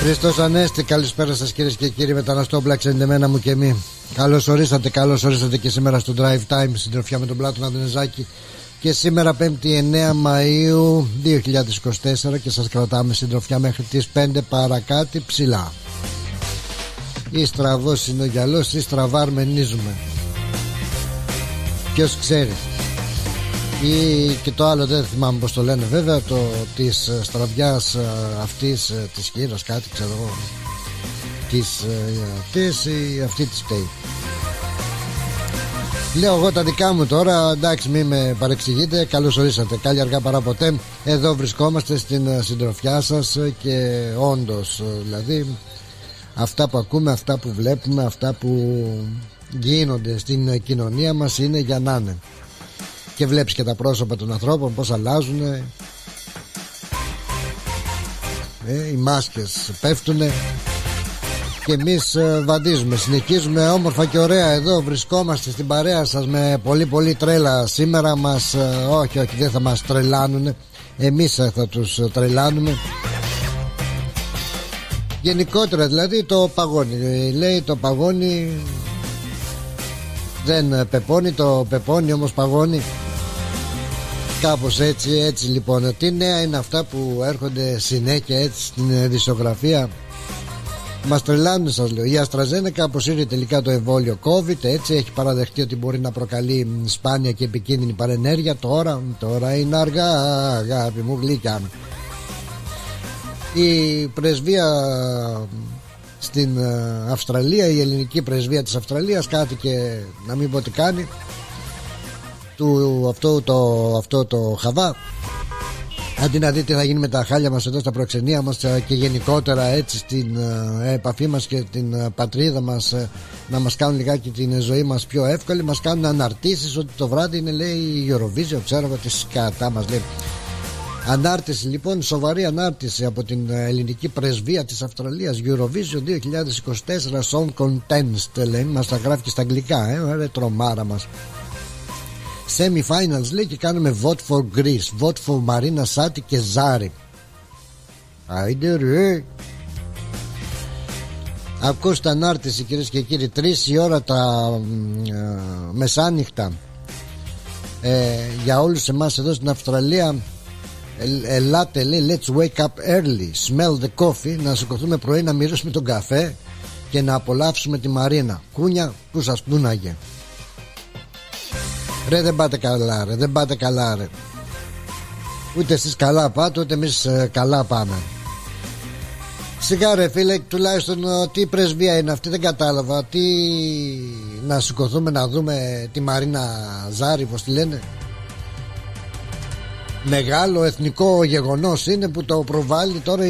Χριστός Ανέστη, καλησπέρα σας κυρίες και κύριοι μεταναστόπλα, ξεντεμένα μου και μη. Καλώς ορίσατε και σήμερα στο Drive Time, συντροφιά με τον Πλάτωνα Δενεζάκη. Και σήμερα 5η 9 Μαΐου 2024 και σας κρατάμε συντροφιά μέχρι τις 5 παρακάτω ψηλά. Ή στραβός είναι ο γυαλός ή στραβά αρμενίζουμε. Ποιος ξέρει. Ή και το άλλο δεν θυμάμαι πως το λένε βέβαια, το της στραβιάς αυτής της χείρας, κάτι ξέρω εγώ, της ή αυτή της φταίει. Λέω εγώ τα δικά μου τώρα, εντάξει μην με παρεξηγείτε. Καλώς ορίσατε, καλή αργά παρά ποτέ. Εδώ βρισκόμαστε στην συντροφιά σας και όντως δηλαδή αυτά που ακούμε, αυτά που βλέπουμε, αυτά που γίνονται στην κοινωνία μας είναι για να είναι. Και βλέπεις και τα πρόσωπα των ανθρώπων πως αλλάζουν, οι μάσκες πέφτουνε και εμείς βαδίζουμε, συνεχίζουμε όμορφα και ωραία. Εδώ βρισκόμαστε στην παρέα σας με πολύ πολύ τρέλα. Σήμερα μας, όχι δεν θα μας τρελάνουνε, εμείς θα τους τρελάνουμε. Γενικότερα δηλαδή το παγώνι, λέει το παγώνι δεν πεπώνει, το πεπώνει όμως παγώνει. Κάπως έτσι λοιπόν. Τι νέα είναι αυτά που έρχονται συνέχεια έτσι στην δισογραφία. Μας τρελάνουν, σας λέω. Η Αστραζένεκα αποσύρει τελικά το εμβόλιο COVID. Έτσι έχει παραδεχτεί ότι μπορεί να προκαλεί σπάνια και επικίνδυνη παρενέργεια. Τώρα είναι αργά, αγάπη μου γλυκιά. Η πρεσβεία στην Αυστραλία, η ελληνική πρεσβεία της Αυστραλίας, κάτι και να μην πω τι κάνει, αυτό το χαβά, αντί να δει τι θα γίνει με τα χάλια μας εδώ στα προξενία μας και γενικότερα έτσι στην επαφή μας και την πατρίδα μας, να μας κάνουν λιγάκι την ζωή μας πιο εύκολη, μας κάνουν αναρτήσεις ότι το βράδυ είναι λέει η Eurovision, ξέρω εγώ τι σκατά μας λέει. Ανάρτηση λοιπόν, σοβαρή ανάρτηση από την ελληνική πρεσβεία της Αυστραλίας. Eurovision 2024 Song Contest λέει, μας τα γράφει και στα αγγλικά, ρε τρομάρα μας. Semi-finals λέει και κάνουμε vote for Greece, vote for Marina Sati και Zari. Άιντε ρε. Ακούστε ανάρτηση κυρίες και κύριοι, 3 η ώρα τα μεσάνυχτα, για όλους εμάς εδώ στην Αυστραλία. Ελάτε λέει, let's wake up early, smell the coffee, να σηκωθούμε πρωί, να μυρίσουμε τον καφέ και να απολαύσουμε τη Μαρίνα. Κούνια που σας πούναγε. Ρε δεν πάτε καλά ρε. Ούτε εσείς καλά πάτε, ούτε εμείς καλά πάμε. Σιγά ρε φίλε, τουλάχιστον τι πρεσβεία είναι αυτή, δεν κατάλαβα. Τι να σηκωθούμε να δούμε τη Μαρίνα Ζάρη, πως τη λένε. Μεγάλο εθνικό γεγονός είναι που το προβάλλει τώρα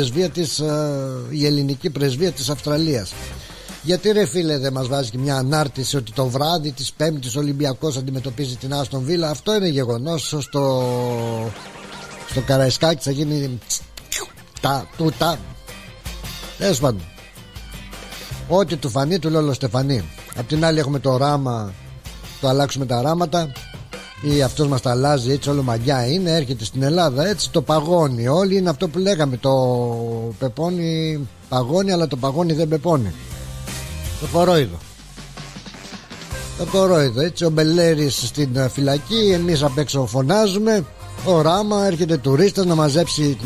η ελληνική πρεσβεία της Αυστραλίας. Γιατί ρε φίλε δεν μας βάζει και μια ανάρτηση ότι το βράδυ της Πέμπτης ο Ολυμπιακός αντιμετωπίζει την Άστον Βίλα? Αυτό είναι γεγονός. Στο Καραϊσκάκι θα γίνει τούτα. Τέλος πάντων, ό,τι του φανεί του Λόλο Στεφανή. Απ' την άλλη έχουμε το ράμα, το αλλάξουμε τα ράματα, ή αυτός μας τα αλλάζει έτσι, όλο μαγιά είναι, έρχεται στην Ελλάδα έτσι, το παγώνει. Όλοι είναι αυτό που λέγαμε, το πεπώνει παγώνει, αλλά το παγώνει δεν πεπώνει. Το κορόιδο έτσι, ο Μπελέρης στην φυλακή, εμείς απ' έξω φωνάζουμε. Ο ράμα, έρχεται τουρίστας να μαζέψει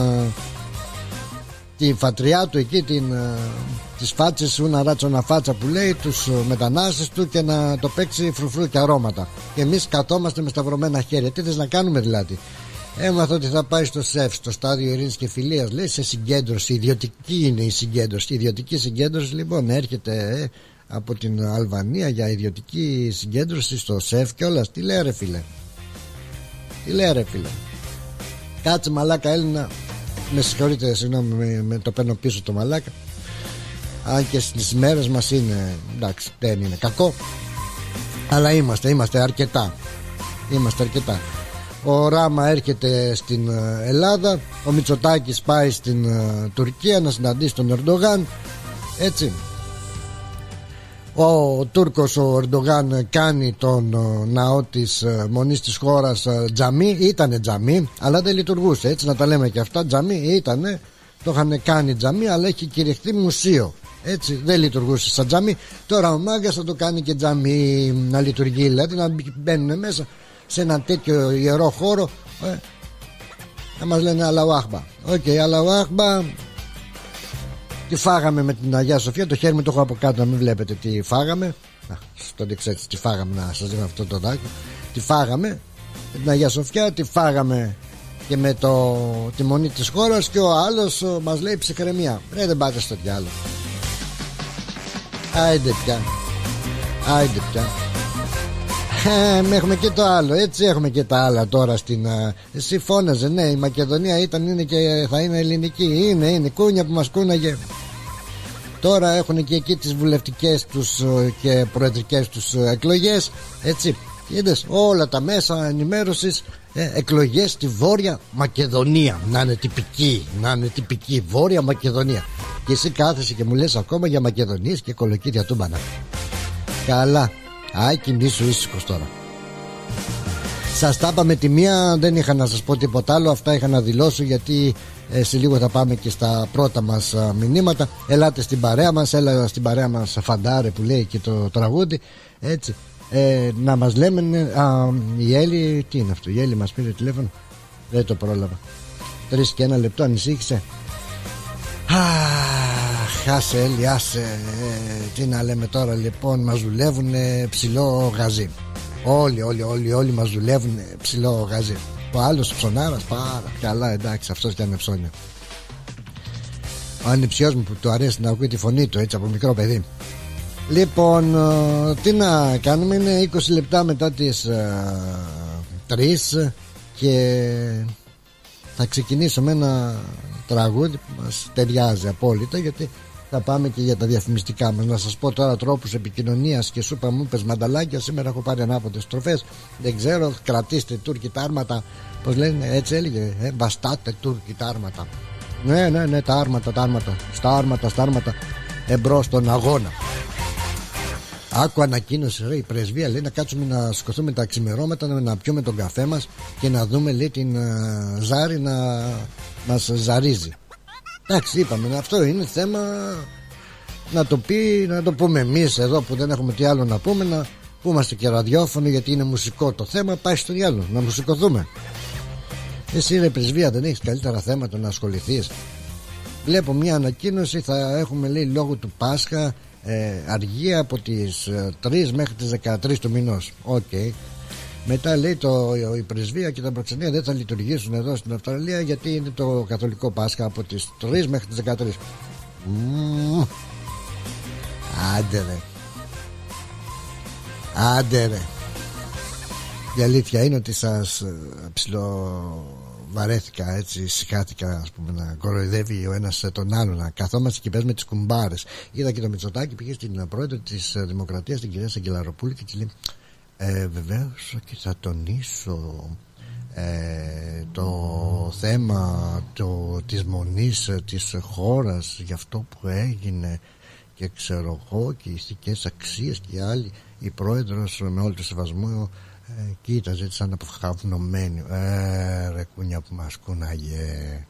την φατριά του εκεί, τις φάτσες ούνα ράτσονα φάτσα που λέει, τους μετανάστες του, και να το παίξει φρουφρού και αρώματα. Και εμείς καθόμαστε με σταυρωμένα χέρια. Τι θες να κάνουμε δηλαδή? Έμαθα ότι θα πάει στο ΣΕΦ, στο Στάδιο Ειρήνης και Φιλίας, λέει, σε συγκέντρωση. Ιδιωτική είναι η συγκέντρωση. Η ιδιωτική συγκέντρωση λοιπόν έρχεται από την Αλβανία για ιδιωτική συγκέντρωση στο ΣΕΦ και όλα. Τι λέει ρε φίλε? Κάτσε μαλάκα Έλληνα. Με συγχωρείτε, συγγνώμη, με το παίρνω πίσω το μαλάκα. Αν και στις μέρες μας είναι, εντάξει, δεν είναι κακό, αλλά είμαστε αρκετά. Ο Ράμα έρχεται στην Ελλάδα, ο Μητσοτάκης πάει στην Τουρκία να συναντήσει τον Ερντογάν. Έτσι. Ο Τούρκος ο Ερντογάν κάνει τον ναό της Μονής της χώρας τζαμί. Ήτανε τζαμί, αλλά δεν λειτουργούσε, έτσι να τα λέμε και αυτά. Τζαμί ήτανε, Το είχαν κάνει τζαμί, αλλά έχει κηρυχθεί μουσείο. Έτσι, δεν λειτουργούσε σαν τζαμί. Τώρα ο μάγκας θα το κάνει και τζαμί, να λειτουργεί, δηλαδή να μπαίνουν μέσα σε ένα τέτοιο ιερό χώρο, να μας λένε Αλlahu Ακμπαρ. Οκ, Αλlahu Ακμπαρ. Τι φάγαμε με την Αγία Σοφία? Το χέρι μου το έχω από κάτω, να μην βλέπετε τι φάγαμε. Στον δείξω τι φάγαμε, να σας δίνω αυτό το δάκρυ. Τι φάγαμε με την Αγία Σοφιά, τι φάγαμε και με τη μονή της χώρας. Και ο άλλος μας λέει ψυχραιμία. Ρε, δεν πάτε στο διάλογο. Άιντε πια. Έχουμε και το άλλο. Έτσι έχουμε και τα άλλα τώρα στην. Εσύ φώναζε, ναι, η Μακεδονία ήταν, είναι και θα είναι ελληνική. Είναι κούνια που μας κούναγε. Τώρα έχουν και εκεί τις βουλευτικές τους και προεδρικές τους εκλογές. Έτσι. Είδες όλα τα μέσα ενημέρωσης, εκλογές στη Βόρεια Μακεδονία. Να είναι τυπική Βόρεια Μακεδονία. Και εσύ κάθεσαι και μου λες ακόμα για Μακεδονίες και κολοκύθια τούμπανα. Καλά. Άι, κινήσου ήσυχος τώρα. Σας τα είπα με τη μία, δεν είχα να σας πω τίποτα άλλο. Αυτά είχα να δηλώσω, γιατί σε λίγο θα πάμε και στα πρώτα μας μηνύματα. Ελάτε στην παρέα μας, έλα στην παρέα μας Φαντάρε που λέει και το τραγούδι. Έτσι, να μας λέμε. Η Έλλη, τι είναι αυτό? Η Έλλη μας πήρε τηλέφωνο, δεν το πρόλαβα. 3 και 1 λεπτό, ανησύχησε. Άσε Έλλη, άσε. Τι να λέμε τώρα λοιπόν? Μας δουλεύουν ψηλό γαζί. Όλοι μας δουλεύουν ψηλό γαζί. Ο άλλος ψωνάρας, πάρα καλά, εντάξει, αυτός κι αν είναι ψώνιο. Ο ανιψιός μου που του αρέσει να ακούει τη φωνή του, έτσι, από μικρό παιδί. Λοιπόν, τι να κάνουμε? Είναι 20 λεπτά μετά τις 3 και θα ξεκινήσω με ένα τραγούδι που μας ταιριάζει απόλυτα, γιατί θα πάμε και για τα διαφημιστικά μας. Να σας πω τώρα τρόπους επικοινωνίας και σούπα μου πες μανταλάκια. Σήμερα έχω πάρει ανάποδες στροφές. Δεν ξέρω, κρατήστε Τούρκοι τα άρματα. Πώς λένε, έτσι έλεγε, βαστάτε Τούρκοι τα άρματα. Ναι, τα άρματα. Στα άρματα εμπρός στον αγώνα. Άκου ανακοίνωση, ρε, η πρεσβεία λέει να κάτσουμε να σηκωθούμε τα ξημερώματα, να πιούμε τον καφέ μας και να δούμε, λέει, την Ζάρη να μας ζαρίζει. Εντάξει, είπαμε, αυτό είναι θέμα να το πούμε εμείς εδώ που δεν έχουμε τι άλλο να πούμε, που είμαστε και ραδιόφωνο, γιατί είναι μουσικό το θέμα. Πάει στο διάλογο, να μουσικοθούμε. Εσύ, ρε πρεσβεία, δεν έχεις καλύτερα θέματα να ασχοληθείς? Βλέπω μια ανακοίνωση, θα έχουμε, λέει, λόγω του Πάσχα αργία από τις 3 μέχρι τις 13 του μηνός. Οκ. Μετά λέει η πρεσβεία και τα προξενία δεν θα λειτουργήσουν εδώ στην Αυστραλία, γιατί είναι το καθολικό Πάσχα από τις 3 μέχρι τις 13. Άντε ρε. Η αλήθεια είναι ότι σας βαρέθηκα, έτσι, σηκάθηκα, ας πούμε, να κοροϊδεύει ο ένας τον άλλον, να καθόμαστε και παίζουμε τις κουμπάρες. Είδα και το Μητσοτάκη πήγε στην πρόεδρο της Δημοκρατίας, την κυρία Σαγγελαροπούλη, και της λέει βεβαίως και θα τονίσω το θέμα της μονής της χώρας για αυτό που έγινε, και ξέρω εγώ, και οι ηθικές αξίες και άλλοι. Η πρόεδρος με όλο το σεβασμό κοίταζε σαν αποφχαυνομένη. Ρε κούνια που μας κούναγε.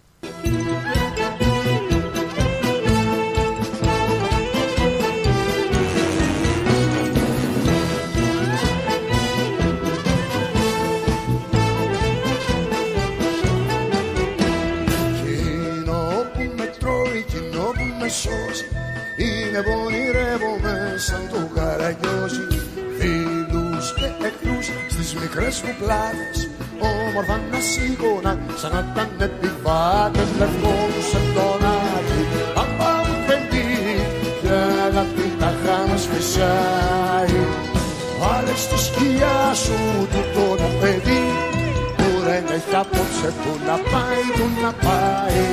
Κοινό που με τρώει, κοινό που με σώζει, είναι πονηρεύομαι σαν το καραγκιόζι. Φίλους και εχθρούς στις μικρές μου πλάτες, όμορφα να σίγουνα σαν να ήταν επιβάτες. Λευκόνους σαν τον Άκη, άμα μου φεντεί κι αγάπη τα χάμα σφεσάει. Βάλε στη σκιά σου τούτο το παιδί που δεν έχει απόψε που να πάει, που να πάει.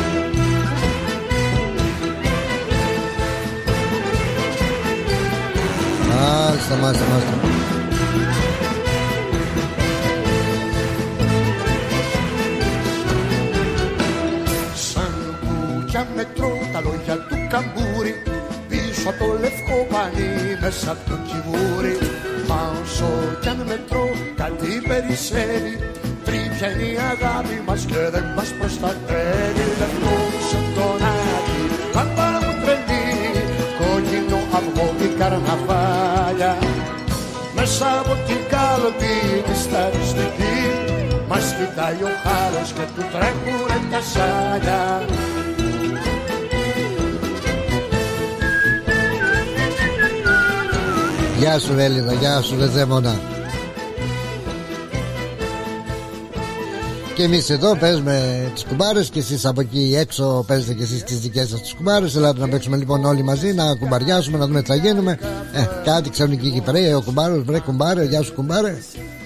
Μάλιστα. Σαν κουκιά μετρώ τα λόγια του καμπούρι, πίσω από το λευκό πανί, μέσα από το κιβούρι. Μα όσο κι αν μετρώ κάτι περισσεύει, Τρίπια είναι η αγάπη μας και δεν μας προστατεύει. Λευκός σαν τον Άκη, λάμπαρα μου τρελή, κόκκινο αυγό η καρναβάλια. Μέσα από την κάλοπη της σταριστική μας κοιτάει ο χάρος και του τρέχουνε τα σάλια. Γεια σου Έλληνα, γεια σου ρε δαίμονα. Και εμείς εδώ παίζουμε τις κουμπάρες και εσείς από εκεί έξω παίζετε και εσείς τις δικές σας τις κουμπάρες. Ελάτε να παίξουμε λοιπόν όλοι μαζί, να κουμπαριάσουμε, να δούμε τι θα γίνουμε. Κάτι ξέρουν εκεί οι Κυπραίοι, ο κουμπάρος, βρε κουμπάρε, γεια σου κουμπάρε.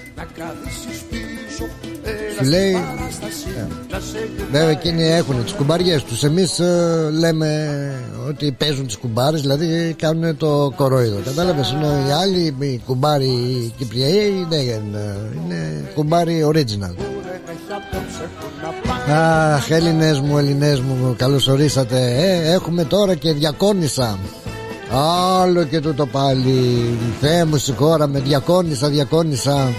Σου λέει βέβαια εκείνοι έχουν τις κουμπαριές τους. Εμείς λέμε ότι παίζουν τις κουμπάρες, δηλαδή κάνουν το κορόιδο. Κατάλαβες, ενώ οι άλλοι, οι κουμπάροι οι Κυπριαίοι είναι κουμπάροι original. Αχ, Έλληνες μου, καλώς ορίσατε. Έχουμε τώρα και Διακόνισσα. Άλλο και τούτο πάλι. Θεέ μου συγχώραμε, Διακόνισσα.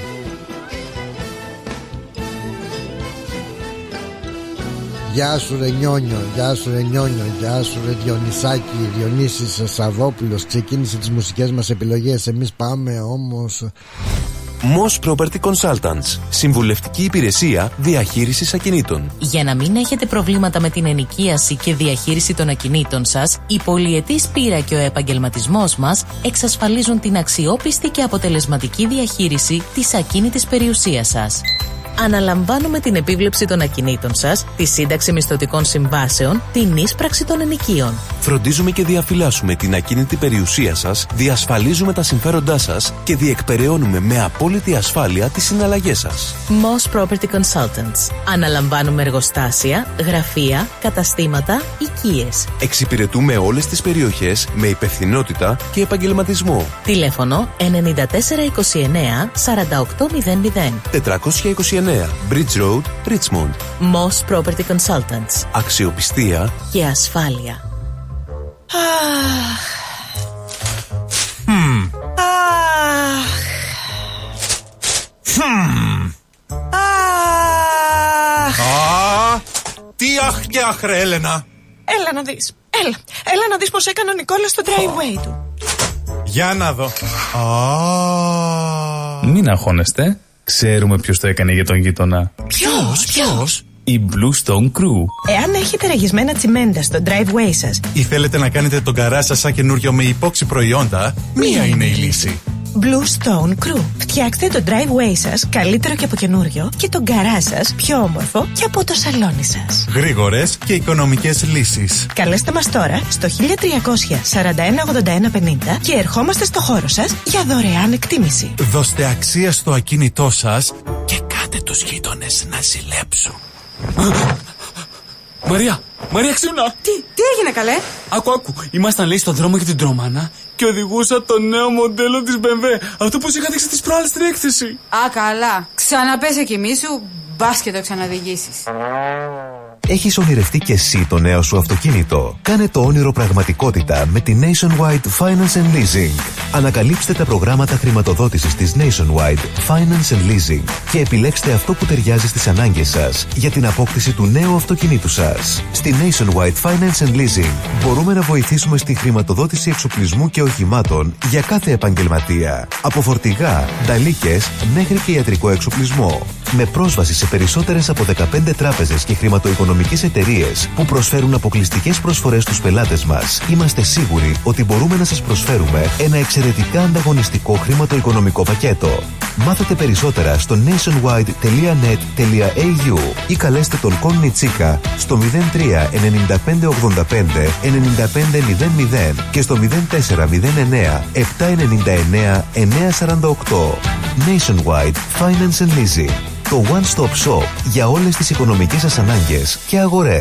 Γεια σου ρε Νιόνιο, γεια σου ρε Νιόνιο, γεια σου ρε Διονυσάκη, Διονύσης Σαββόπουλος. Ξεκίνησε τις μουσικές μας επιλογές. Εμείς πάμε όμως. Moss Property Consultants. Συμβουλευτική υπηρεσία διαχείρισης ακινήτων. Για να μην έχετε προβλήματα με την ενοικίαση και διαχείριση των ακινήτων σας, η πολυετής πείρα και ο επαγγελματισμός μας εξασφαλίζουν την αξιόπιστη και αποτελεσματική διαχείριση της ακίνητης περιουσίας σας. Αναλαμβάνουμε την επίβλεψη των ακινήτων σας, τη σύνταξη μισθωτικών συμβάσεων, την ίσπραξη των ενοικίων. Φροντίζουμε και διαφυλάσσουμε την ακίνητη περιουσία σας, διασφαλίζουμε τα συμφέροντά σας και διεκπεραιώνουμε με απόλυτη ασφάλεια τις συναλλαγές σας. Moss Property Consultants. Αναλαμβάνουμε εργοστάσια, γραφεία, καταστήματα, οικίες. Εξυπηρετούμε όλες τις περιοχές με υπευθυνότητα και επαγγελματισμό. Τηλέφωνο 9429 4800. 429 Bridge Road, Richmond. Moss Property Consultants. Αξιοπιστία και ασφάλεια. Τι αχ και αχ ρε Έλενα. Έλα να δεις. Έλα να δεις πως έκανε ο Νικόλας στο driveway του. Για να δω. Μην αγχώνεστε. Ξέρουμε ποιος το έκανε για τον γείτονα. Ποιος? Η Blue Stone Crew. Εάν έχετε ραγισμένα τσιμέντα στο driveway σας ή θέλετε να κάνετε τον καράζ σας σαν καινούριο με υπόξι προϊόντα, μία είναι η λύση. Blue Stone Crew. Φτιάξτε το driveway σας καλύτερο και από καινούριο και τον γκαράζ σας πιο όμορφο και από το σαλόνι σας. Γρήγορες και οικονομικές λύσεις. Καλέστε μας τώρα στο 1300 41 81 50 και ερχόμαστε στο χώρο σας για δωρεάν εκτίμηση. Δώστε αξία στο ακίνητό σας και κάτε τους γείτονες να ζηλέψουν. Μαρία, ξύπνα! Τι έγινε, καλέ? Άκου. Ήμασταν, λέει, στον δρόμο για την Τρομάνα και οδηγούσα το νέο μοντέλο της BMW. Αυτό που σου είχα δείξει τις προάλλες στην έκθεση. Α, καλά. Ξαναπες εκοιμήσου, μπας και το ξαναδηγήσεις. Έχεις ονειρευτεί και εσύ το νέο σου αυτοκίνητο? Κάνε το όνειρο πραγματικότητα με τη Nationwide Finance and Leasing. Ανακαλύψτε τα προγράμματα χρηματοδότησης της Nationwide Finance and Leasing και επιλέξτε αυτό που ταιριάζει στις ανάγκες σας για την απόκτηση του νέου αυτοκινήτου σας. Στη Nationwide Finance and Leasing μπορούμε να βοηθήσουμε στη χρηματοδότηση εξοπλισμού και οχημάτων για κάθε επαγγελματία. Από φορτηγά, νταλίκες μέχρι και ιατρικό εξοπλισμό. Με πρόσβαση σε περισσότερες από 15 τράπεζες και χρηματοοικονομικές εταιρείες που προσφέρουν αποκλειστικές προσφορές στους πελάτες μας, είμαστε σίγουροι ότι μπορούμε να σας προσφέρουμε ένα εξαιρετικά ανταγωνιστικό χρηματοοικονομικό πακέτο. Μάθετε περισσότερα στο nationwide.net.au ή καλέστε τον Κόνι Τσίκα στο 03 95 85 9500 και στο 0409 799 948. Nationwide Finance and Leasing. Το one-stop shop για όλες τις οικονομικές σας ανάγκες και αγορές.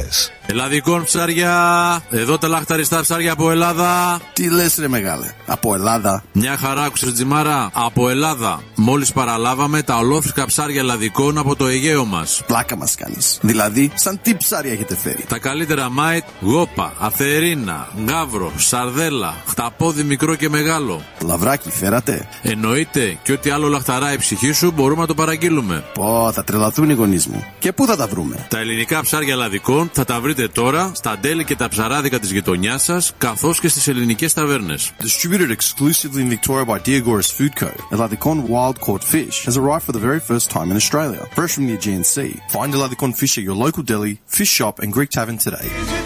Ελλαδικών ψάρια. Εδώ τα λαχταριστά ψάρια από Ελλάδα. Τι λες ρε μεγάλε, από Ελλάδα? Μια χαρά, άκουσες Τζιμάρα, από Ελλάδα. Μόλις παραλάβαμε τα ολόφρυκα ψάρια ελλαδικών από το Αιγαίο μας. Πλάκα μας κάνεις. Δηλαδή, σαν τι ψάρια έχετε φέρει? Τα καλύτερα μάιτ, γόπα, αθερίνα, γάβρο, σαρδέλα, χταπόδι μικρό και μεγάλο. Λαβράκι φέρατε? Εννοείται, και ό,τι άλλο λαχταρά η ψυχή σου μπορούμε να το παραγγείλουμε. Πω, θα τρελαθούν οι γονείς μου. Και πού θα τα βρούμε? Τα ελληνικά ψάρια ελλαδικών θα τα βρείτε τώρα στα ντέλη και τα ψαράδικα της γειτονιάς σας, καθώς και στις ελληνικές ταβέρνες. Distributed exclusively in Victoria by Diagoras Food Co. Eladicon wild caught fish has arrived for the very first time in Australia, fresh from the Aegean Sea. Find Eladicon fish at your local deli, fish shop and Greek tavern today.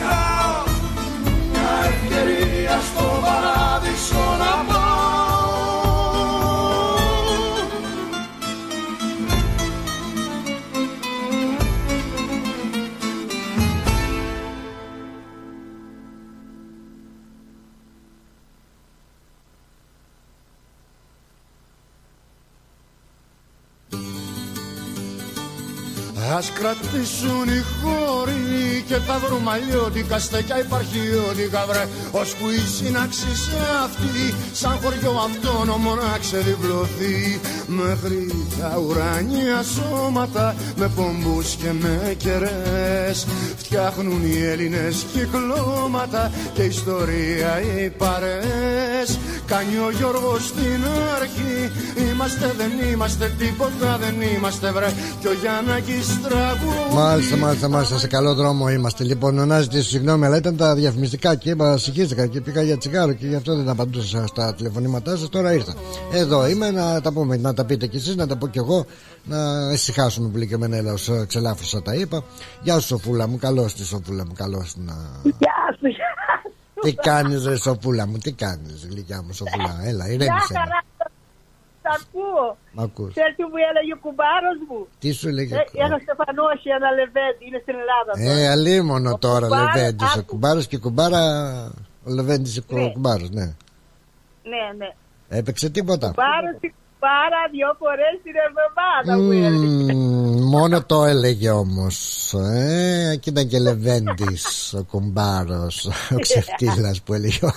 Ας κρατήσουν οι χώροι και τα βρωμαλιώτικα στέκια υπαρχιώτικα βρε, ώσπου η σύναξη σε αυτή σαν χωριό αυτόνομο να ξεδιπλωθεί, μέχρι τα ουράνια σώματα με πομπούς και με κερές φτιάχνουν οι Έλληνες κυκλώματα και ιστορία οι παρές. Κάνει ο Γιώργος στην αρχή, είμαστε δεν είμαστε τίποτα δεν είμαστε βρε, και ο Γιάννακης Μάλιστα, σε καλό δρόμο είμαστε. Λοιπόν, να ζητήσω συγγνώμη, αλλά ήταν τα διαφημιστικά και είπα, συγχύστηκα και πήγα για τσιγάρο και γι' αυτό δεν απαντούσα στα τηλεφωνήματά σας. Τώρα ήρθα. Εδώ είμαι να τα πούμε, να τα πείτε κι εσείς, να τα πω κι εγώ, να ησυχάσουμε πολύ και εμένα, έλα, ξελάφρωσα τα είπα. Γεια σου, Σοφούλα μου, καλώς τη Σοφούλα μου, καλώς να. Γεια σου. Τι κάνεις, ρε Σοφούλα μου, τι κάνεις, γλυκιά μου, Σοφούλα, έλα, ηρέμησε. Σ' ακούω. Μ' ακούς? Ξέρεις τι μου έλεγε ο κουμπάρος μου? Τι σου έλεγε? Ένα Στεφανόσι, ένα Λεβέντη, είναι στην Ελλάδα. Αλίμονο τώρα Λεβέντης ο κουμπάρος και κουμπάρα. Ο Λεβέντης ο κουμπάρος, ναι. Ναι. Έπαιξε τίποτα? Κουμπάρος και κουμπάρα 2 φορές την εβδομάδα μου έλεγε. Μόνο το έλεγε όμως. Και ήταν και Λεβέντης ο κουμπάρος, ο ξεφτύλας που έλεγε ο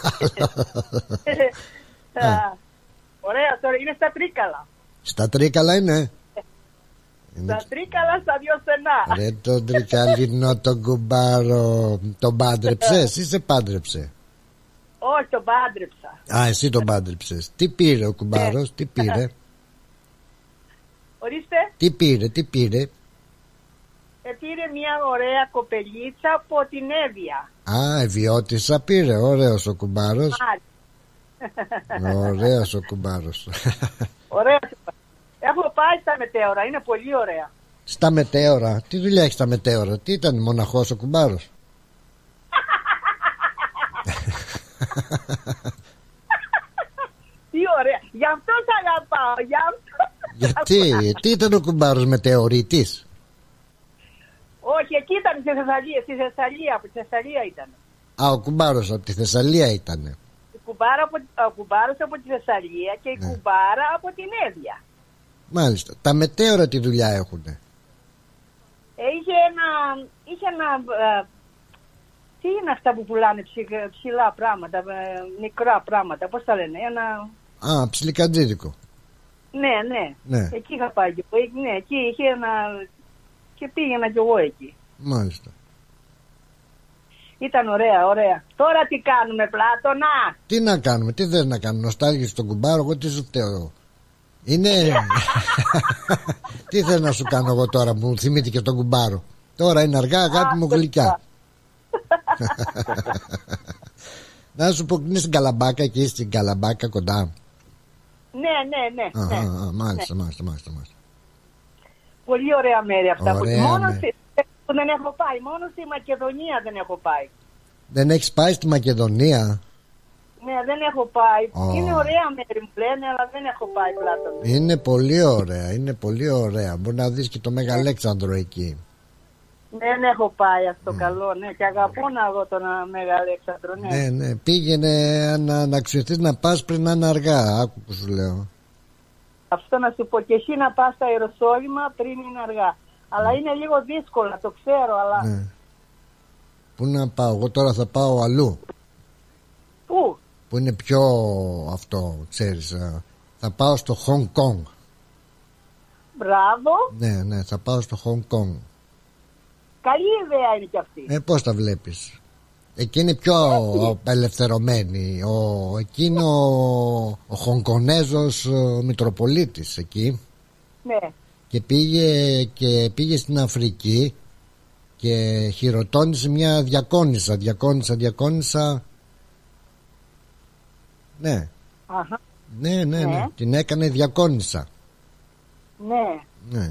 άλλος. Ωραία, τώρα είναι στα Τρίκαλα. Στα Τρίκαλα είναι? Στα Τρίκαλα, στα 2 στενά. Ρε τον Τρικαλινό τον κουμπάρο. Τον πάντρεψες ή σε πάντρεψε? Όχι, τον πάντρεψα. Α, εσύ τον πάντρεψες. Τι πήρε ο κουμπάρος, τι πήρε? Ορίστε. Τι πήρε? Πήρε μια ωραία κοπελίτσα από την Εύβοια. Α, Ευβιώτισσα πήρε, ωραίος ο κουμπάρος. Ωραίος ο κουμπάρος. Ωραία. Έχω πάει στα μετέωρα, είναι πολύ ωραία. Στα μετέωρα, τι δουλειά έχει στα μετέωρα? Τι ήταν, μοναχός ο κουμπάρος? Τι ωραία, γι' αυτό σ' αγαπάω, γι' αυτό. Γιατί, τι ήταν ο κουμπάρος, μετεωρίτης? Όχι, εκεί ήταν στη Θεσσαλία, από τη Θεσσαλία ήταν. Α, ο κουμπάρος από τη Θεσσαλία ήτανε. Ο κουμπάρος από τη Θεσσαλία και η κουμπάρα από την Εύβοια. Μάλιστα. Τα μετέωρα τι δουλειά έχουνε? Είχε ένα τι είναι αυτά που πουλάνε ψηλά πράγματα, μικρά πράγματα, πώς τα λένε, Α, ψιλικατζίδικο. Ναι. Εκεί είχα πάει και εγώ. Ναι, εκεί είχε ένα και πήγαινα κι εγώ εκεί. Μάλιστα. Ήταν ωραία. Τώρα τι κάνουμε, Πλάτωνα? Τι να κάνουμε, τι θες να κάνουμε? Νοστάλγηση στον κουμπάρο, εγώ τι σου φταίω? Είναι. Τι θες να σου κάνω εγώ τώρα που μου θυμήθηκε τον κουμπάρο? Τώρα είναι αργά, αγάπη μου γλυκιά. Να σου πω, είναι στην Καλαμπάκα, εκεί στην Καλαμπάκα κοντά. Ναι. Μάλιστα. Πολύ ωραία μέρη αυτά. Μόνο που δεν έχω πάει, μόνο στη Μακεδονία δεν έχω πάει. Δεν έχεις πάει στη Μακεδονία? Ναι, δεν έχω πάει. Είναι ωραία μέρη μου λένε, αλλά δεν έχω πάει, Πλάτωνα. Είναι πολύ ωραία. Μπορεί να δεις και το Μεγαλέξανδρο εκεί. Δεν έχω πάει αυτό καλό, ναι, και αγαπώ να δω τον Μεγαλέξανδρο, ναι. Ναι, πήγαινε να αξιωθείς να πας πριν να είναι αργά, άκου που σου λέω. Αυτό να σου πω, και εσύ να πας στα Ιεροσόλυμα πριν είναι αργά. Αλλά είναι λίγο δύσκολο, το ξέρω, αλλά Πού να πάω, εγώ τώρα θα πάω αλλού. Πού? Που είναι πιο αυτό, ξέρεις. Θα πάω στο Hong Kong. Μπράβο. Ναι, θα πάω στο Hong Kong. Καλή ιδέα είναι κι αυτή. Πώς τα βλέπεις? Εκεί είναι πιο απελευθερωμένοι. Εκείνο ο Χονκονέζος Μητροπολίτης εκεί. Ναι. Και πήγε στην Αφρική και χειροτώνησε μια διακόνισσα. Ναι. Αχα. Ναι. Την έκανε διακόνισσα. Ναι.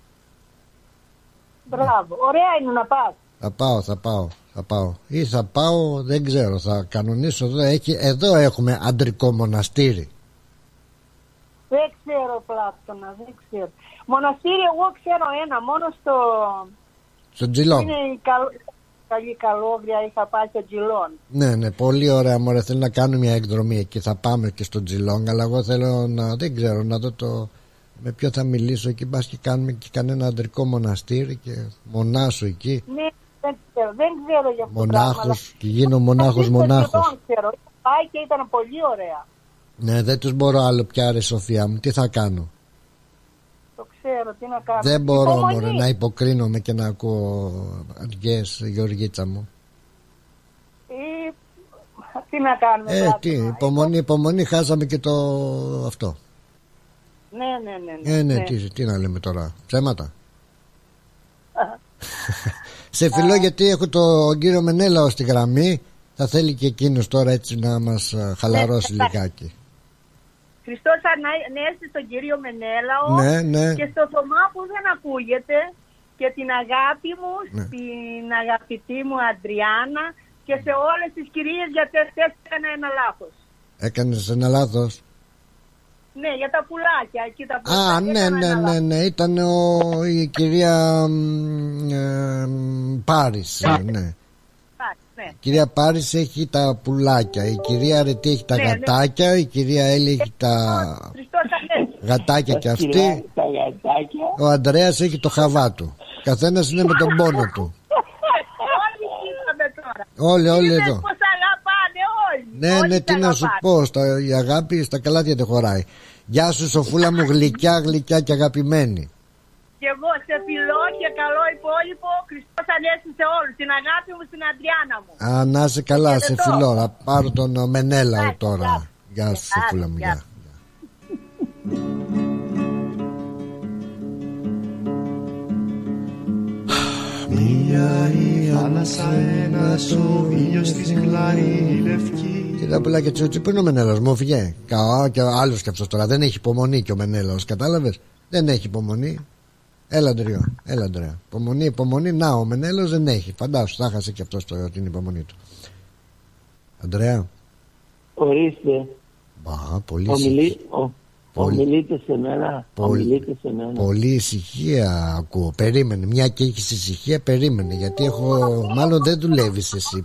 Μπράβο. Ωραία είναι να πας. Θα πάω. Ή θα πάω, δεν ξέρω, θα κανονίσω εδώ έχουμε αντρικό μοναστήρι. Δεν ξέρω, Πλάτωνα, δεν ξέρω. Μοναστήρι εγώ ξέρω ένα, μόνο στο Τζιλόν. Είναι η καλή Καλόγρια, είχα πάει στο Τζιλόν. Ναι, πολύ ωραία, μωρέ, θέλω να κάνω μια εκδρομή εκεί, θα πάμε και στο Τζιλόν, αλλά εγώ θέλω δεν ξέρω, να δω με ποιο θα μιλήσω εκεί, μπας και κάνουμε και κανένα αντρικό μοναστήρι και μονάσου εκεί. Ναι, δεν ξέρω για αυτό. Μονάχος και γίνω μονάχος. Ξέρω, πάει και ήταν πολύ ωραία. Ναι, δεν τους μπορώ άλλο πια, ρε Σοφία μου, τι θα κάνω? Το ξέρω, τι να κάνω. Δεν μπορώ, μωρέ, να υποκρίνομαι και να ακούω αργές, Γεωργίτσα μου. Τι να κάνουμε, υπομονή, χάσαμε και το αυτό. Ναι. Τι να λέμε τώρα, ψέματα. Σε φιλώ, γιατί έχω τον κύριο Μενέλαο στη γραμμή. Θα θέλει και εκείνος τώρα έτσι να μας χαλαρώσει λιγάκι. Χριστός ανέστη στον κύριο Μενέλαο. Ναι. Και στο Θωμά που δεν ακούγεται. Και την αγάπη μου, στην αγαπητή μου Αντριάννα. Και σε όλες τις κυρίες, γιατί έκανα ένα λάθος. Έκανες ένα λάθος? Ναι, για τα πουλάκια. Εκεί τα πουλάκια. Ναι. Ήταν η κυρία Πάρης. Ναι. Η κυρία Πάρης έχει τα πουλάκια, η κυρία Αρετή έχει τα γατάκια, η κυρία Έλλη έχει τα γατάκια και αυτή. Ο Ανδρέας έχει το χαβά του. Καθένας είναι με τον πόνο του. Όλοι εδώ. Ναι, τι να σου πω, η αγάπη στα καλάθια δεν χωράει. Γεια σου Σοφούλα μου, γλυκιά και αγαπημένη. Και εγώ σε φιλώ και καλό υπόλοιπο. Χριστός ανέστη σε όλους. Την αγάπη μου στην Αντριάννα μου. Να είσαι καλά, σε φιλώ. Θα πάρω τον Μενέλαο τώρα. Γεια σου Σοφούλα μου, γεια. Μία η θάλασσα, ένας ο ήλιος της κλαρή λευκή. Κοίτα πουλάκια τσούτσι, πού είναι ο Μενέλαος, μου φυγέ. Και άλλος κι αυτός τώρα, δεν έχει υπομονή και ο Μενέλαος, κατάλαβες? Δεν έχει υπομονή. Έλα Αντρέα. Υπομονή. Να, ο Μενέλαος δεν έχει. Φαντάσου, θα χάσει και αυτός την υπομονή του. Αντρέα. Ορίστε. Πολύ ομιλείτε σε μένα. Πολύ ησυχία ακούω. Περίμενε. Μια και έχεις ησυχία, περίμενε. Γιατί μάλλον δεν δουλεύεις εσύ.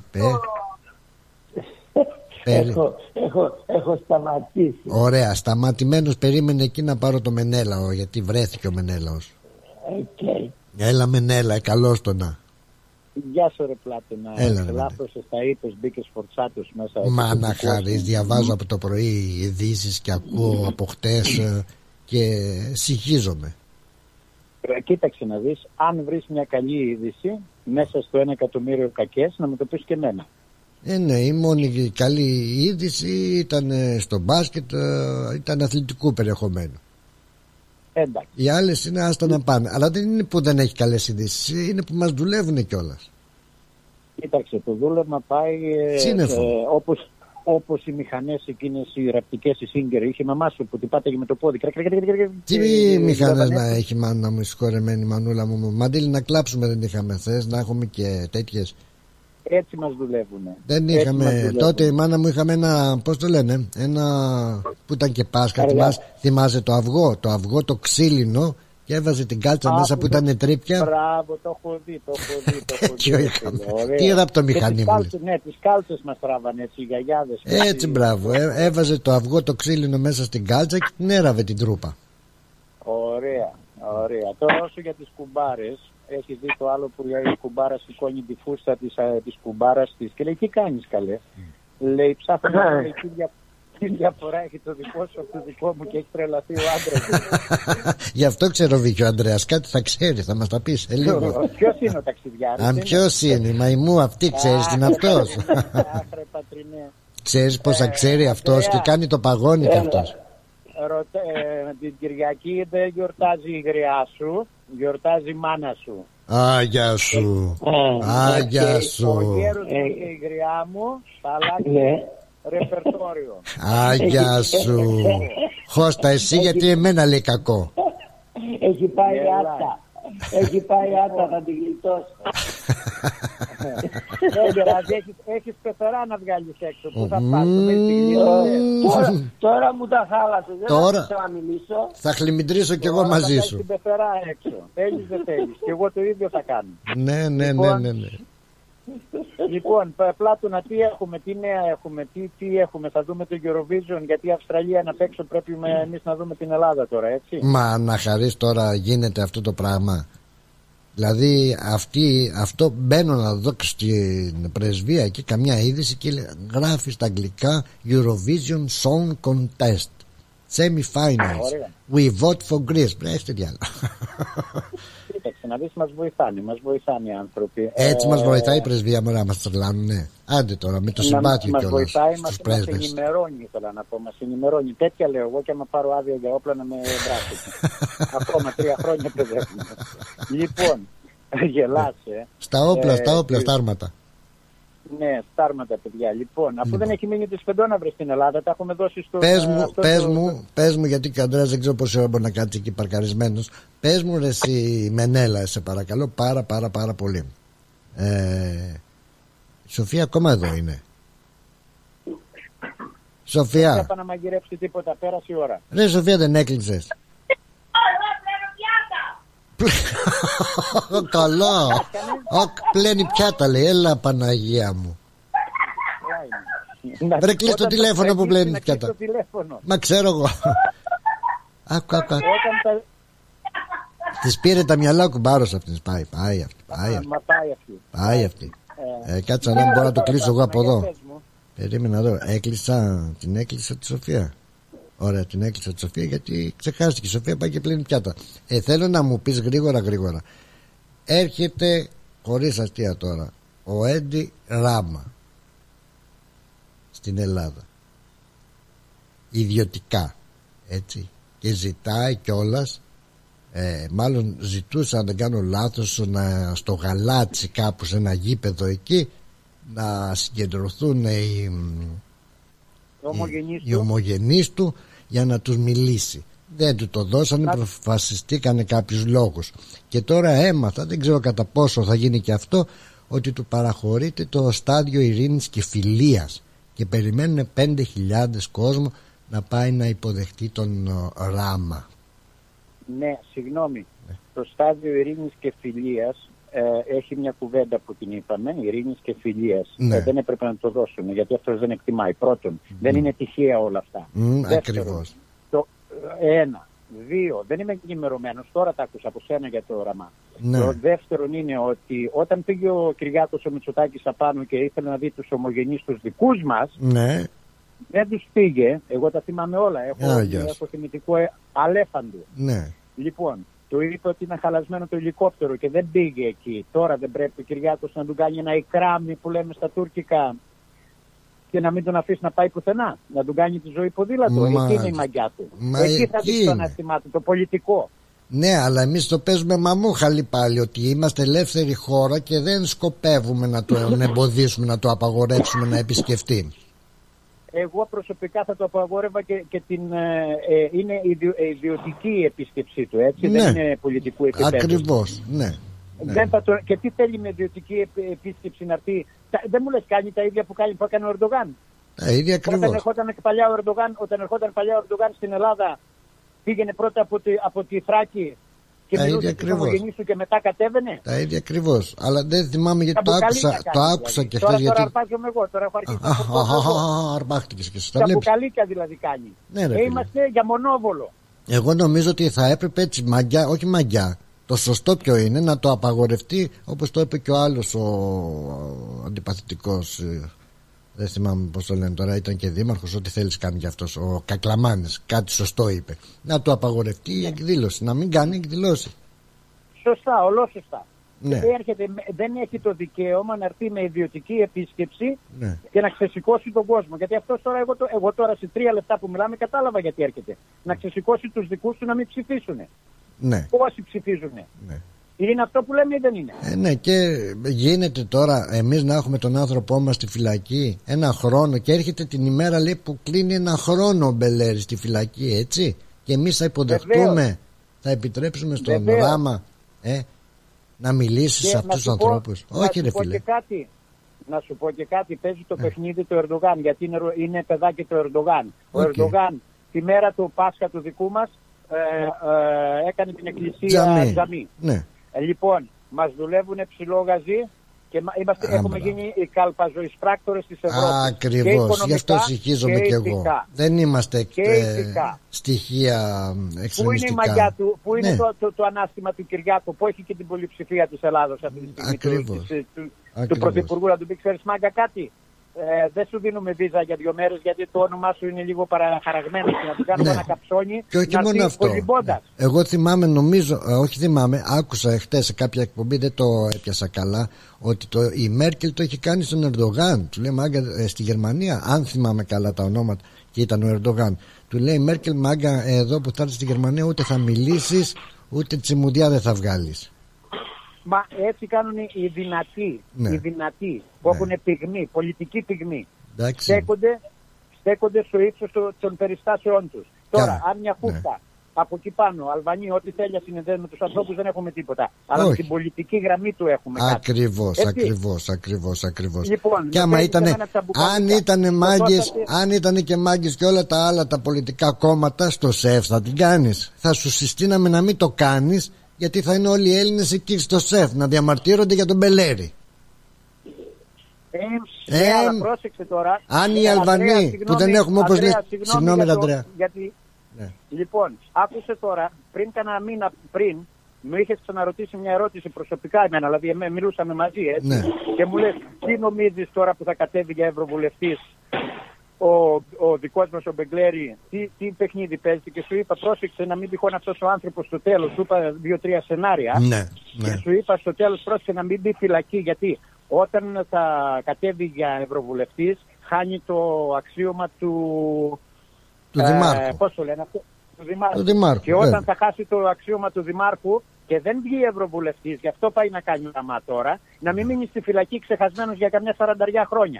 Έχω σταματήσει. Ωραία, σταματημένος. Περίμενε εκεί να πάρω το Μενέλαο, γιατί βρέθηκε ο Μενέλαος. Έλα Μενέλα, καλώς το να. Γεια σου ρε Πλάτωνα. Λάθος τα είπες, μπήκες φορτσάτος μέσα. Μα να χαρείς, διαβάζω από το πρωί ειδήσεις και ακούω από χτες και συγχύζομαι. Κοίταξε να δεις, αν βρεις μια καλή είδηση μέσα στο 1 εκατομμύριο κακές, να μου το πεις και εμένα. Ναι, η μόνη καλή είδηση ήταν στο μπάσκετ, ήταν αθλητικού περιεχομένου. Εντάξει. Οι άλλες είναι άστα να πάνε. Αλλά δεν είναι που δεν έχει καλές ειδήσεις, είναι που μας δουλεύουν κιόλας. Κοίταξε, το δούλευμα πάει όπως οι μηχανές εκείνες οι ραπτικές, οι Singer. Είχε μαμά σου που την πάταγε με το πόδι. Τι μηχανές να έχει, μάνα μου, συγχωρεμένη μανούλα μου. Μαντήλη να κλάψουμε δεν είχαμε. Θες να έχουμε και τέτοιες? Έτσι μας δουλεύουνε. Δεν είχαμε. Τότε η μάνα μου είχαμε ένα, πώς το λένε, ένα που ήταν και Πάσχα. Θυμάσαι το αυγό το ξύλινο, και έβαζε την κάλτσα μέσα που ήταν τρίπια. Μπράβο, το έχω δει. Τέτοιο είχαμε. Τι είδα από το μηχανή μου. Ναι, τις κάλτσες μας τράβανε έτσι οι γιαγιάδες. Έτσι, μπράβο. Έβαζε το αυγό το ξύλινο μέσα στην κάλτσα και την έραβε την τρούπα. Ωραία. Τώρα όσο για τις κουμπάρες, Έχει δει το άλλο που λέει η κουμπάρα σηκώνει τη φούστα της κουμπάρας της και λέει τι κάνεις καλέ. Λέει ψάχνω να λέει τι διαφορά έχει το δικό σου από το δικό μου και έχει τρελαθεί ο άντρας. Γι' αυτό ξέρω Βίκυ ο Ανδρέας, κάτι θα ξέρει, θα μας τα πει σε λίγο. Ποιος είναι ο ταξιδιάρης? Αν ποιος είναι, η μαϊμού αυτή, ξέρεις την αυτός. Ξέρεις πως θα ξέρει αυτός και κάνει το παγόνι κι αυτός. Την Κυριακή δεν γιορτάζει η γριά σου, γιορτάζει η μάνα σου. Άγια σου. Άγια σου. Ο γέρος και η γριά μου θα αλλάξει ρεπερτόριο. Άγια σου. Χώστα εσύ γιατί εμένα λέει κακό. Έχει πάει άτα. Έχει πάει άτα, θα την γλιτώσει. Έχεις πεθερά να βγάλεις έξω. Πού θα πας? Τώρα μου τα χάλασες. Τώρα δεν θα μιλήσω. Θα χλιμιντρήσω κι εγώ μαζί σου. Την πεθερά έξω. Θέλεις δεν θέλεις. Και εγώ το ίδιο θα κάνω. Ναι. Λοιπόν, Πλάτωνα, τι έχουμε, τι νέα έχουμε, τι έχουμε, θα δούμε το Eurovision, γιατί η Αυστραλία να παίξω πρέπει εμείς να δούμε την Ελλάδα τώρα, έτσι. Μα να χαρείς τώρα γίνεται αυτό το πράγμα. Δηλαδή αυτό μπαίνω να δω στην πρεσβεία εκεί καμιά είδηση και γράφει στα αγγλικά Eurovision Song Contest Semi-Finals. We vote for Greece. Βρέστε διάλα. Κοίταξε να δεις, μας βοηθάνε οι άνθρωποι. Έτσι μας βοηθάει η πρεσβεία, μωρά, μας τρελάνουνε. Άντε τώρα με το συμπάθειο κιόλας. Μας βοηθάει, μας ενημερώνει, ήθελα να πω. Μας ενημερώνει. Τέτοια λέω εγώ και άμα πάρω άδεια για όπλα να με βράσετε. Ακόμα 3 χρόνια παιδεύουμε. Λοιπόν, γελάσαι. Στα όπλα, στα άρματα. Ναι, στάρματα παιδιά. Λοιπόν, αφού δεν έχει μείνει τη σπεντόναυρη στην Ελλάδα, τα έχουμε δώσει στο. Πες μου, γιατί και ο Ανδρέας δεν ξέρω πόση ώρα μπορεί να κάτσει εκεί παρκαρισμένος. Πες μου ρε εσύ Μενέλα, σε παρακαλώ πάρα πολύ. Η Σοφία ακόμα εδώ είναι. Σοφία. Δεν έπα να μαγειρέψει τίποτα, πέρασε η ώρα. Ρε Σοφία, δεν έκλεισες? Καλά. Πλένει πιάτα λέει. Έλα Παναγία μου. Βρε κλείς το τηλέφωνο που πλένει πιάτα. Μα ξέρω εγώ. Άκου. Της πήρε τα μυαλά ο κουμπάρος αυτής. Πάει αυτή. Κάτσε να μην μπορώ να το κλείσω εγώ από εδώ. Περίμενα εδώ. Την έκλεισα τη Σοφία. Ωραία, την έκλεισα τη Σοφία γιατί ξεχάστηκε η Σοφία, πάει και πλύνει πιάτα. Θέλω να μου πεις γρήγορα. Έρχεται, χωρίς αστεία τώρα, ο Έντι Ράμα στην Ελλάδα. Ιδιωτικά, έτσι. Και ζητάει κιόλας, μάλλον ζητούσε, αν δεν κάνω λάθος, στο Γαλάτσι κάπου σε ένα γήπεδο εκεί να συγκεντρωθούν οι ομογενείς του για να τους μιλήσει. Δεν του το δώσανε, προφασιστήκανε κάποιους λόγους. Και τώρα έμαθα, δεν ξέρω κατά πόσο θα γίνει και αυτό, ότι του παραχωρείται το στάδιο ειρήνης και φιλίας και περιμένουν 5.000 κόσμο να πάει να υποδεχτεί τον Ράμα. Ναι, συγγνώμη. Το στάδιο ειρήνης και φιλίας έχει μια κουβέντα που την είπαμε, ειρήνης και φιλίας. Δεν έπρεπε να το δώσουν γιατί αυτός δεν εκτιμάει. Πρώτον, δεν είναι τυχαία όλα αυτά. Ακριβώς. Ένα. 2. Δεν είμαι ενημερωμένος. Τώρα τα άκουσα από σένα για το Ραμά. Το δεύτερον είναι ότι όταν πήγε ο Κυριάκος ο Μητσοτάκης απάνω και ήθελε να δει τους ομογενείς τους δικούς μας, δεν τους πήγε. Εγώ τα θυμάμαι όλα. Έχω θυμητικό αλέφαντο. Λοιπόν, του είπε ότι είναι χαλασμένο το ελικόπτερο και δεν πήγε εκεί. Τώρα δεν πρέπει ο Κυριάκος να του κάνει ένα ικράμι που λέμε στα τουρκικά και να μην τον αφήσει να πάει πουθενά, να του κάνει τη ζωή ποδήλατο. Εκεί είναι η μαγιά του. Εκεί θα δει το αναστημά του, το πολιτικό. Ναι, αλλά εμείς το παίζουμε μαμούχαλη πάλι, ότι είμαστε ελεύθερη χώρα και δεν σκοπεύουμε να το εμποδίσουμε, να το απαγορεύσουμε να επισκεφτεί. Εγώ προσωπικά θα το απαγόρευα και είναι ιδιωτική η επίσκεψή του, έτσι, δεν είναι πολιτικού επίπεδου. Ακριβώς, και τι θέλει με ιδιωτική επίσκεψη να έρθει? Δεν μου λες κάνει τα ίδια που έκανε ο Ερντογάν. Τα ίδια ακριβώς. Όταν ερχόταν παλιά ο Ερντογάν στην Ελλάδα, πήγαινε πρώτα από τη Θράκη και μιλούσε στους ομογενείς του και μετά κατέβαινε. Τα ίδια ακριβώς. Αλλά δεν θυμάμαι γιατί το άκουσα και χθες. Τώρα αρπάζομαι εγώ. Τώρα έχω αρχίσει αρπάχτηκες και εσύ. Τα μπουκαλίκια δηλαδή κάνει. Είμαστε για μονόβολο. Εγώ νομίζω ότι θα έπρεπε έτσι μαγιά, όχι μαγιά, Το σωστό ποιο είναι? Να το απαγορευτεί, όπως το είπε και ο άλλος ο αντιπαθητικός, δεν θυμάμαι πώς το λένε τώρα, ήταν και δήμαρχος, ό,τι θέλεις κάνει κι αυτός, ο Κακλαμάνης, κάτι σωστό είπε. Να το απαγορευτεί η εκδήλωση, να μην κάνει εκδηλώσει. Σωστά, ολόσωστα. Ναι. Δεν έχει το δικαίωμα να έρθει με ιδιωτική επίσκεψη και να ξεσηκώσει τον κόσμο. Γιατί αυτό τώρα, εγώ τώρα σε 3 λεπτά που μιλάμε κατάλαβα γιατί έρχεται. Να ξεσηκώσει τους δικούς του να μην ψηφίσουν. Ναι. Πόσοι ψηφίζουν. Ναι. Είναι αυτό που λέμε ή δεν είναι? Ναι, και γίνεται τώρα εμείς να έχουμε τον άνθρωπό μας στη φυλακή 1 χρόνο και έρχεται την ημέρα, λέει, που κλείνει 1 χρόνο ο Μπελέρης στη φυλακή, έτσι. Και εμείς θα υποδεχτούμε, θα επιτρέψουμε στον Ράμα να μιλήσει σε αυτούς τους ανθρώπους? Όχι, ρε φίλε. Να σου πω και κάτι, παίζει το παιχνίδι του Ερντογάν, γιατί είναι παιδάκι του Ερντογάν. Ο Ερντογάν τη μέρα του Πάσχα του δικού μας έκανε την εκκλησία τζαμί. Ναι. Λοιπόν, μας δουλεύουν ψηλό γαζί και έχουμε γίνει οι καλπαζοεισπράκτορες της Ευρώπης. Ακριβώς, γι' αυτό συγχύζομαι και εγώ. Δεν είμαστε στοιχεία εξτρεμιστικά. Πού είναι το ανάστημα του Κυριάκου, που έχει και την πολυψηφία της Ελλάδος αυτή τη στιγμή, του Πρωθυπουργού, να του πει, ξέρεις μάγκα κάτι? Δεν σου δίνουμε βίζα για 2 μέρες γιατί το όνομά σου είναι λίγο παραχαραγμένο και να του κάνουμε ένα καψόνι. Και όχι μόνο αυτό. Εγώ θυμάμαι, νομίζω, όχι θυμάμαι, άκουσα χτες σε κάποια εκπομπή, δεν το έπιασα καλά, ότι η Μέρκελ το έχει κάνει στον Ερντογάν. Του λέει, μάγκα, στη Γερμανία, αν θυμάμαι καλά τα ονόματα, και ήταν ο Ερντογάν, του λέει, Μέρκελ, μάγκα, εδώ που θα έρθει στη Γερμανία ούτε θα μιλήσεις, ούτε τσιμουδιά δεν θα βγάλεις. Μα έτσι κάνουν οι δυνατοί που έχουν πυγμή, πολιτική πυγμή. Στέκονται στο ύψος των περιστάσεων τους. Τώρα, αν μια χούφτα από εκεί πάνω, Αλβανοί, ό,τι θέλει να συνδέουν με τους ανθρώπους, δεν έχουμε τίποτα. Αλλά με την πολιτική γραμμή του έχουμε κάτι. Ακριβώς. Λοιπόν, και άμα αν ήταν και μάγκες και όλα τα άλλα τα πολιτικά κόμματα, στο ΣΕΦ θα την κάνεις? Θα σου συστήναμε να μην το κάνεις, γιατί θα είναι όλοι οι Έλληνες εκεί στο ΣΕΦ να διαμαρτύρονται για τον Μπελέρη. Αλλά πρόσεξε τώρα. Αν οι Αλβανοί που δεν έχουμε, όπως λέει. Συγγνώμη, Αντρέα. Λοιπόν, άκουσε τώρα, πριν κάνα μήνα πριν, μου είχες ξαναρωτήσει μια ερώτηση προσωπικά εμένα, δηλαδή μιλούσαμε μαζί, έτσι. Ναι. Και μου λες, τι νομίζεις τώρα που θα κατέβει για ευρωβουλευτής ο δικός μας ο Μπεγκλέρη, τι παιχνίδι παίζει? Και σου είπα, πρόσεξε να μην τυχόν αυτός ο άνθρωπος στο τέλος. Σου είπα 2-3 σενάρια. Ναι. Και σου είπα στο τέλος, πρόσεξε να μην μπει φυλακή, γιατί όταν θα κατέβει για ευρωβουλευτής χάνει το αξίωμα του Δημάρχου. Πώς το λένε αυτό? Του Δημάρχου. Και όταν θα χάσει το αξίωμα του Δημάρχου και δεν βγει ευρωβουλευτής, γι' αυτό πάει να κάνει ραμά τώρα, να μην μείνει στη φυλακή ξεχασμένος για καμιά 40 χρόνια.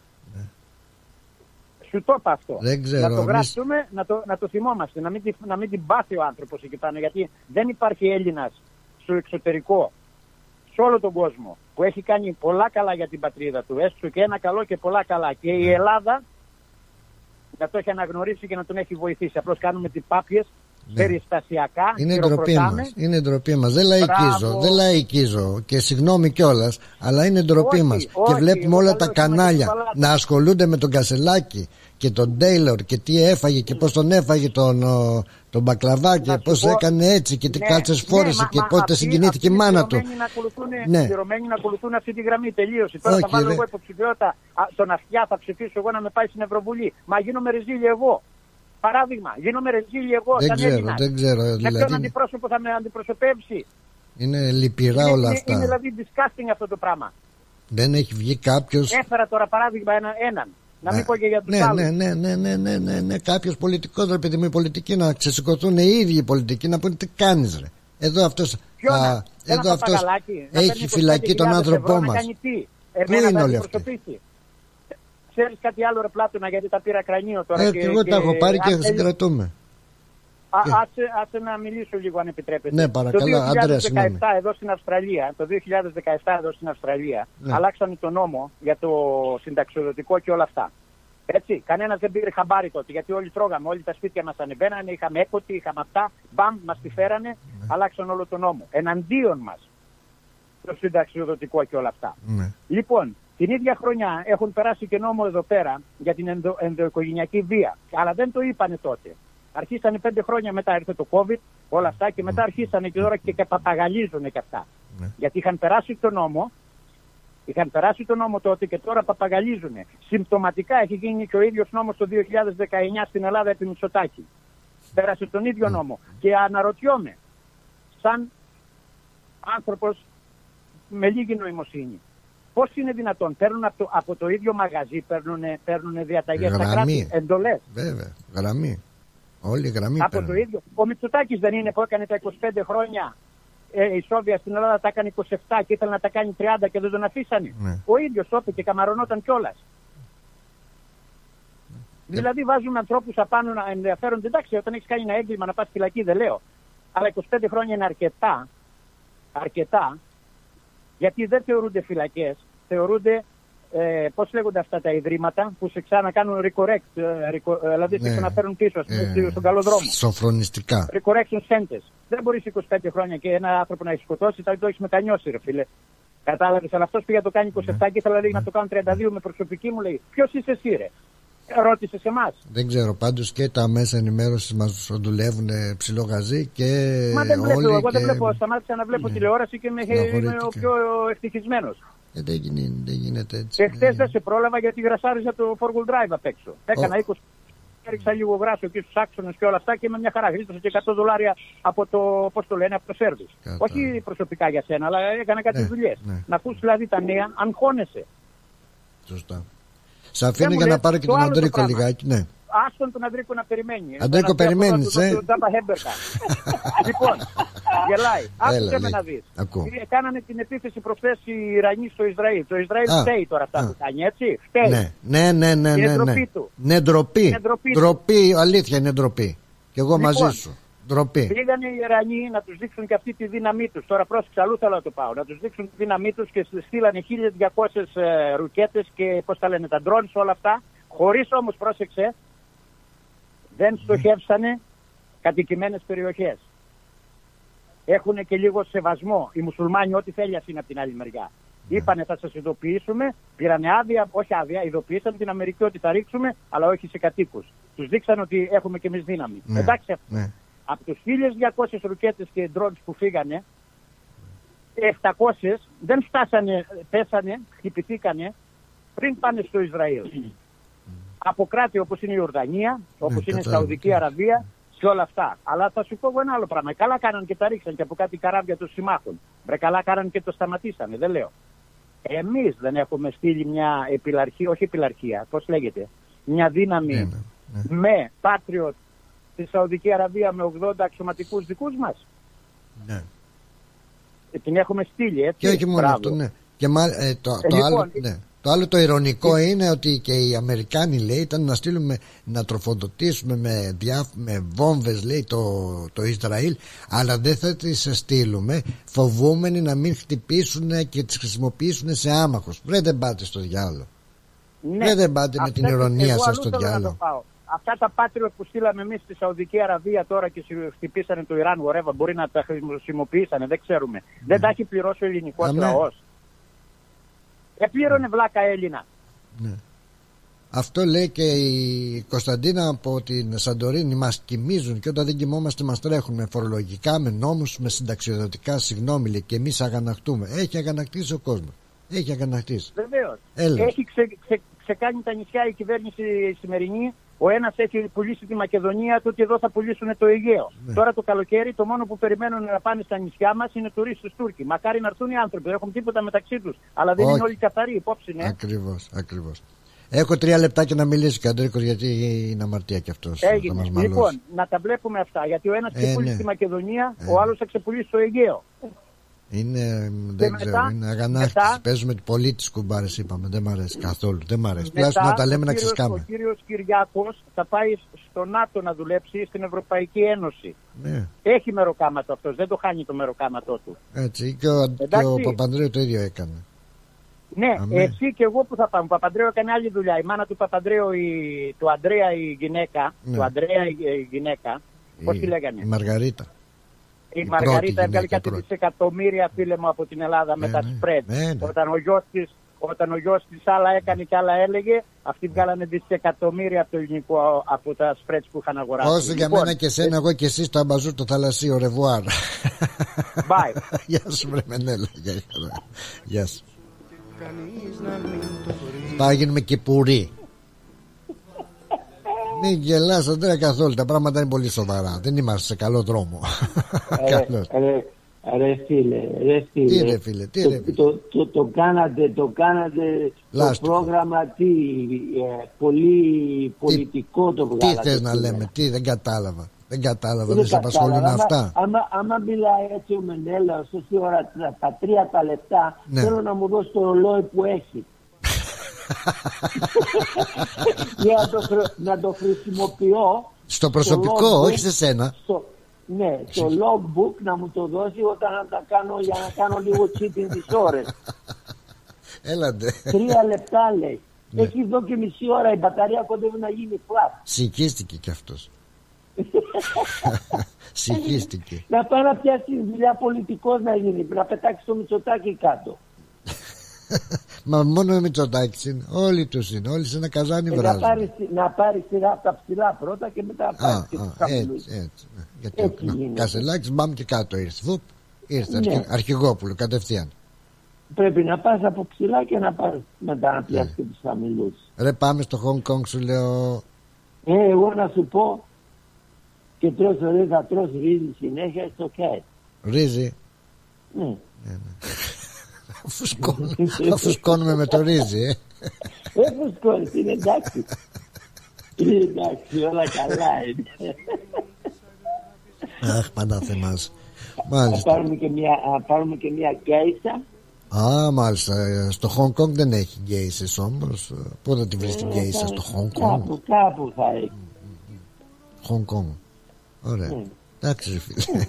Σου το είπα αυτό. Ξέρω, να το γράψουμε, να το θυμόμαστε, να μην την πάθει ο άνθρωπος εκεί πάνω, γιατί δεν υπάρχει Έλληνας στο εξωτερικό, σε όλο τον κόσμο, που έχει κάνει πολλά καλά για την πατρίδα του, έστω και ένα καλό και πολλά καλά. Και η Ελλάδα να το έχει αναγνωρίσει και να τον έχει βοηθήσει. Απλώς κάνουμε τις πάπιες περιστασιακά. Είναι ντροπή μας. Δεν λαϊκίζω και συγγνώμη κιόλας, αλλά είναι ντροπή μας. Και βλέπουμε όλα τα κανάλια να ασχολούνται με τον Κασελάκη και τον Τέιλορ και τι έφαγε και πώς τον έφαγε τον Μπακλαβά και πώς έκανε έτσι και τι κάτσες φόρεσε και πότε συγκινήθηκε η μάνα του. Οι Ρωμένοι να ακολουθούν αυτή τη γραμμή. Τελείωσε. Τώρα θα βάλω εγώ υποψηφιότητα στον Αυτιά, θα ψηφίσω εγώ να με πάει στην Ευρωβουλή. Μα γίνομαι ρεζίλη εγώ. Παράδειγμα, γίνομαι ρεζίλη εγώ. Δεν ξέρω. Με ποιον αντιπρόσωπο θα με αντιπροσωπεύσει? Είναι λυπηρά όλα αυτά. Είναι δηλαδή disgusting αυτό το πράγμα. Δεν έχει βγει κάποιος. Έφερα τώρα παράδειγμα έναν. Να μην πω και για τους άλλους. Ναι, κάποιος πολιτικός, ρε παιδί μου, οι πολιτικοί να ξεσηκωθούν οι ίδιοι οι πολιτικοί να πούνε τι κάνεις, ρε. Εδώ αυτός έχει φυλακή τον άνθρωπό μας. Πού είναι όλοι αυτοί? Ξέρεις κάτι άλλο, ρε Πλάτωνα, γιατί τα πήρα κρανίο τώρα? Εγώ τα έχω πάρει και συγκρατούμε. Άσε να μιλήσω λίγο, αν επιτρέπετε. Ναι, παρακαλώ, το 2017 εδώ στην Αυστραλία, αλλάξανε τον νόμο για το συνταξιοδοτικό και όλα αυτά. Έτσι, κανένας δεν πήρε χαμπάρι τότε, γιατί όλοι τρώγαμε, όλοι τα σπίτια μας ανεβαίνανε, είχαμε έκοτη, είχαμε αυτά, μπαμ, μας τη φέρανε, αλλάξαν όλο τον νόμο. Εναντίον μας το συνταξιοδοτικό και όλα αυτά. Λοιπόν, την ίδια χρονιά έχουν περάσει και νόμο εδώ πέρα για την ενδοοικογενειακή βία, αλλά δεν το είπανε τότε. Αρχίσανε 5 χρόνια μετά, ήρθε το COVID, όλα αυτά και μετά αρχίσανε και τώρα και παπαγαλίζουν και αυτά. Γιατί είχαν περάσει τον νόμο τότε και τώρα παπαγαλίζουν. Συμπτωματικά έχει γίνει και ο ίδιος νόμος το 2019 στην Ελλάδα επί Μητσοτάκη. Πέρασε τον ίδιο νόμο. Και αναρωτιόμαι, σαν άνθρωπος με λίγη νοημοσύνη, πώς είναι δυνατόν, παίρνουν από το ίδιο μαγαζί, παίρνουν διαταγές στα κράτη, εντολές. Βέβαια, γραμμή. Όλη η γραμμή από το ίδιο. Ο Μητσοτάκης δεν είναι που έκανε τα 25 χρόνια ισόβια στην Ελλάδα, τα έκανε 27 και ήθελε να τα κάνει 30 και δεν τον αφήσανε. Ο ίδιος όπε και καμαρωνόταν κιόλας. Δηλαδή βάζουμε ανθρώπους απάνω να ενδιαφέρονται. Εντάξει, όταν έχεις κάνει ένα έγκλημα να πας φυλακή δεν λέω. Αλλά 25 χρόνια είναι αρκετά, γιατί δεν θεωρούνται φυλακές, θεωρούνται, πώς λέγονται αυτά τα ιδρύματα που σε ξανακάνουν recorrect, δηλαδή σε ξαναφέρουν πίσω στον καλό δρόμο. Σοφρονιστικά. Recorrection centers. Δεν μπορείς 25 χρόνια και ένα άνθρωπο να έχει σκοτώσει, θα το έχεις μετανιώσει ρε φίλε. Κατάλαβες, αλλά αυτός πήγε να το κάνει 27 και ήθελα να το κάνω 32 με προσωπική μου, λέει. Ποιος είσαι εσύ ρε? Ρώτησε σε εμάς. Δεν ξέρω, πάντως και τα μέσα ενημέρωσης μας δουλεύουν ψηλό γαζί και. Μα δεν βλέπω, εγώ δεν βλέπω. Σταμάτησα να βλέπω τηλεόραση και είμαι ο πιο ευτυχισμένος. Δεν γίνεται έτσι. Και χθες δεν σε πρόλαβα γιατί γρασάριζα το 4-wheel drive απ' έξω. Έκανα 20. Έριξα λίγο γράσο εκεί στους άξονες και όλα αυτά και με μια χαρά. Γλίτωσα και $100 από το, πώς το λένε, από το σέρβις. Όχι προσωπικά για σένα, αλλά έκανα κάτι δουλειές. Να ακούς δηλαδή τα νέα, αγχώνεσαι. Σωστά. Σ' αφήνω για να πάρω και τον Αντρίκο λιγάκι, ναι. Άστον τον Αντρίκο να περιμένει. Αντρίκο, περιμένεις, Λοιπόν, γελάει. Άκουσε με να δεις. Κάνανε την επίθεση προχθές οι Ιρανοί στο Ισραήλ. Το Ισραήλ φταίει τώρα αυτά που κάνει, έτσι. Φταίει. Ναι. Είναι ντροπή του. Ναι, ντροπή. Αλήθεια είναι ντροπή. Και εγώ μαζί σου. Ντροπή. Πήγανε οι Ιρανοί να τους δείξουν και αυτή τη δύναμή τους. Τώρα πρόσεξε, αλλού θέλω να το πάω. Να τους δείξουν τη δύναμή τους και στείλανε 1.200 ρουκέτες και πώς τα λένε, τα ντρόντς, όλα αυτά. Χωρίς όμως, πρόσεξε, δεν στοχεύσανε κατοικημένες περιοχές. Έχουν και λίγο σεβασμό. Οι μουσουλμάνοι ό,τι θέλει είναι από την άλλη μεριά. Είπανε θα σας ειδοποιήσουμε, πήρανε άδεια, όχι άδεια, ειδοποιήσαν την Αμερική ότι θα ρίξουμε, αλλά όχι σε κατοίκους. Τους δείξαν ότι έχουμε και εμείς δύναμη. Εντάξει, από τους 1.200 ρουκέτες και ντρόντς που φύγανε, 700 δεν φτάσανε, πέσανε, χτυπηθήκανε πριν πάνε στο Ισραήλ. Από κράτη όπως είναι η Ιορδανία, όπως είναι η Σαουδική Αραβία, και όλα αυτά. Αλλά θα σου πω εγώ ένα άλλο πράγμα. Καλά κάναν και τα ρίξαν και από κάτι καράβια των συμμάχων. Καλά κάναν και το σταματήσανε, δεν λέω. Εμείς δεν έχουμε στείλει μια επιλαρχία, όχι επιλαρχία, πώς λέγεται, μια δύναμη με Patriot στη Σαουδική Αραβία με 80 αξιωματικούς δικούς μας. Ναι. Την έχουμε στείλει, έτσι. Και όχι μόνο αυτό, ναι. Και το άλλο το ειρωνικό είναι ότι και οι Αμερικάνοι, λέει, ήταν να στείλουμε, να τροφοδοτήσουμε με βόμβες, λέει, το Ισραήλ, αλλά δεν θα τις στείλουμε φοβούμενοι να μην χτυπήσουν και τις χρησιμοποιήσουν σε άμαχους. Δεν πάτε στο διάλογο. Ναι. Δεν πάτε με την ηρωνία σας στο διάλογο. Αυτά τα Patriot που στείλαμε εμείς στη Σαουδική Αραβία τώρα και χτυπήσανε το Ιράν, whatever, μπορεί να τα χρησιμοποιήσανε, δεν ξέρουμε. Δεν τα έχει πληρώσει ο ελληνικός λαός. Επλήρωνε βλάκα Έλληνα. Ναι. Αυτό λέει και η Κωνσταντίνα από την Σαντορίνη. Μας κοιμίζουν και όταν δεν κοιμόμαστε μας τρέχουν με φορολογικά, με νόμους, με συνταξιοδοτικά. Συγγνώμη, λέει, και εμείς αγανακτούμε. Έχει αγανακτήσει ο κόσμος. Έχει αγανακτήσει. Βεβαίως. Έχει ξεκάνει τα νησιά η κυβέρνηση η σημερινή. Ο ένας έχει πουλήσει τη Μακεδονία του και εδώ θα πουλήσουν το Αιγαίο. Ναι. Τώρα το καλοκαίρι το μόνο που περιμένουν να πάνε στα νησιά μας είναι τουρίστες Τούρκοι. Μακάρι να έρθουν οι άνθρωποι, δεν έχουν τίποτα μεταξύ τους. Αλλά δεν είναι όλοι καθαροί, υπόψη είναι. Ακριβώς. Έχω 3 λεπτάκια να μιλήσει και ο Αντρίκος, γιατί είναι αμαρτία κι αυτός. Έγινε. Λοιπόν, να τα βλέπουμε αυτά. Γιατί ο ένας ξεπούλησε τη Μακεδονία, ο άλλος θα ξεπουλήσει το Αιγαίο. Είναι, δεν ξέρω, είναι αγανάκτηση. Παίζουμε πολύ τις κουμπάρες, είπαμε. Δεν μ' αρέσει καθόλου. Δεν μ' αρέσει. Τουλάχιστον να τα λέμε να ξεσκάμε. Ο κύριος Κυριάκος θα πάει στο ΝΑΤΟ να δουλέψει, στην Ευρωπαϊκή Ένωση. Ναι. Έχει μεροκάματο αυτός, δεν το χάνει το μεροκάματό του. Έτσι. Και ο Παπανδρέου το ίδιο έκανε. Ναι, εσύ και εγώ που θα πάμε. Ο Παπανδρέου έκανε άλλη δουλειά. Η μάνα του Παπανδρέου, του Αντρέα η γυναίκα. Ναι. Του Αντρέα η γυναίκα. Πώς τη λέγανε? Η Μαργαρίτα. Η Μαργαρίτα έβγαλε κάτι δισεκατομμύρια, φίλε μου, από την Ελλάδα με τα spread. Όταν ο γιος της Όταν ο γιος της άλλα έκανε και άλλα έλεγε, αυτοί βγάλανε δισεκατομμύρια από το ελληνικό, από τα σπρέτς που είχαν αγοράσει. Όσο για μένα και εσένα, εγώ και εσύ στο αμπαζούρ το θαλασσίο. Ρεβουάρ. Bye. Γεια σου βρε Μενέλα. Γεια σου. Πάμε γίνουμε και πουρί. Μην γελάς Αντρέα καθόλου. Τα πράγματα είναι πολύ σοβαρά. Δεν είμαστε σε καλό δρόμο. Ρε φίλε. Τι ρε φίλε. Το κάνατε το πρόγραμμα πολύ πολιτικό το βγάλατε. Τι θες να λέμε, δεν κατάλαβα. Δεν σε απασχολούν αυτά. Άμα μιλάει έτσι ο Μενέλαος όση ώρα τα 3 τα λεπτά, θέλω να μου δώσει το ρολόι που έχει. Για να το χρησιμοποιώ στο προσωπικό, όχι σε σένα. Ναι, το logbook να μου το δώσει όταν θα κάνω, για να κάνω λίγο cheating τις ώρες. Έλατε. 3 λεπτά λέει. Έχει εδώ και μισή ώρα, η μπαταρία κοντεύει να γίνει flat. Συγχύστηκε κι αυτός. Συγχύστηκε. Να πάει να πιάσει δουλειά πολιτικός να γίνει, να πετάξει το Μητσοτάκη κάτω. Μα μόνο ο Μητσοτάκης είναι. Όλοι τους είναι. Όλοι σε ένα καζάνι βράζουν. Να πάρει σειρά από τα ψηλά πρώτα και μετά να πάρει και τους χαμηλούς. Έτσι. Γιατί ο Κασελάκης μπαμ και κάτω ήρθε. Βουπ, ήρθε Αρχηγόπουλο κατευθείαν. Πρέπει να πας από ψηλά και να πάρει μετά να πιάσει και τους χαμηλούς. Ρε πάμε στο Hong Kong σου λέω. Εγώ να σου πω και τρως ωραία θα τρως ρύζι συνέχεια στο κέντρο. Ρύζι. Ναι. Αφού σκόνουμε με το ρύζι. Φουσκώνεις, είναι εντάξει. Είναι εντάξει, όλα καλά είναι. Αχ, Πανάθεμας. Μάλιστα. Θα πάρουμε και μια γκέισα. Μάλιστα. Στο Hong Kong δεν έχει γκέισες όμως. Πού θα τη βρεις την γκέισα στο Hong Kong? Κάπου θα έχει. Hong Kong. Ωραία. Εντάξει φίλε.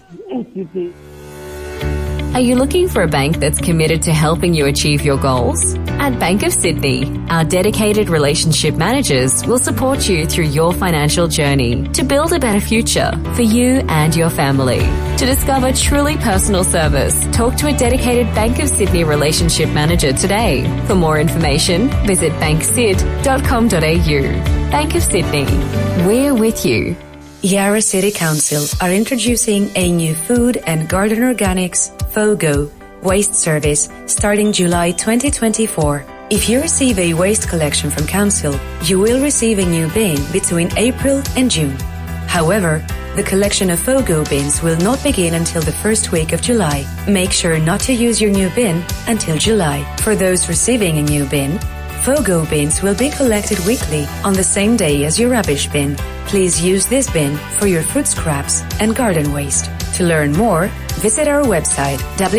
Are you looking for a bank that's committed to helping you achieve your goals? At Bank of Sydney, our dedicated relationship managers will support you through your financial journey to build a better future for you and your family. To discover truly personal service, talk to a dedicated Bank of Sydney relationship manager today. For more information, visit banksid.com.au. Bank of Sydney, we're with you. Yarra City Council are introducing a new food and garden organics FOGO waste service starting July 2024. If you receive a waste collection from Council, you will receive a new bin between April and June. However, the collection of FOGO bins will not begin until the first week of July. Make sure not to use your new bin until July. For those receiving a new bin, FOGO bins will be collected weekly on the same day as your rubbish bin. Please use this bin for your food scraps and garden waste. To learn more, visit our website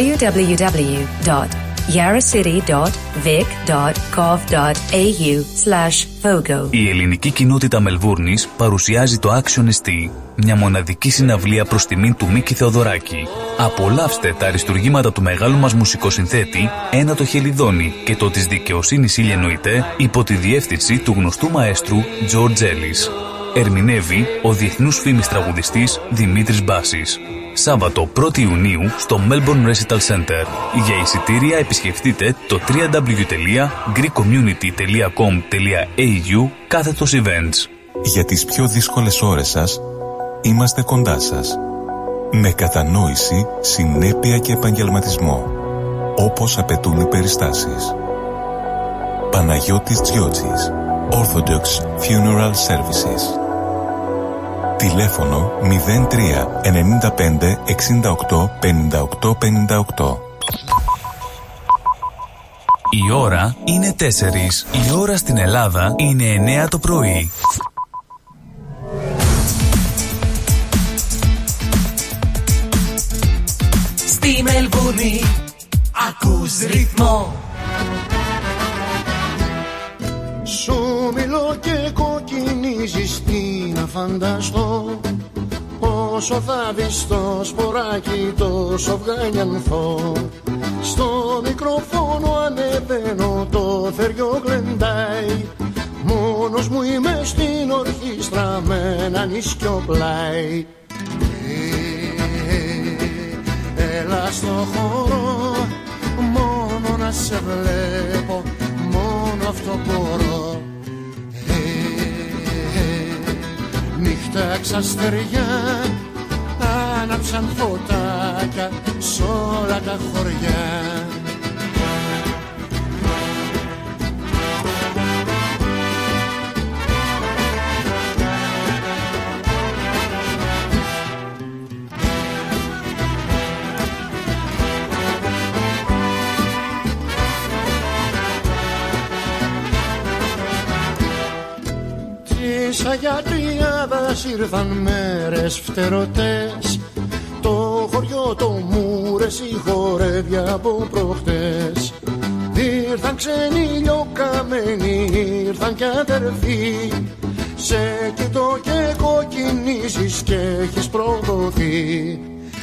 www.yarracity.vic.gov.au/FOGO. Η ελληνική κοινότητα Μελβούρνης παρουσιάζει το Action ST, μια μοναδική συναυλία προς τιμήν του Μίκη Θεοδωράκη. Απολαύστε τα αριστουργήματα του μεγάλου μας μουσικοσυνθέτη Ένα το Χελιδόνι και το της δικαιοσύνης Ήλια Νοητέ υπό τη διεύθυνση του γνωστού μαέστρου George Ellis. Ερμηνεύει ο διεθνούς φήμης τραγουδιστής Δημήτρης Μπάσης. Σάββατο 1η Ιουνίου στο Melbourne Recital Center. Για εισιτήρια επισκεφτείτε το www.greekommunity.com.au/events. Για τις πιο δύσκολες ώρες σας, είμαστε κοντά σας. Με κατανόηση, συνέπεια και επαγγελματισμό, όπως απαιτούν οι περιστάσεις. Παναγιώτης Τζιότσης, Orthodox Funeral Services. Τηλέφωνο 03 95 68 58 58. Η ώρα είναι 4. Η ώρα στην Ελλάδα είναι 9 το πρωί. Στη Μελβούνι ακούς ρυθμό. Σου μιλώ και κοκκινίζεις, τι να φανταστώ. Όσο θα δεις το σποράκι τόσο βγανιανθώ. Στο μικρόφωνο ανεβαίνω, το θεριό γλεντάει. Μόνος μου είμαι στην ορχήστρα με ένα νησκιο πλάι. Έλα στο χώρο, μόνο να σε βλέπω. αυτό μπορώ. Νύχτα ξαστεριά άναψαν φωτάκια σ' όλα τα χωριά. Της Αγιατριάδας ήρθαν μέρες φτερωτές, το χωριό το Μούρες η χορεύει από προχτές. Ήρθαν ξένοι λιοκαμένοι, ήρθαν κι αδερφοί, σε κοιτώ και εγώ κινήσεις και έχεις προδοθεί.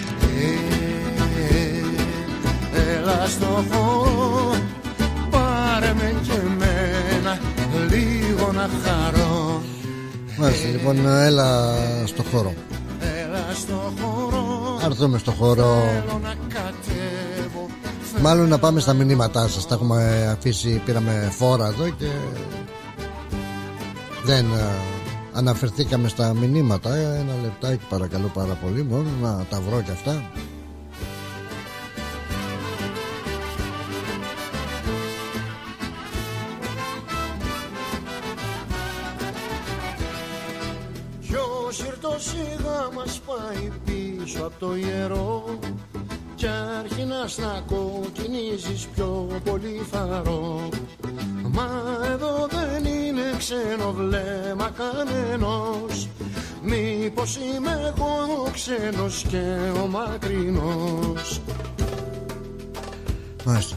Έλα στο χώρο, πάρε με και εμένα λίγο να χαρώ. Μάλιστα, λοιπόν, έλα στο χώρο. Έρθουμε στο χώρο. Μάλλον να πάμε στα μηνύματά σας. Τα έχουμε αφήσει, πήραμε φόρα εδώ και δεν αναφερθήκαμε στα μηνύματα. Ένα λεπτάκι παρακαλώ πάρα πολύ, μόνο να τα βρω και αυτά. Σιγά μας πάει πίσω από το ιερό κι αρχινάς να κοκκινίζεις πιο πολύ φαρό. Μα εδώ δεν είναι ξένο βλέμμα κανενός, μήπως είμαι εγώ ο ξένος και ο μακρινός. Μάλιστα.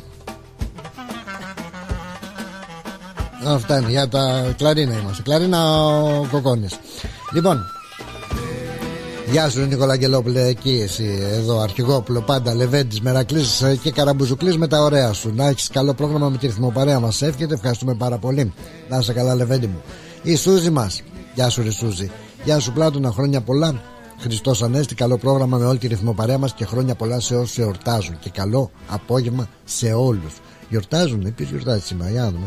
Αυτά είναι για τα κλαρίνα είμαστε. Κλαρίνα ο Κοκόνης. Λοιπόν, γεια σου Νικόλα Αγγελόπουλε, εκεί εσύ, εδώ Αρχηγόπουλο, πάντα Λεβέντης, Μερακλής και Καραμπουζουκλής με τα ωραία σου. Να έχεις καλό πρόγραμμα με τη ρυθμοπαρέα μας, εύχεται, ευχαριστούμε πάρα πολύ. Να είσαι καλά Λεβέντη μου. Η Σούζη μας, γεια σου ρε Σούζη. Γεια σου Πλάτωνα, χρόνια πολλά. Χριστός Ανέστη, καλό πρόγραμμα με όλη τη ρυθμοπαρέα μας και χρόνια πολλά σε όσους εορτάζουν. Και καλό απόγευμα σε όλους. Γιορτάζουν, ποιος γιορτάζει σήμερα, για να δούμε.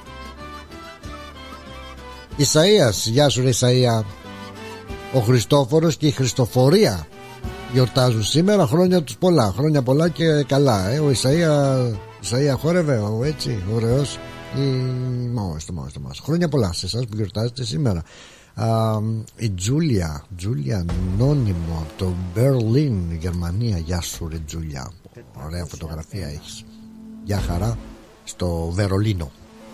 Ισαΐας, γεια σου ρε Ισαΐα. Ο Χριστόφορος και η Χριστοφορία γιορτάζουν σήμερα, χρόνια τους πολλά. Χρόνια πολλά και καλά. Ο Ισαΐα χόρευε, έτσι, ωραίος. Μάλιστα. Χρόνια πολλά σε εσάς που γιορτάζετε σήμερα. Η Τζούλια Νόνιμο από το Μπερλίν, Γερμανία. Γεια σου ρε Τζούλια. Ωραία φωτογραφία έχεις. Γεια χαρά στο Βερολίνο.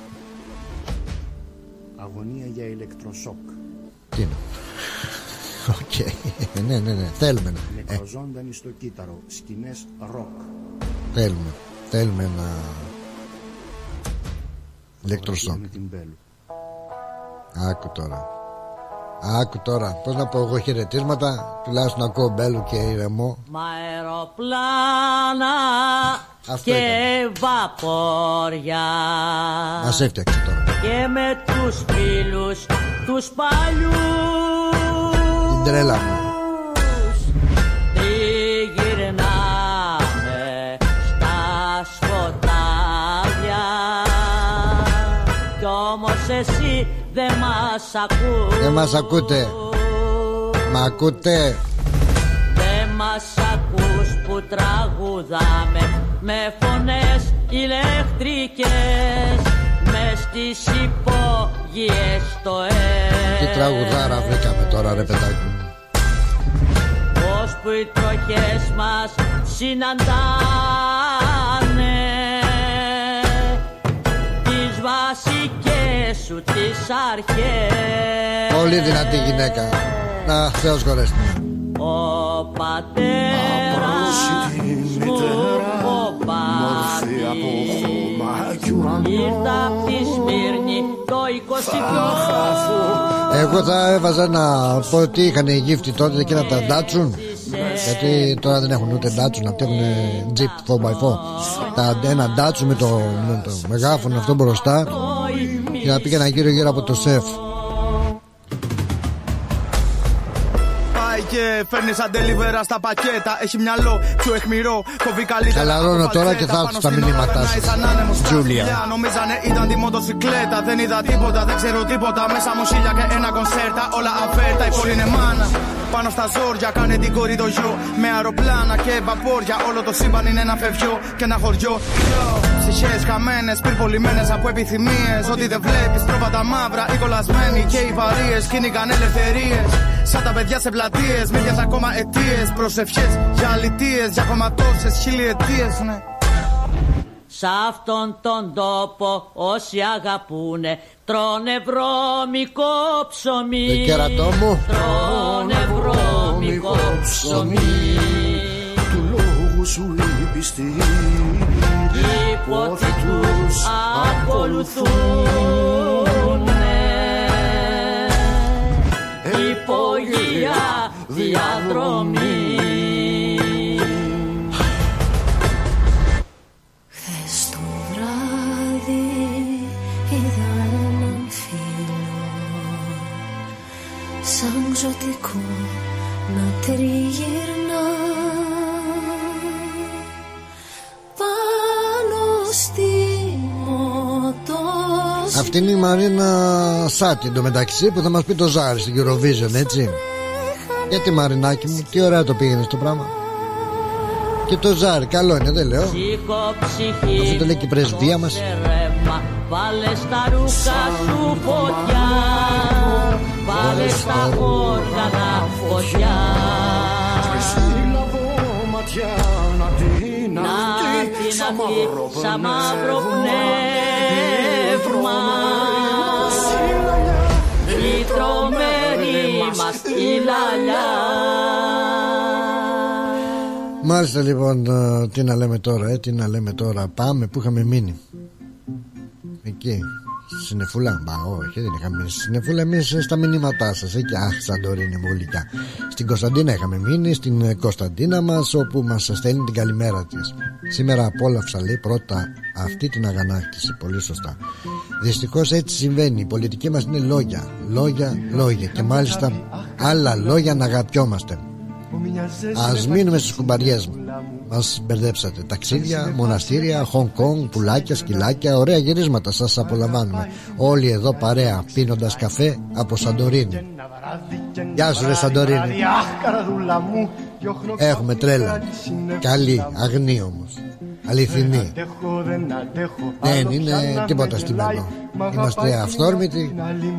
Αγωνία για ηλεκτροσόκ. Τι είναι? Οκ, ναι, θέλουμε να νεκροζώντανοι στο κύτταρο, σκηνές ροκ. Θέλουμε ένα ηλεκτροσόκ. Άκου τώρα, πώς να πω εγώ χαιρετίσματα, τουλάχιστον να ακούω Μπέλου και ηρεμό. Μα αεροπλάνα και βαπόρια. Μας έφτιαξε τώρα. Και με τους φίλους τους παλιούς την τρέλα μου. Τριγυρνάμε στα σκοτάδια κι όμως εσύ δεν μας ακούς. Δεν μας ακούτε. Μ' ακούτε? Δεν μας ακούς που τραγουδάμε με φωνές ηλεκτρικές μες στις υπόγειες στο Τι τραγουδάρα βρήκαμε τώρα ρε παιδάκι μου. Πώς που οι τροχές μας συναντάνε τις βασικές σου τις αρχές. Πολύ δυνατή γυναίκα. Να, Θεός χωρέστη. Ο πατέρας μου ο Μπάρτης ήρθα απ' τη Σμύρνη το 22. Εγώ θα έβαζα να πω ότι είχαν οι γύφτοι τότε εκείνα τα Datsun. Γιατί τώρα δεν έχουν ούτε Datsun, αυτοί έχουν Jeep 4x4. Ένα Datsun με το μεγάφωνο αυτό μπροστά και να πήγαινε γύρω από το σεφ. Πάει και φέρνει σαν τελιβέρα στα πακέτα. Έχει μυαλό πιο αιχμηρό, κόβει καλύτερα. Χαλαρώνω τώρα και θα έρθω στα μηνύματά σας. Τζούλια. Νομίζανε ήταν τη μοτοσυκλέτα. Δεν είδα τίποτα, δεν ξέρω τίποτα. Μέσα μου χίλια και ένα κονσέρτα. Όλα αφέρτα, η πόλη είναι μάνα. Πάνω στα ζόρια κάνε την κόρη το γιο. Με αεροπλάνα και βαπόρια. Όλο το σύμπαν είναι ένα φευγιό και ένα χωριό. Ψυχές χαμένες, πυρπολιμένες από επιθυμίες. Ό,τι δεν βλέπεις, πρόβατα μαύρα. Οι κολλασμένοι και οι βαρίες κυνηγαν ελευθερίες. Σαν τα παιδιά σε πλατείες, μύριας ακόμα αιτίες. Προσευχές για αλητίες, για ακόμα τόσες χιλιετίες, ναι. Σ' αυτόν τον τόπο όσοι αγαπούνε τρώνε βρώμικο ψωμί. Δεν κερατό μου. Τρώνε βρώμικο ψωμί. Του λόγου σου η πιστή. Οι πόθοι τους ακολουθούνε. Υπογεία διαδρομή. Σαν ζωτικό να τριγυρνά πάνω στη μοτοσυκλέτα. Αυτή είναι η Μαρίνα Σάτι εντωμεταξύ που θα μας πει το Ζάρι στην Eurovision, έτσι. Γιατί Μαρινάκι μου, τι ωραία το πήγαινε το πράγμα. Και το Ζάρι, καλό είναι, δεν λέω. Αυτό το λέει και η πρεσβεία μας. Βάλε στα ρούχα σου φωτιά. Βάλε στα όργανα φωτιά. Σύλλαβω ματιά να την αχτεί σαν μαύρο πνεύμα. Η τρομερή μας η λαλιά. Μάλιστα λοιπόν, τι να λέμε τώρα, τι να λέμε τώρα. Πάμε που είχαμε μείνει. Εκεί στη Συννεφούλα. Μπα, όχι, δεν είχαμε μείνει στη Συννεφούλα. Εμείς στα μηνύματά σας. Εκεί, αχ, Σαντορίνη μου γλυκιά. Στην Κωνσταντίνα είχαμε μείνει. Στην Κωνσταντίνα μας, όπου μας στέλνει την καλημέρα της. Σήμερα απόλαυσα, λέει, πρώτα αυτή την αγανάκτηση. Πολύ σωστά. Δυστυχώς έτσι συμβαίνει. Η πολιτική μας είναι λόγια. Λόγια, λόγια. Και μάλιστα άλλα λόγια να αγαπιόμαστε. Ας μείνουμε στις κουμπαριές μας μπερδέψατε. Ταξίδια, μοναστήρια, Χονγκ Κονγκ, πουλάκια, σκυλάκια. Ωραία γυρίσματα σας απολαμβάνουμε. Όλοι εδώ παρέα πίνοντας καφέ από Σαντορίνη. Γεια σου ρε Σαντορίνη. Έχουμε τρέλα. Καλή, αγνή όμως. Αληθινή. Δεν είναι τίποτα στημένο. Είμαστε αυθόρμητοι.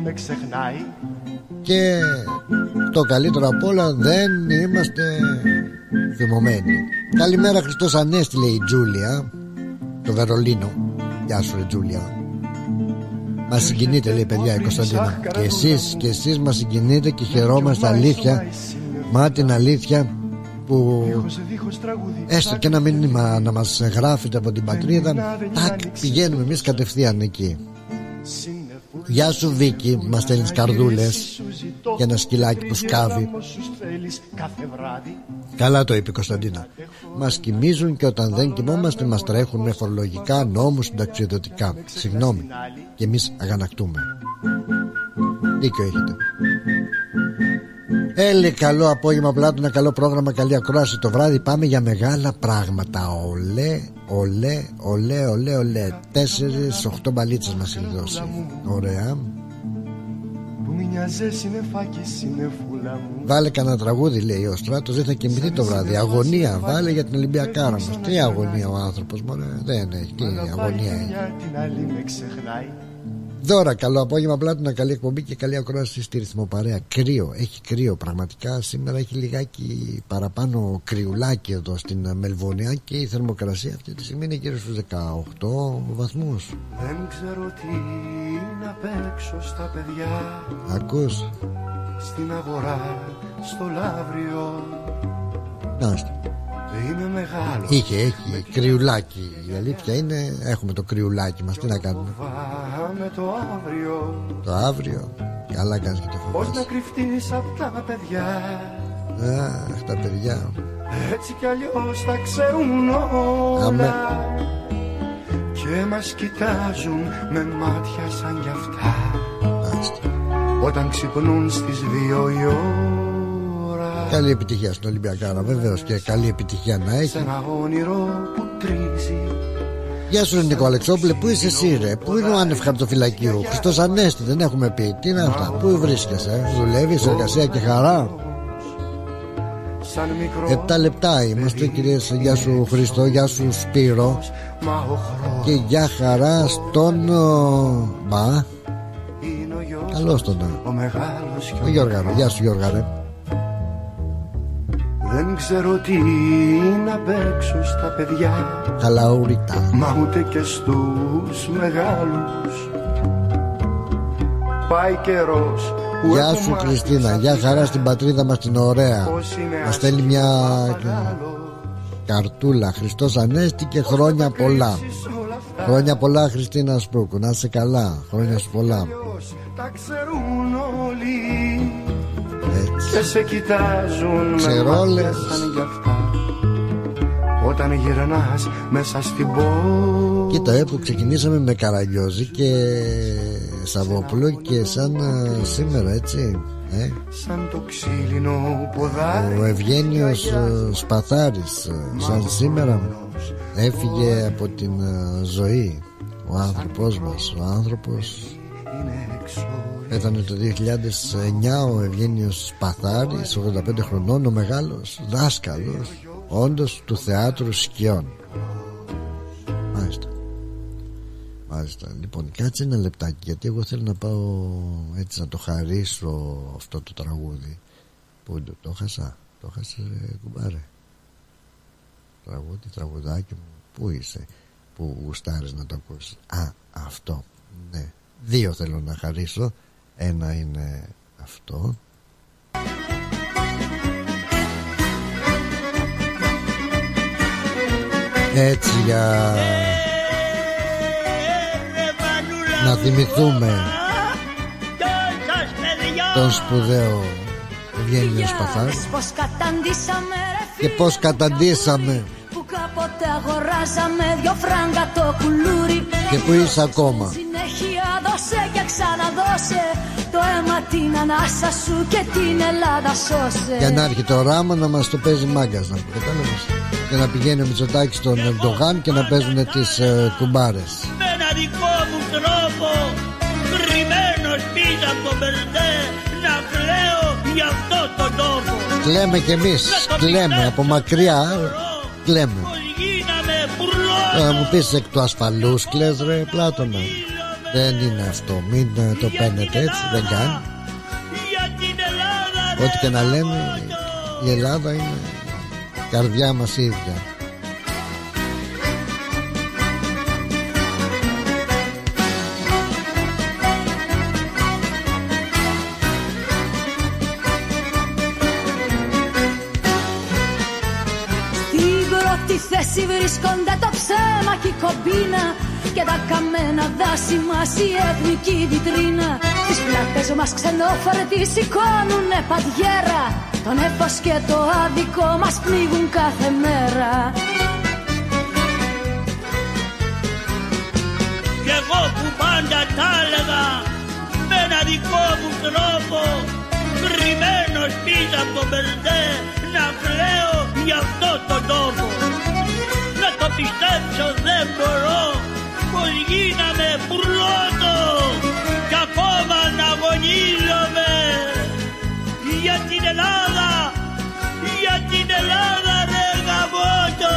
Και το καλύτερο απ' όλα, δεν είμαστε θυμωμένοι. Καλημέρα Χριστός Ανέστη, λέει η Τζούλια, το Βερολίνο. Γεια σου ρε Τζούλια. Μας συγκινείτε, λέει, παιδιά, η Κωνσταντίνα. Και εσείς μας συγκινείτε και χαιρόμαστε, αλήθεια. Μα την αλήθεια που έστω και ένα μήνυμα να μας γράφετε από την πατρίδα, τάκ, πηγαίνουμε εμείς κατευθείαν εκεί. Γεια σου Βίκη, μας στέλνεις καρδούλες για ένα σκυλάκι που σκάβει. Καλά το είπε η Κωνσταντίνα. Μας κοιμίζουν και όταν δεν κοιμόμαστε μας τρέχουν με φορολογικά, νόμους, συνταξιοδοτικά. Συγγνώμη, και εμείς αγανακτούμε. Δίκιο έχετε. Έλε, καλό απόγευμα Πλάτωνα, καλό πρόγραμμα, καλή ακρόαση το βράδυ. Πάμε για μεγάλα πράγματα. Ολέ, ολέ, ολέ, ολέ, ολέ. 4-8 μπαλίτσες μας έχει δώσει. Ωραία. Βάλε κανένα τραγούδι, λέει ο Στράτος, δεν θα κοιμηθεί το βράδυ. Αγωνία, βάλε για την Ολυμπιακάρα μας. Τι αγωνία ο άνθρωπος, μωρέ, δεν έχει. Τι αγωνία έχει. Δώρα, καλό απόγευμα Πλάτωνα, καλή εκπομπή και καλή ακρόαση στη ρυθμοπαρέα. Κρύο, έχει κρύο πραγματικά. Σήμερα έχει λιγάκι παραπάνω κρυουλάκι εδώ στην Μελβόνια και η θερμοκρασία αυτή τη στιγμή είναι γύρω στους 18 βαθμούς. Δεν ξέρω τι να παίξω στα παιδιά. Ακούς? Στην αγορά, στο Λαύριο. Νάστε. Είμαι μεγάλο. Έχει κρυουλάκι. Η αλήθεια είναι, έχουμε το κρυουλάκι μας. Τι να κάνουμε? Φοβάμαι το αύριο. Το αύριο. Καλά κάνεις και το φοβάσαι. Πώς να κρυφτείς απ' τα παιδιά. Αχ, τα παιδιά. Έτσι κι αλλιώς τα ξέρουν όλα. Και μας κοιτάζουν με μάτια σαν κι αυτά. Όταν ξυπνούν στις 2 η ώρα. Καλή επιτυχία στην Ολυμπιακάρα, βεβαίως, και καλή επιτυχία να έχει. Σε ένα όνειρο που τρίζει. Γεια σου Νίκο Αλεξόπουλε, πού είσαι εσύ ρε? Πού είναι ο άνευ χαρτοφυλακίου? Χριστός Ανέστη, δεν έχουμε πει. Τι είναι αυτά? Πού βρίσκεσαι? Δουλεύεις, εργασία και χαρά? 7 λεπτά είμαστε κυρίες. Γεια σου Χριστό, γεια σου Σπύρο. Και γεια χαρά στον Μπα. Καλώς τον ο Γιώργαρο. Γεια σου Γιώργαρε. Δεν ξέρω τι να παίξω στα παιδιά. Χαλαούριτα. Μα ούτε και στους μεγάλους. Πάει καιρός. Γεια σου Χριστίνα. Γεια χαρά στην πατρίδα μας την ωραία. Μας στέλνει μια καρτούλα. Χριστός Ανέστη και χρόνια πολλά. Χρόνια πολλά Χριστίνα Σπρούκου. Να είσαι καλά. Χρόνια σου πολλά. Τα ξέρουν όλοι. Και σε κοιτάζουν με μάτια σαν γι' αυτά. Όταν γυρνάς μέσα στην πόλη. Κοίτα που ξεκινήσαμε με Καραγκιόζη και Σαββόπουλο και σαν σήμερα έτσι σαν το ξύλινο ποδάρι. Ο Ευγένιος Σπαθάρης σαν σήμερα έφυγε από την ζωή. Ο άνθρωπος μας, ο άνθρωπος πέθανε το 2009 ο Ευγένιος Σπαθάρης, 85 χρονών, ο μεγάλος δάσκαλος όντως του θεάτρου σκιών. Μάλιστα. Λοιπόν, κάτσε ένα λεπτάκι, γιατί εγώ θέλω να πάω έτσι να το χαρίσω αυτό το τραγούδι. Πού το χάσα? Το χάσα κουμπάρε. Τραγουδάκι μου. Πού είσαι που γουστάρεις να το ακούσεις? Αυτό. Ναι. 2 θέλω να χαρίσω. Ένα είναι αυτό. Έτσι για να θυμηθούμε τον σπουδαίο Ευγένιο Σπαθάρη και πως καταντήσαμε που κάποτε αγοράζαμε 2 φράγκα το κουλούρι. Και που είσαι ακόμα? Συνέχεια δώσε και ξαναδώσε το αίμα, την ανάσα σου και την Ελλάδα σώσε. Για να έρχεται το ράμα να μας το παίζει μάγκας, να κατάλαβες. Και να πηγαίνει ο Μητσοτάκης στον Ερντογάν και να παίζουν τις κουμπάρες. Με ένα δικό μου τρόπο, κρυμμένος πίσω από το μπερδέ, να κλαίω για αυτό τον τόπο. Κλαίμε κι εμείς, κλαίμε από μακριά, κλαίμε. Θα μου πεις εκ του ασφαλούς κλαις ρε Πλάτωνα? Δεν είναι αυτό, μην το παίρνετε έτσι, δεν κάνει. Ό,τι και να λένε, η Ελλάδα είναι καρδιά μας ίδια. Στη θέση βρίσκονται το ψέμα και η κομπίνα και τα καμένα δάση μας η εθνική βιτρίνα. Στις πλάτες μας ξενόφερτοι σηκώνουνε παντιέρα, το νέφος και το άδικο μας πνίγουν κάθε μέρα. Κι εγώ που πάντα τα έλεγα με ένα δικό μου τρόπο, κρυμμένος πίσω από το μπερδέ, να κλαίω για αυτό τον τόπο. Να το πιστέψω δεν μπορώ, πως γίναμε πουρλότο κι ακόμα να αγωνίζομαι για την Ελλάδα, για την Ελλάδα ρε γαμώτο.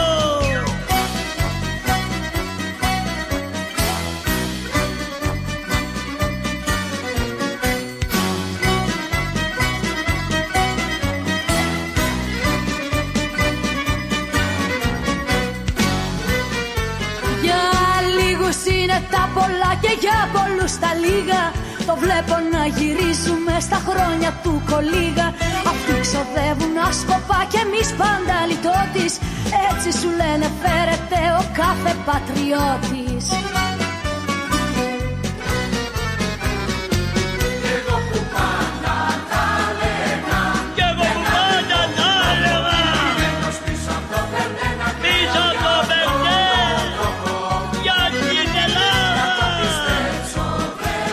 Είναι τα πολλά και για πολλούς τα λίγα. Το βλέπω να γυρίζουμε στα χρόνια του κολίγα. Αυτοί ξοδεύουν άσκοπα και εμείς πάντα λιτότης. Έτσι σου λένε φέρεται ο κάθε πατριώτης.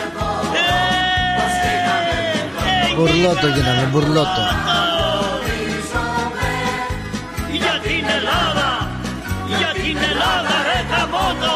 Μπουρλότο γίναμε, μπουρλότο. την Ελλάδα, για την Ελλάδα ρε καμώνω.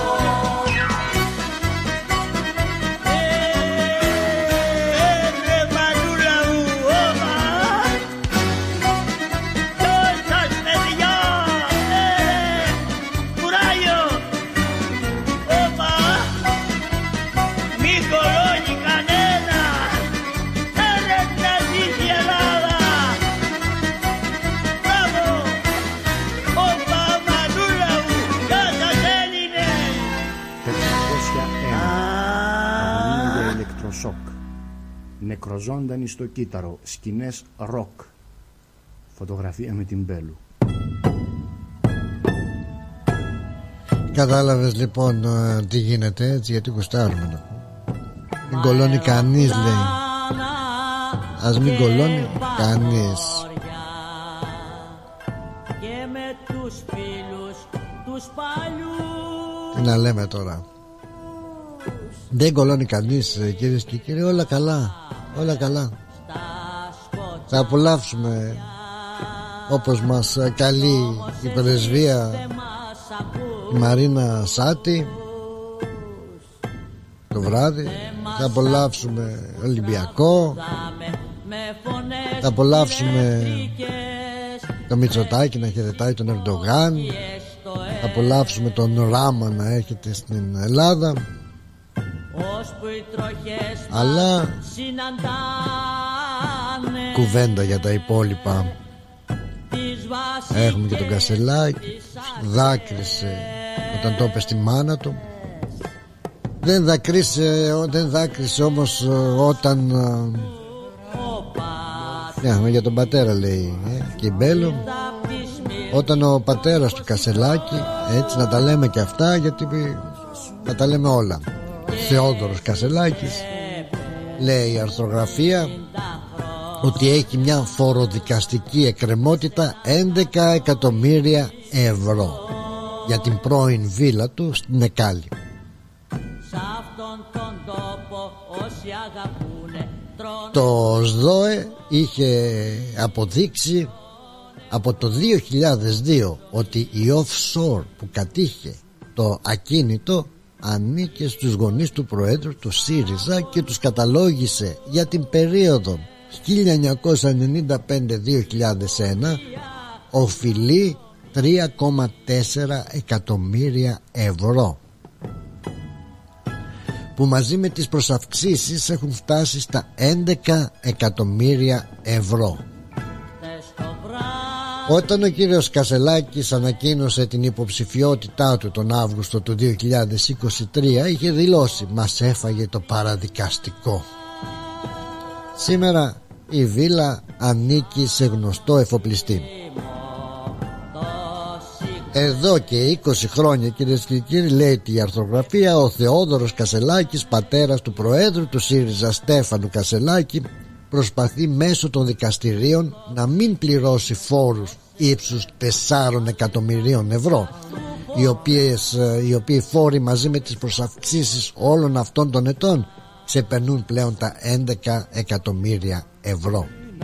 Νεκροζώντανοι στο κύτταρο, σκηνές ροκ. Φωτογραφία με την Μπέλου. Κατάλαβες λοιπόν τι γίνεται έτσι, γιατί γουστάρουμε. Μην κολώνει κανείς, λέει. Ας μην κολώνει κανείς. Και με τους φίλους τους παλιούς. Τι να λέμε τώρα. Δεν κολώνει κανείς, κυρίες και κύριοι. Όλα καλά, όλα καλά. Θα απολαύσουμε όπως μας καλεί η πρεσβεία, η Μαρίνα Σάτι, το βράδυ. Θα απολαύσουμε Ολυμπιακό. Θα απολαύσουμε το Μητσοτάκη να χαιρετάει τον Ερντογάν. Θα απολαύσουμε τον Ράμα να έρχεται στην Ελλάδα. Αλλά κουβέντα για τα υπόλοιπα. Έχουμε και τον Κασελάκη. Δάκρυσε όταν το είπε στη μάνα του. Δεν δάκρυσε όμως όταν για τον πατέρα, λέει και η Μπέλο. Όταν ο πατέρας του Κασελάκη, έτσι να τα λέμε και αυτά, γιατί να τα λέμε όλα. Θεόδωρος Κασελάκης, λέει η αρθρογραφία, ότι έχει μια φοροδικαστική εκκρεμότητα 11 εκατομμύρια ευρώ για την πρώην βίλα του στην Εκάλη. Το ΣΔΟΕ είχε αποδείξει από το 2002 ότι η offshore που κατήχε το ακίνητο ανήκε στους γονείς του Προέδρου του ΣΥΡΙΖΑ και τους καταλόγισε για την περίοδο 1995-2001 οφειλεί 3,4 εκατομμύρια ευρώ, που μαζί με τις προσαυξήσεις έχουν φτάσει στα 11 εκατομμύρια ευρώ. Όταν ο κύριος Κασελάκης ανακοίνωσε την υποψηφιότητά του τον Αύγουστο του 2023, είχε δηλώσει «Μας έφαγε το παραδικαστικό». Σήμερα η βίλα ανήκει σε γνωστό εφοπλιστή. Εδώ και 20 χρόνια, κυρίες και κύριοι, λέει η αρθρογραφία, ο Θεόδωρος Κασελάκης, πατέρας του Προέδρου του ΣΥΡΙΖΑ Στέφανου Κασελάκη, προσπαθεί μέσω των δικαστηρίων να μην πληρώσει φόρους ύψους 4 εκατομμυρίων ευρώ, οι οποίοι φόροι μαζί με τις προσαυξήσεις όλων αυτών των ετών ξεπερνούν πλέον τα 11 εκατομμύρια ευρώ.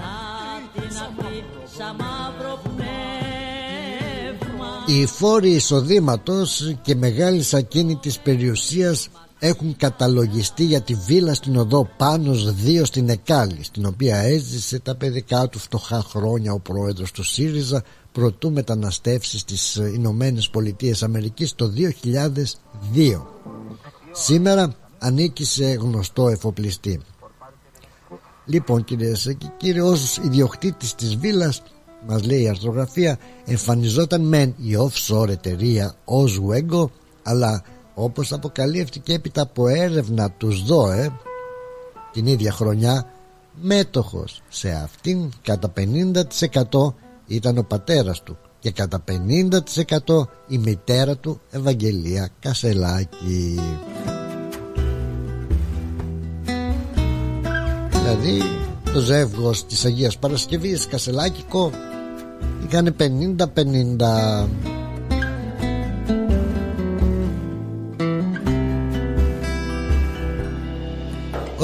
Οι φόροι εισοδήματος και μεγάλης ακίνητης περιουσίας έχουν καταλογιστεί για τη βίλα στην οδό Πάνος 2 στην Εκάλη, στην οποία έζησε τα παιδικά του φτωχά χρόνια ο πρόεδρος του ΣΥΡΙΖΑ προτού μεταναστεύσει στις Ηνωμένες Πολιτείες Αμερικής το 2002. Σήμερα ανήκει σε γνωστό εφοπλιστή. Λοιπόν, κυρίες και κύριοι, ως ιδιοκτήτης της βίλας, μας λέει η αρθρογραφία, εμφανιζόταν μεν η offshore εταιρεία ως Wego, αλλά όπως αποκαλύφθηκε έπειτα από έρευνα του ΣΔΟΕ την ίδια χρονιά, μέτοχος σε αυτήν κατά 50% ήταν ο πατέρας του και κατά 50% η μητέρα του, Ευαγγελία Κασελάκη. Δηλαδή το ζεύγος της Αγίας Παρασκευής Κασελάκικο είχανε 50-50.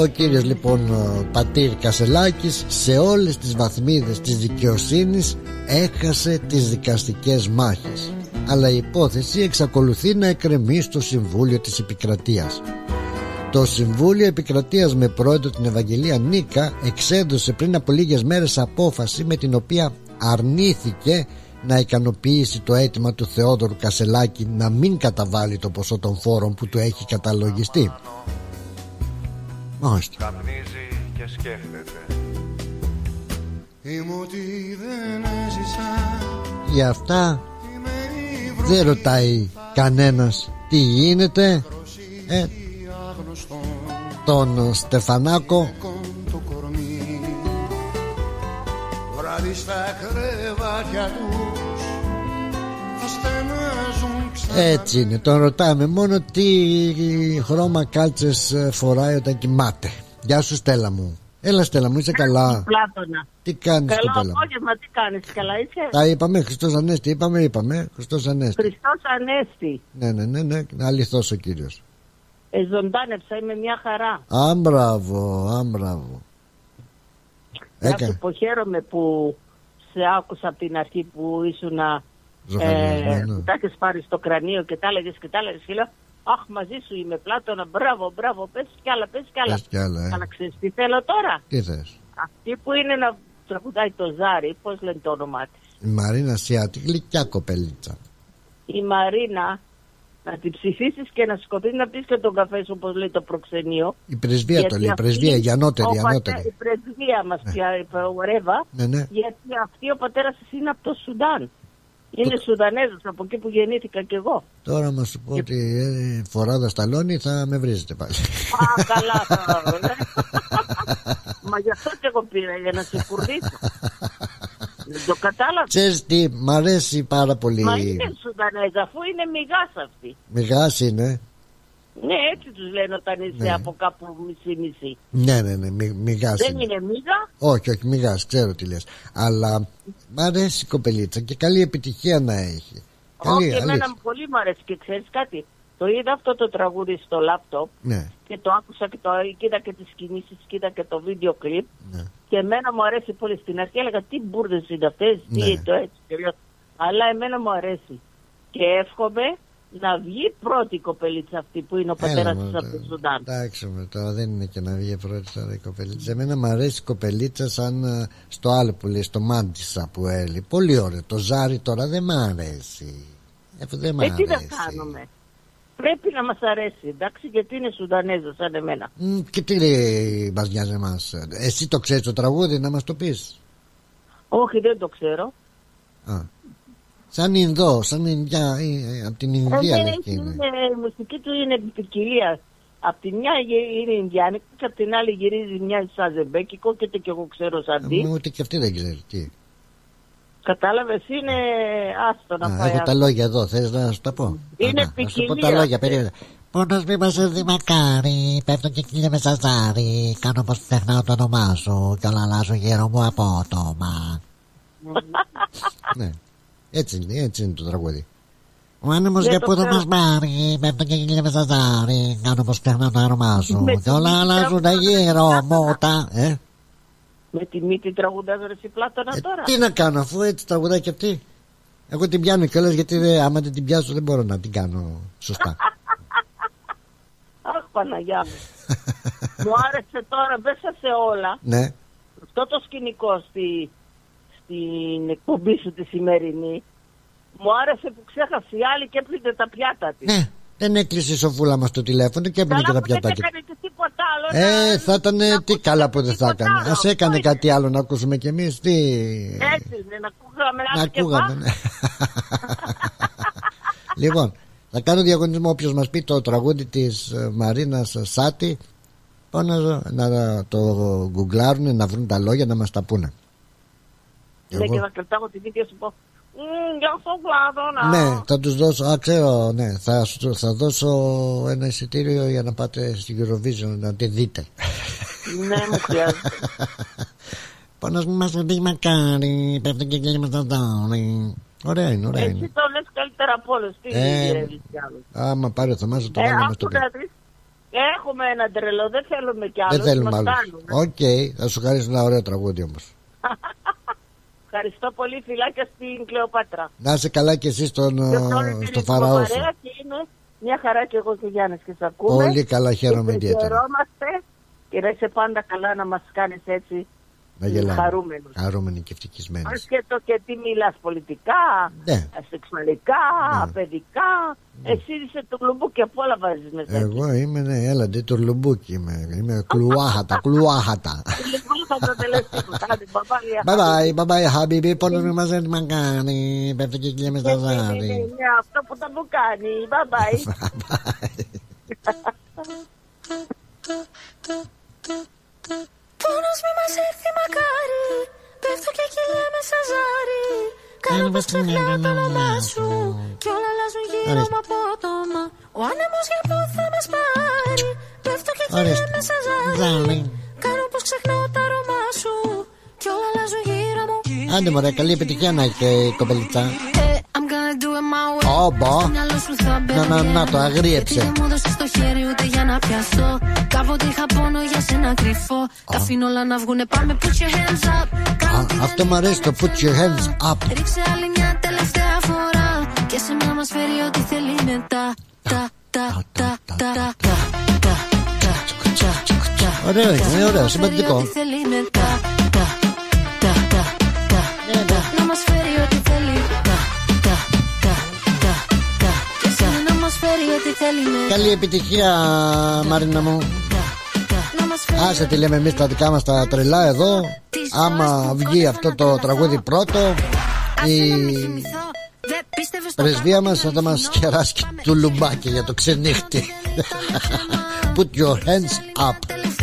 Ο κύριος λοιπόν Πατήρ Κασελάκης σε όλες τις βαθμίδες της δικαιοσύνης έχασε τις δικαστικές μάχες, αλλά η υπόθεση εξακολουθεί να εκκρεμεί στο Συμβούλιο της Επικρατείας. Το Συμβούλιο Επικρατείας με πρόεδρο την Ευαγγελία Νίκα εξέδωσε πριν από λίγες μέρες απόφαση με την οποία αρνήθηκε να ικανοποιήσει το αίτημα του Θεόδωρου Κασελάκη να μην καταβάλει το ποσό των φόρων που του έχει καταλογιστεί. Μάλιστα. Καπνίζει και σκέφτεται. Είμαι ότι δεν έζησα. Για αυτά δεν ρωτάει κανένας τι γίνεται. Τον Στεφανάκο βράδυ στα κρεβάτια τους θα στενάζουν ξανά. Έτσι είναι, τον ρωτάμε μόνο τι χρώμα κάλτσες φοράει όταν κοιμάται. Γεια σου Στέλλα μου. Έλα Στέλλα μου, είσαι καλά? Πλάτωνα. Τι κάνεις? Καλό απόγευμα, τι κάνεις, καλά είσαι? Τα είπαμε, Χριστός Ανέστη, είπαμε Χριστός Ανέστη. Χριστός Ανέστη. Ναι, αληθώς ο κύριος. Ζωντάνευσα, είμαι μια χαρά. Άμπραβο. Να σου πω, χαίρομαι που σε άκουσα από την αρχή που ήσουν που τα έχεις πάρει στο κρανίο και τα έλεγες και λέω αχ, μαζί σου είμαι Πλάτωνα, μπράβο, πες κι άλλα. Αλλά ξέρεις τι θέλω τώρα? Τι θες? Αυτή που είναι να τραγουδάει το Ζάρι, πώς λένε το όνομά της? Η Μαρίνα Σιάτη, γλυκιά κοπελίτσα. Η Μαρίνα, να την ψηφίσεις και να σκοτείς να πεις και τον καφέ σου, όπως λέει το προξενείο. Η πρεσβεία το λέει, η πρεσβεία, η ανώτερη. Η πρεσβεία μας πια, ο Ρέβα, γιατί αυτή ο πατέρας της είναι από το Σουδάν. Είναι Σουδανέζος, από εκεί που γεννήθηκα κι εγώ. Τώρα μας σου πω ότι φοράδα σταλόνι θα με βρίζετε πάλι. Α, καλά θα ναι. Μα γι' αυτό και εγώ πήρα, για να σε κουρδίσω. Δεν το κατάλαβα. Ξέρεις τι, μ' αρέσει πάρα πολύ. Μα είναι Σουδανέζα, αφού είναι μηγάς αυτή. Μηγάς είναι. Ναι, έτσι τους λένε όταν είσαι από κάπου μισή-μισή. Ναι, μηγάς. Δεν είναι μίγα? Όχι, μηγάς, ξέρω τι λες. Αλλά μ' αρέσει η κοπελίτσα και καλή επιτυχία να έχει. Όχι, εμένα πολύ μ' αρέσει και ξέρεις κάτι. Το είδα αυτό το τραγούδι στο λάπτοπ και το άκουσα και κοίτα και τις κινήσεις, κοίτα και το βίντεο κλιπ και εμένα μου αρέσει πολύ. Στην αρχή έλεγα τι μπουρδες είναι αυτές, τι το έτσι, αλλά εμένα μου αρέσει και εύχομαι να βγει πρώτη η κοπελίτσα αυτή που είναι ο πατέρας της από το Σουδάν. Εντάξει, τώρα δεν είναι και να βγει πρώτη τώρα η κοπελίτσα. Εμένα μου αρέσει η κοπελίτσα σαν στο άλλο που λέει, στο Μάντισα που έλει. Πολύ ωραίο. Το Ζάρι τώρα δεν μ' αρέσει. Τι να κάνουμε. Πρέπει να μας αρέσει, εντάξει, γιατί είναι Σουδανέζος σαν εμένα. Και τι λέει μας νοιάζει εμάς? Εσύ το ξέρεις το τραγούδι, να μας το πεις? Όχι, δεν το ξέρω. Σαν Ινδό, σαν Ινδιά, από την Ινδία λέει και είναι. Η μουσική του είναι ποικιλία. Απ' τη μια είναι Ινδιάνικο και απ' την άλλη γυρίζει μια σαν ζεμπέκικο και το κι εγώ ξέρω σαν τι. Ούτε και αυτή δεν ξέρει τι. Κατάλαβες, είναι άστο να πάει. Έχω τα λόγια εδώ, θες να σου τα πω? Είναι ποικιλία. Να σου πω τα λόγια, περίμενα. Πόνος μη μας έρθει μακάρι, πέφτω και κλείνε με σαζάρι, κάνω πως φτιαχνάω το όνομά σου κι όλα αλλάζω γύρω μου απότομα. Ναι, έτσι είναι το τραγούδι. Ο άνεμος για πού θα μας πάρει, πέφτω και κλείνε με σαζάρι, κάνω πως φτιαχνάω το όνομά σου κι όλα αλλάζουν γύρω μου τα... Με τη μύτη τραγουδάς ρε εσύ Πλάτωνα τώρα. Τι να κάνω αφού έτσι τραγουδάει και αυτή. Εγώ την πιάνω κιόλας γιατί άμα δεν την πιάσω δεν μπορώ να την κάνω σωστά. Αχ Παναγιά μου. Μου άρεσε τώρα μέσα σε όλα. Ναι. Αυτό το σκηνικό στην εκπομπή σου τη σημερινή. Μου άρεσε που ξέχασε η άλλη και έπλυνε τα πιάτα της. Ναι. Δεν έκλεισε η σοφούλα μας το τηλέφωνο και έπαιρνε και τα πιατάκια. Δεν έκανε και τίποτα άλλο. Θα ήταν τι καλά που δεν θα έκανε. Ας έκανε κάτι άλλο να ακούσουμε κι εμείς. Έτσι δεν ακούγαμε. Ναι. Λοιπόν, θα κάνω διαγωνισμό. Όποιος μας πει το τραγούδι της Μαρίνας Σάτη, να το γκουγκλάρουν, να βρουν τα λόγια, να μας τα πούνε. Ναι, και θα κρατάω την ίδια σου πω. Γεια σου Πλάτωνα. Ναι, θα τους δώσω, ξέρω, ναι, θα δώσω ένα εισιτήριο για να πάτε στην Eurovision να τη δείτε. Ναι, μου χρειάζεται. Πόνος μου μας δει μακάρι, πέφτει και κλείνει με τα δόνι. Ωραία είναι, ωραία είναι. Εσύ το λες καλύτερα από όλους, τι γυρεύεις κι άλλους. Άμα πάρει ο Θωμάς το βάλω μες στο πέρα. Έχουμε ένα τρελό, δεν θέλουμε κι άλλο. Δεν θέλουμε άλλο. Οκ, θα σου χαρίσω ένα ωραίο τραγούδι όμως. Ευχαριστώ πολύ, φιλάκια στην Κλεοπάτρα. Να είσαι καλά και εσύ στο Φαραώ σου. Μια χαρά και εγώ και Γιάννης και σ' ακούμε. Πολύ καλά, χαίρομαι ιδιαίτερα. Χαιρόμαστε και να είσαι πάντα καλά, να μας κάνεις έτσι χαρούμενοι και ευτυχισμένοι. Ασχέτω και τι μιλάς πολιτικά, σεξουαλικά, παιδικά. Εσύ είσαι το λουμπούκι, απ' όλα βάζεις μέσα. Εγώ είμαι, έλαντε το λουμπούκι, είμαι κλουάχατα. Bye bye, Habibi, πόνο μη μας δεν μ' κάνει, πέφτω και κλαίμε στα ζάρι. Είναι αυτό που θα μου κάνει, bye bye. Πόνος μη μας έρθει μακάρι, πέφτω και κυλιέμαι σαν ζάρι. Κάνω πως ξεχνάω το όνομά σου κι όλα αλλάζουν γύρω μου απότομα. Ο άνεμος για πού θα μας πάρει, πέφτω και κυλιέμαι σαν ζάρι. Κάνω πως ξεχνάω το όνομά σου κι όλα αλλάζουν γύρω μου. Άντε μωρέ, καλή επιτυχία να έχετε η κοπελίτσα. Όμπο, να το αγρίεψε. Κάποτε είχα πόνο για σένα κρυφό. Τα αφήνω όλα να βγουνε, πάμε put your hands up. Αυτό μου αρέσει το put your hands up. Ρίξε άλλη μια τελευταία φορά και σε μένα μας φέρει ό,τι θέλει μετά. Ωραίο είναι, ωραίο, σημαντικό. Να μας φέρει ό,τι θέλει. Και σε να μας φέρει ό,τι θέλει. Καλή επιτυχία, Μαρίνα μου. Άσε τι λέμε εμείς τα δικά μας τα τρελά εδώ. Άμα βγει αυτό το τραγούδι πρώτο, η πρεσβεία μας θα μας κεράσει και του λουμπάκι για το ξενύχτη. Put your hands up.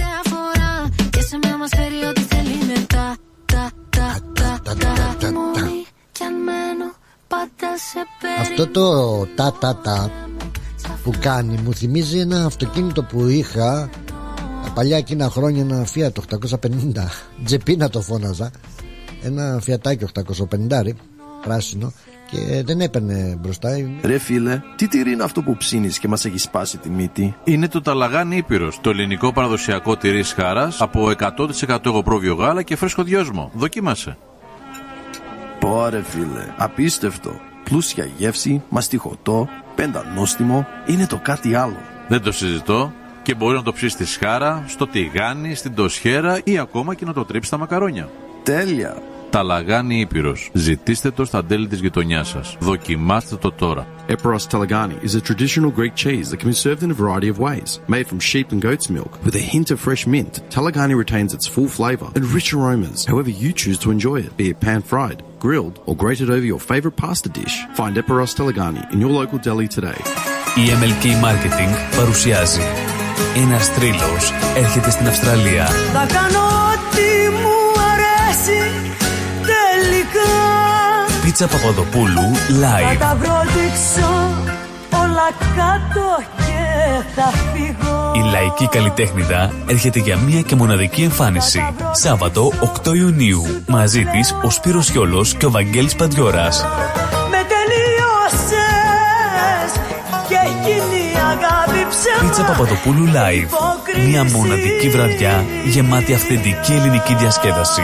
Αυτό το τα που κάνει μου θυμίζει ένα αυτοκίνητο που είχα τα παλιά εκείνα χρόνια, ένα Fiat 850 Τζεπίνα το φώναζα, ένα φιατάκι 850 πράσινο και δεν έπαιρνε μπροστά. Ρε φίλε, τι τυρί είναι αυτό που ψήνεις και μας έχει σπάσει τη μύτη? Είναι το Ταλαγάνι Ήπειρος, το ελληνικό παραδοσιακό τυρί Σχάρας από 100% εγωπρόβιο γάλα και φρέσκο δυόσμο. Δοκίμασε. Πόρε φίλε, απίστευτο. Πλούσια γεύση, μαστιχωτό, πεντανόστιμο, είναι το κάτι άλλο. Δεν το συζητώ. Και μπορεί να το ψήσει στη Σχάρα, στο τηγάνι, στην τοσχέρα ή ακόμα και να το τρίψει στα μακαρόνια. Τέλεια! Ταλαγάνι Ήπειρος. Ζητήστε το στα τέλη της γειτονιάς σας. Δοκιμάστε το τώρα. Eperos Talagani is a traditional Greek cheese that can be served in a variety of ways. Made from sheep and goat's milk with a hint of fresh mint, Talagani retains its full flavour and rich aromas, however you choose to enjoy it, be it pan-fried, grilled or grated over your favourite pasta dish. Find Eperos Talagani in your local deli today. Η MLK Marketing παρουσιάζει ένας τρίλος έρχεται στην Αυστραλία. Θα κάνω ό,τι μου αρέσει τελικά. Πίτσα Παπαδοπούλου live. Θα τα προδείξω όλα κάτω και θα φύγω. Η λαϊκή καλλιτέχνηδα έρχεται για μία και μοναδική εμφάνιση. Σάββατο 8 Ιουνίου. Μαζί της ο Σπύρος Σιόλος και ο Βαγγέλης Παντιώρας. Με τελείωσες και εκείνη η αγάπη ψέμα. Πίτσα Παπαδοπούλου live. Μία μοναδική βραδιά γεμάτη αυθεντική ελληνική διασκέδαση.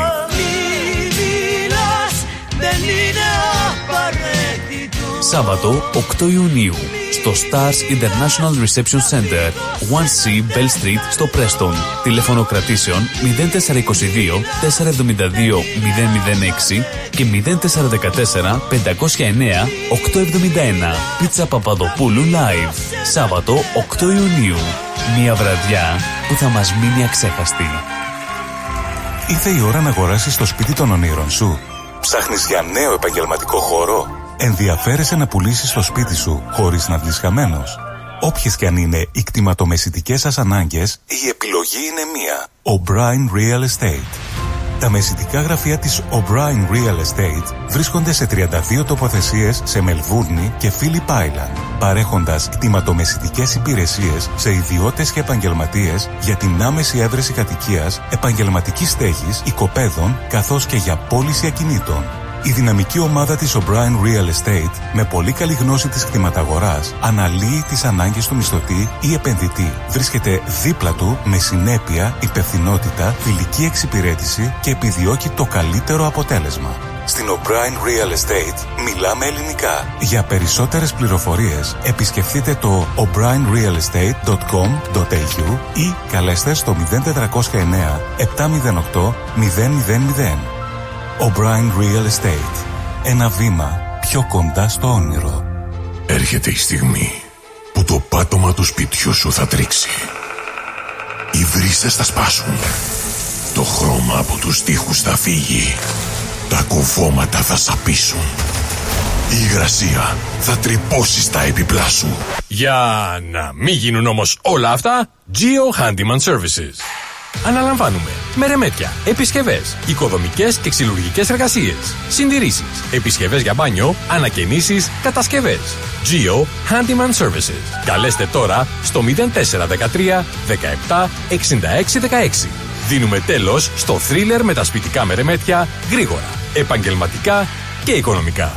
Σάββατο 8 Ιουνίου στο Stars International Reception Center 1C Bell Street στο Preston. Τηλέφωνο κρατήσεων 0422 472 006 και 0414 509 871. Πίτσα Παπαδοπούλου live. Σάββατο 8 Ιουνίου. Μια βραδιά που θα μας μείνει αξέχαστη. Ήρθε η ώρα να αγοράσεις το σπίτι των ονείρων σου. Ψάχνεις για νέο επαγγελματικό χώρο. Ενδιαφέρεσαι να πουλήσεις το σπίτι σου χωρίς να βγεις χαμένος. Όποιες και αν είναι οι κτηματομεσητικές σας ανάγκες, η επιλογή είναι μία. O'Brien Real Estate. Τα μεσητικά γραφεία της O'Brien Real Estate βρίσκονται σε 32 τοποθεσίες σε Μελβούρνη και Phillip Island, παρέχοντας κτηματομεσητικές υπηρεσίες σε ιδιώτες και επαγγελματίες για την άμεση έβρεση κατοικίας, επαγγελματικής στέγης, οικοπαίδων, καθώς και για πώληση ακινήτων. Η δυναμική ομάδα της O'Brien Real Estate, με πολύ καλή γνώση της κτηματαγοράς, αναλύει τις ανάγκες του μισθωτή ή επενδυτή. Βρίσκεται δίπλα του με συνέπεια, υπευθυνότητα, φιλική εξυπηρέτηση και επιδιώκει το καλύτερο αποτέλεσμα. Στην O'Brien Real Estate μιλάμε ελληνικά. Για περισσότερες πληροφορίες επισκεφτείτε το o'brienrealestate.com.au ή καλέστε στο 0409 708 000. O'Brien Real Estate. Ένα βήμα πιο κοντά στο όνειρο. Έρχεται η στιγμή που το πάτωμα του σπιτιού σου θα τρίξει. Οι βρύσες θα σπάσουν. Το χρώμα από τους τοίχους θα φύγει. Τα κουβώματα θα σαπίσουν. Η υγρασία θα τρυπώσει στα έπιπλά σου. Για να μην γίνουν όμως όλα αυτά, Geo Handyman Services. Αναλαμβάνουμε μερεμέτια, επισκευές, οικοδομικές και ξυλουργικές εργασίες, συντηρήσεις, επισκευές για μπάνιο, ανακαινήσεις, κατασκευές. Geo Handyman Services. Καλέστε τώρα στο 0413 17 66 16. Δίνουμε τέλος στο θρίλερ με τα σπιτικά μερεμέτια γρήγορα, επαγγελματικά και οικονομικά.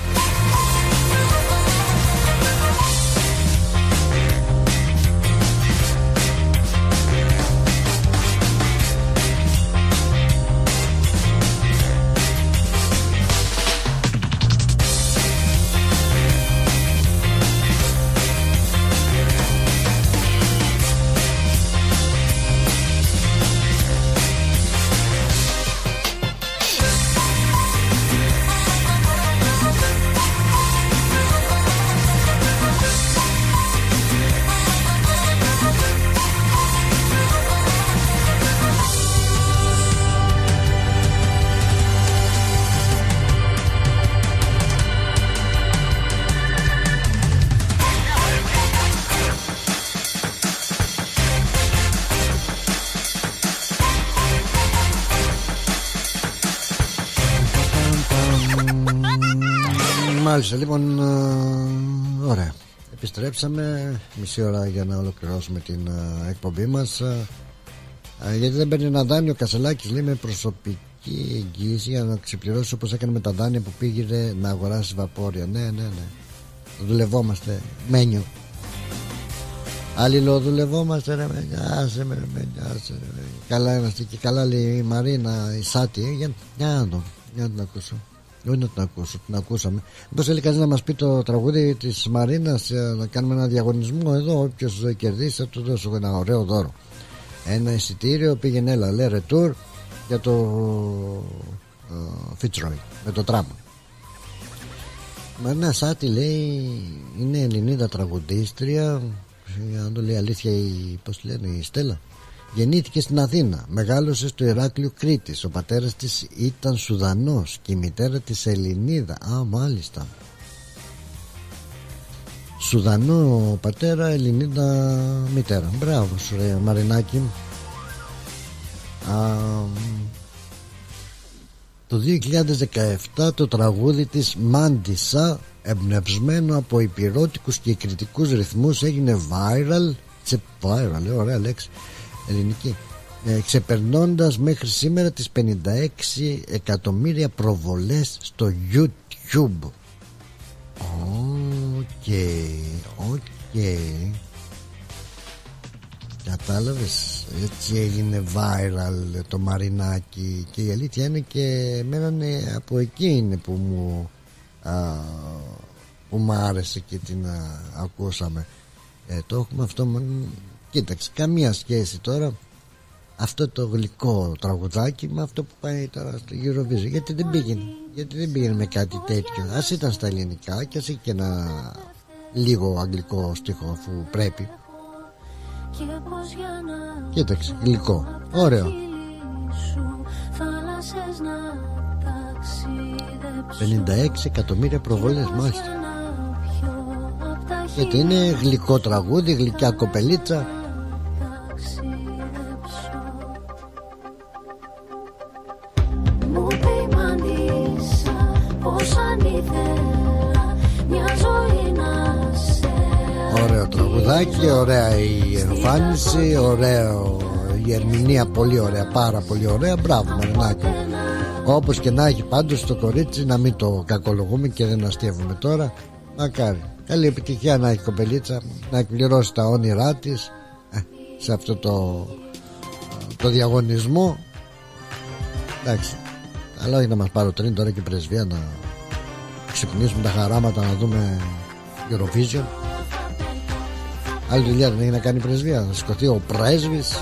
Μάλιστα, λοιπόν, ωραία. Επιστρέψαμε μισή ώρα για να ολοκληρώσουμε την εκπομπή μας. Γιατί δεν παίρνει ένα δάνειο ο Κασελάκης, λέει, με προσωπική εγγύηση για να ξεπληρώσει όπως έκανε με τα δάνεια που πήγε να αγοράσει βαπόρια. Ναι. Δουλευόμαστε, μένιο. Αλληλοδουλευόμαστε, ρε μενιάσε. Καλά είμαστε και καλά, λέει η Μαρίνα η Σάτη. Για να την ακούσω. Όχι να την ακούσω, την ακούσαμε. Μήπως θέλει κανείς να μας πει το τραγούδι της Μαρίνας, να κάνουμε ένα διαγωνισμό εδώ. Όποιος κερδίσει θα του δώσω ένα ωραίο δώρο. Ένα εισιτήριο, πήγαινε, έλα, λέει, ρετούρ για το Fitzroy με το τραμ. Μαρίνα Σάτη, λέει, είναι Ελληνίδα τραγουδίστρια. Αν το λέει αλήθεια, πώς λένε, η Στέλλα. Γεννήθηκε στην Αθήνα, μεγάλωσε στο Ηράκλειο Κρήτης. Ο πατέρας της ήταν Σουδανός και η μητέρα της Ελληνίδα. Α, μάλιστα. Σουδανό πατέρα, Ελληνίδα μητέρα. Μπράβο σου, ρε Μαρινάκη. Το 2017 το τραγούδι της Μάντισα, εμπνευσμένο από υπηρώτικους και κριτικούς ρυθμούς, έγινε viral. Ωραία λέξη ελληνική, ξεπερνώντας μέχρι σήμερα τις 56 εκατομμύρια προβολές στο YouTube. Οκ. Κατάλαβες, έτσι έγινε viral το Μαρινάκι. Και η αλήθεια είναι και εμένα από εκεί είναι που μου άρεσε και την ακούσαμε. Το έχουμε αυτό. Κοίταξε, καμία σχέση τώρα αυτό το γλυκό τραγουδάκι με αυτό που πάει τώρα στο Eurovision. Γιατί δεν πήγαινε με κάτι τέτοιο. Ας ήταν στα ελληνικά και ας είχε και ένα λίγο αγγλικό στίχο, αφού πρέπει. Κοίταξε, γλυκό, ωραίο. 56 εκατομμύρια προβολές, μάλιστα. Γιατί είναι γλυκό τραγούδι, γλυκιά κοπελίτσα. Ωραίο τραγουδάκι, ωραία η εμφάνιση, ωραίο η ερμηνεία, πολύ ωραία, πάρα πολύ ωραία. Μπράβο Μαρινάκη. Όπως και να έχει πάντως το κορίτσι, να μην το κακολογούμε και δεν αστείευουμε τώρα. Μακάρι. Καλή επιτυχία να έχει κοπελίτσα, να εκπληρώσει τα όνειρά της σε αυτό το διαγωνισμό. Εντάξει. Αλλά όχι να μας πάρει τώρα και η πρεσβεία, να ξυπνήσουμε τα χαράματα, να δούμε Eurovision. Άλλη δουλειά δεν έχει να κάνει η πρεσβεία, να σηκωθεί ο πρέσβης.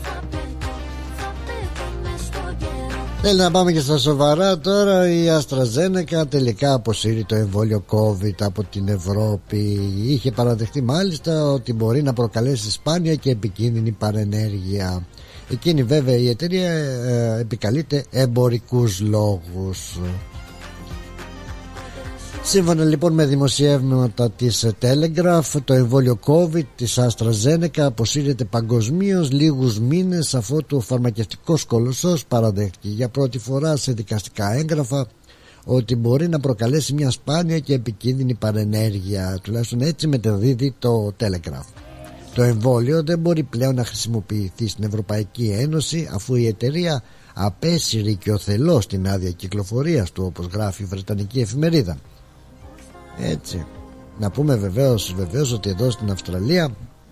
Θέλει να πάμε και στα σοβαρά τώρα. Η AstraZeneca τελικά αποσύρει το εμβόλιο COVID από την Ευρώπη. Είχε παραδεχτεί μάλιστα ότι μπορεί να προκαλέσει σπάνια και επικίνδυνη παρενέργεια. Εκείνη βέβαια η εταιρεία επικαλείται εμπορικούς λόγους. Σύμφωνα λοιπόν με δημοσιεύματα της Telegraph, το εμβόλιο COVID της AstraZeneca αποσύρεται παγκοσμίως λίγους μήνες αφότου ο φαρμακευτικός κολοσσός παραδέχτηκε για πρώτη φορά σε δικαστικά έγγραφα ότι μπορεί να προκαλέσει μια σπάνια και επικίνδυνη παρενέργεια. Τουλάχιστον έτσι μεταδίδει το Telegraph. Το εμβόλιο δεν μπορεί πλέον να χρησιμοποιηθεί στην Ευρωπαϊκή Ένωση αφού η εταιρεία απέσυρε οικειοθελώς την άδεια κυκλοφορίας του, όπως γράφει η Βρετανική εφημερίδα. Έτσι. Να πούμε βεβαίως ότι εδώ στην Αυστραλία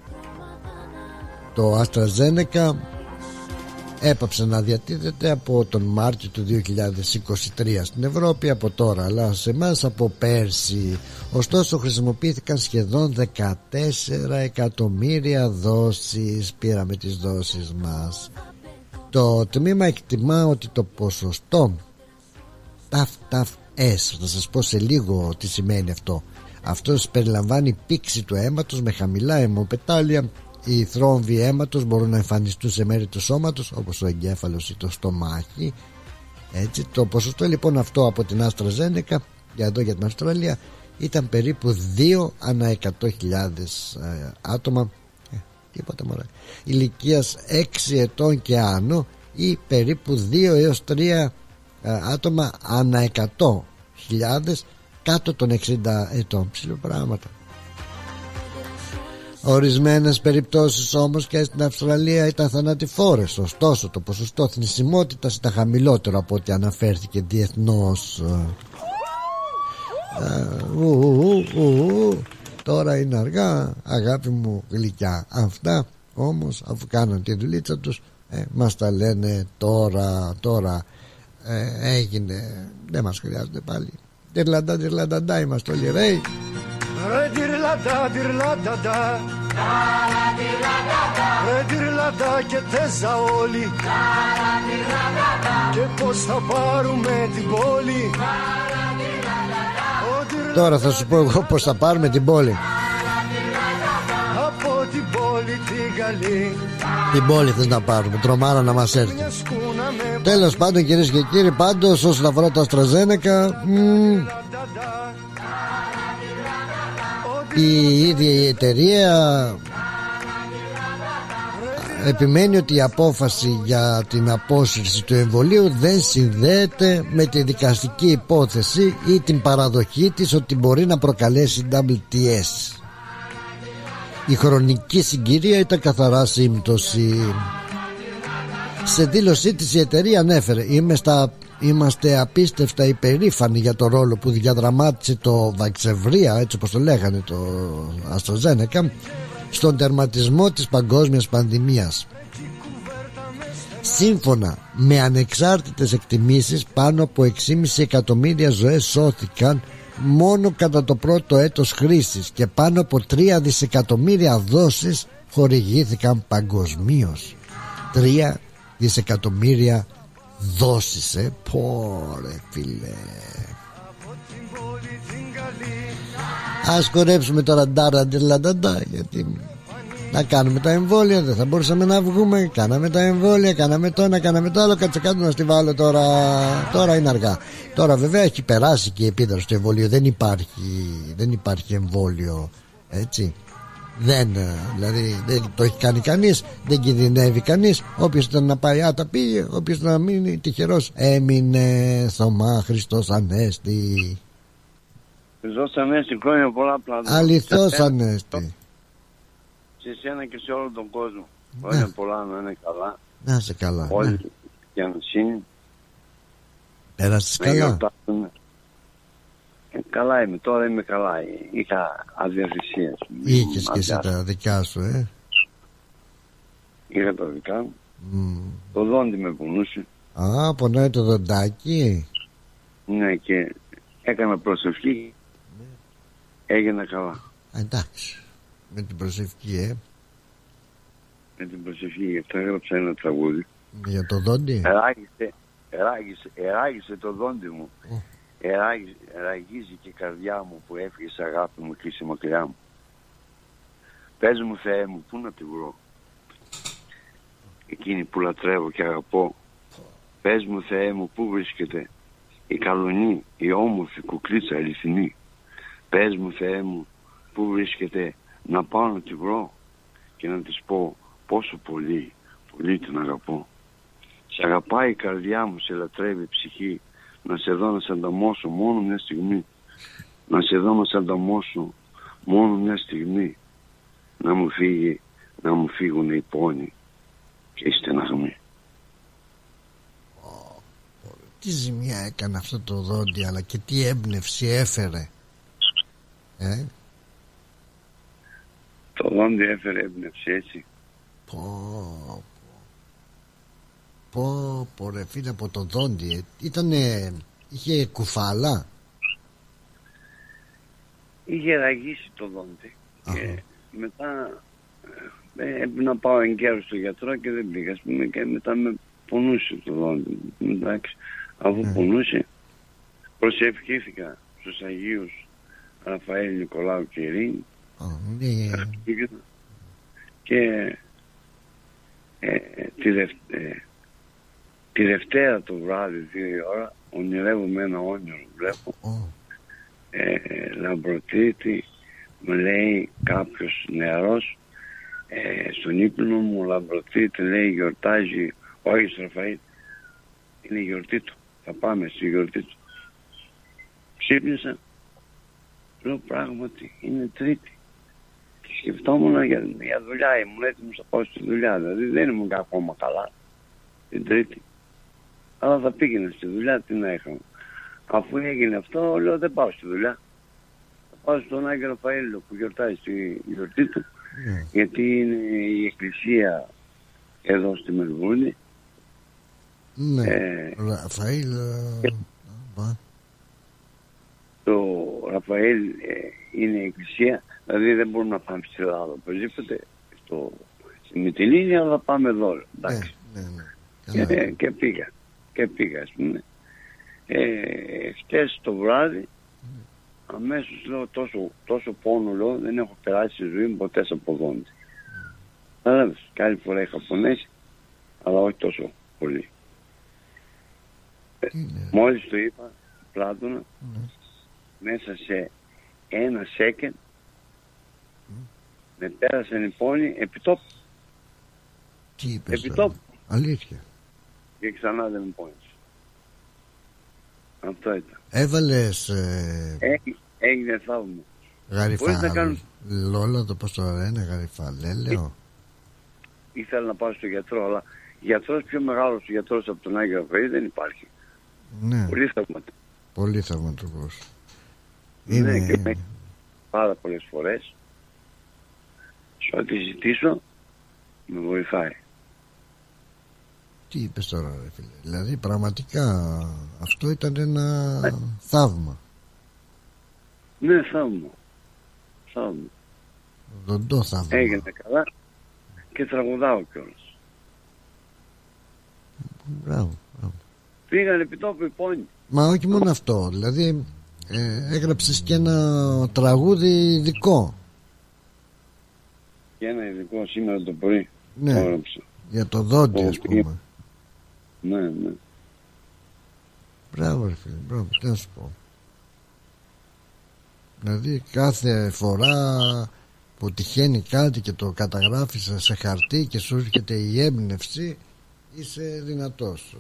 το AstraZeneca έπαψε να διατίθεται από τον Μάρτιο του 2023 στην Ευρώπη από τώρα, αλλά σε εμάς από πέρσι. Ωστόσο χρησιμοποιήθηκαν σχεδόν 14 εκατομμύρια δόσεις. Πήραμε τις δόσεις μας. Το τμήμα εκτιμά ότι το ποσοστό TAF-TAF-S, θα σας πω σε λίγο τι σημαίνει αυτό. Αυτό περιλαμβάνει πήξη του αίματος με χαμηλά αιμοπετάλια. Οι θρόμβοι αίματος μπορούν να εμφανιστούν σε μέρη του σώματος όπως ο εγκέφαλος ή το στομάχι. Έτσι, το ποσοστό λοιπόν αυτό από την AstraZeneca για εδώ για την Αυστραλία ήταν περίπου 2 ανά 100.000 άτομα ηλικίας 6 ετών και άνω ή περίπου 2 έως 3 άτομα ανά 100.000 κάτω των 60 ετών. Ψηλό πράγματα. Ορισμένες περιπτώσεις όμως και στην Αυστραλία ήταν θανατηφόρες. Ωστόσο το ποσοστό θνησιμότητας ήταν χαμηλότερο από ό,τι αναφέρθηκε διεθνώς. Τώρα είναι αργά, αγάπη μου γλυκιά. Αυτά όμως αφού κάνουν τη δουλίτσα τους μας τα λένε τώρα. Έγινε, δεν μας χρειάζεται πάλι. Τυρλαντά είμαστε όλοι ρε. Ρε τυρλαντά και τέζα όλοι. Και πως θα πάρουμε την πόλη. Τώρα θα σου πω εγώ πως θα πάρουμε την πόλη. Από την πόλη την καλή. Την πόλη θες να πάρουμε, τρομάρα να μας έρθει. Τέλος πάντων κυρίες και κύριοι, πάντως όσον αφορά το AstraZeneca, η ίδια η εταιρεία επιμένει ότι η απόφαση για την απόσυρση του εμβολίου δεν συνδέεται με τη δικαστική υπόθεση ή την παραδοχή της ότι μπορεί να προκαλέσει WTS. Η χρονική συγκυρία ήταν καθαρά σύμπτωση. Σε δήλωσή της η εταιρεία ανέφερε: Είμαστε απίστευτα υπερήφανοι για το ρόλο που διαδραμάτισε το Βαξεβρία, έτσι όπως το λέγανε το AstraZeneca, στον τερματισμό της παγκόσμιας πανδημίας. Σύμφωνα με ανεξάρτητες εκτιμήσεις, πάνω από 6,5 εκατομμύρια ζωές σώθηκαν μόνο κατά το πρώτο έτος χρήσης και πάνω από 3 δισεκατομμύρια δόσεις χορηγήθηκαν παγκοσμίως. 3 δισεκατομμύρια δόσεις, πόρε φίλε. Ας κορέψουμε τώρα ντάραντιλανταντά, γιατί να κάνουμε τα εμβόλια, δεν θα μπορούσαμε να βγούμε. Κάναμε τα εμβόλια, κάναμε το ένα, κάναμε το άλλο. Κάτσε κάτω να στη βάλω τώρα. Τώρα είναι αργά. Τώρα βέβαια έχει περάσει και η επίδραση του εμβολίου. Δεν υπάρχει εμβόλιο, έτσι. Δηλαδή δεν το έχει κάνει κανείς, δεν κινδυνεύει κανείς. Όποιος ήταν να πάει τα πήγε, όποιος να μείνει τυχερός έμεινε. Θωμά Χριστός Ανέστη. Χριστός Ανέστη, χρόνια πολλά πλάτα. Αληθώς Ανέστη. Σε εσένα και σε όλο τον κόσμο. Χρόνια πολλά, να είναι καλά. Να είσαι καλά. Όλοι και ανοσύνη. Πέρασες καλά? Καλά είμαι, τώρα είμαι καλά. Είχα αδιαθυσία. Είχες και εσύ τα δικά σου, Είχα τα δικά μου. Το δόντι με πονούσε. Α, πονάει το δοντάκι. Ναι, και έκανα προσευχή. Έγινα καλά. Εντάξει. Με την προσευχή, Με την προσευχή, γι' αυτό έγραψα ένα τραγούδι. Για το δόντι. Εράγισε το δόντι μου. Ραγίζει και η καρδιά μου που έφυγες αγάπη μου και είσαι μακριά μου. Πες μου Θεέ μου, πού να τη βρω, εκείνη που λατρεύω και αγαπώ. Πες μου Θεέ μου, πού βρίσκεται η καλονή, η όμορφη κουκλίτσα αληθινή. Πες μου Θεέ μου, πού βρίσκεται, να πάω να τη βρω και να της πω πόσο πολύ, πολύ την αγαπώ. Σε αγαπάει η καρδιά μου, σε λατρεύει η ψυχή. Να σε δω να σε ανταμώσω μόνο μια στιγμή. Να σε δω να σε ανταμώσω μόνο μια στιγμή. Να μου φύγουν οι πόνοι και η στεναγμή. Τι ζημιά έκανε αυτό το δόντι, αλλά και τι έμπνευση έφερε. Το δόντι έφερε έμπνευση, έτσι. Πω ρε φίλε, από το δόντι είχε κουφάλα. Είχε ραγίσει το δόντι. Και μετά έπρεπε να πάω εγκαίρως στο γιατρό και δεν πήγα, και μετά με πονούσε το δόντι. Εντάξει, αφού πονούσε, προσευχήθηκα στους Αγίους Ραφαήλ, Νικολάου και Ειρήνη. Και τη Δευτέρα το βράδυ 2 ώρα ονειρεύομαι ένα όνειρο, βλέπω Λαμπροτρίτη, μου λέει κάποιος νεαρός, στον ύπνο μου Λαμπροτρίτη, λέει, γιορτάζει ο Άγιος Ραφαήλ, είναι η γιορτή του, θα πάμε στη γιορτή του. Ξύπνησα, λέω πράγματι είναι Τρίτη. Και σκεφτόμουν για δουλειά, ήμουν έτοιμος να πάω στη δουλειά, δηλαδή δεν ήμουν ακόμα καλά την Τρίτη, αλλά θα πήγαινα στη δουλειά, τι να είχα. Αφού έγινε αυτό, λέω δεν πάω στη δουλειά, θα πάω στον Άγιο Ραφαήλ που γιορτάζει τη γιορτή του, γιατί είναι η εκκλησία εδώ στη Μελβούρνη. Ραφαήλ, το Ραφαήλ είναι η εκκλησία, δηλαδή δεν μπορούμε να πάμε στη Ελλάδα οπωσδήποτε στη Μυτιλήνη, αλλά πάμε εδώ, εντάξει. Και πήγα ας πούμε. Χτες το βράδυ αμέσως λέω τόσο πόνο, λέω, δεν έχω περάσει στη ζωή μου ποτέ από δόντι. Αλλά κάθε φορά είχα πονέσει, αλλά όχι τόσο πολύ. Μόλις το είπα, Πλάτωνα, μέσα σε ένα second με πέρασαν οι πόνοι επιτόπου. Τι είπες? Επιτόπου. Αλήθεια? Και ξανά δεν με πόνισε. Αυτό ήταν. Έβαλες έγινε θαύμα. Λόλαδο, πώς το λένε, γαριφαλέλαιο. Ήθελα να πάω στο γιατρό, αλλά γιατρός πιο μεγάλος γιατρός από τον Άγιο Ραφαήλ δεν υπάρχει. Ναι. Πολύ θαυματικός. Πολύ θαυματικός. Ναι, και με πάρα πολλές φορές σε ό,τι ζητήσω με βοηθάει. Τι είπες τώρα ρε φίλε? Δηλαδή πραγματικά αυτό ήταν ένα θαύμα. Ναι, θαύμα. Δοντό θαύμα. Έγινε καλά και τραγουδάω κιόλας. Μπράβο. Πήγαν επί τόπου οι πόνοι. Μα όχι μόνο αυτό, δηλαδή έγραψες και ένα τραγούδι ειδικό. Και ένα ειδικό σήμερα το πρωί. Ναι, έγραψα. Για το δόντι ας πούμε. Ναι. Μπράβο ρε φίλε, μπράβο, τι να σου πω. Δηλαδή κάθε φορά που τυχαίνει κάτι και το καταγράφεις σε χαρτί και σου έρχεται η έμπνευση, είσαι δυνατός.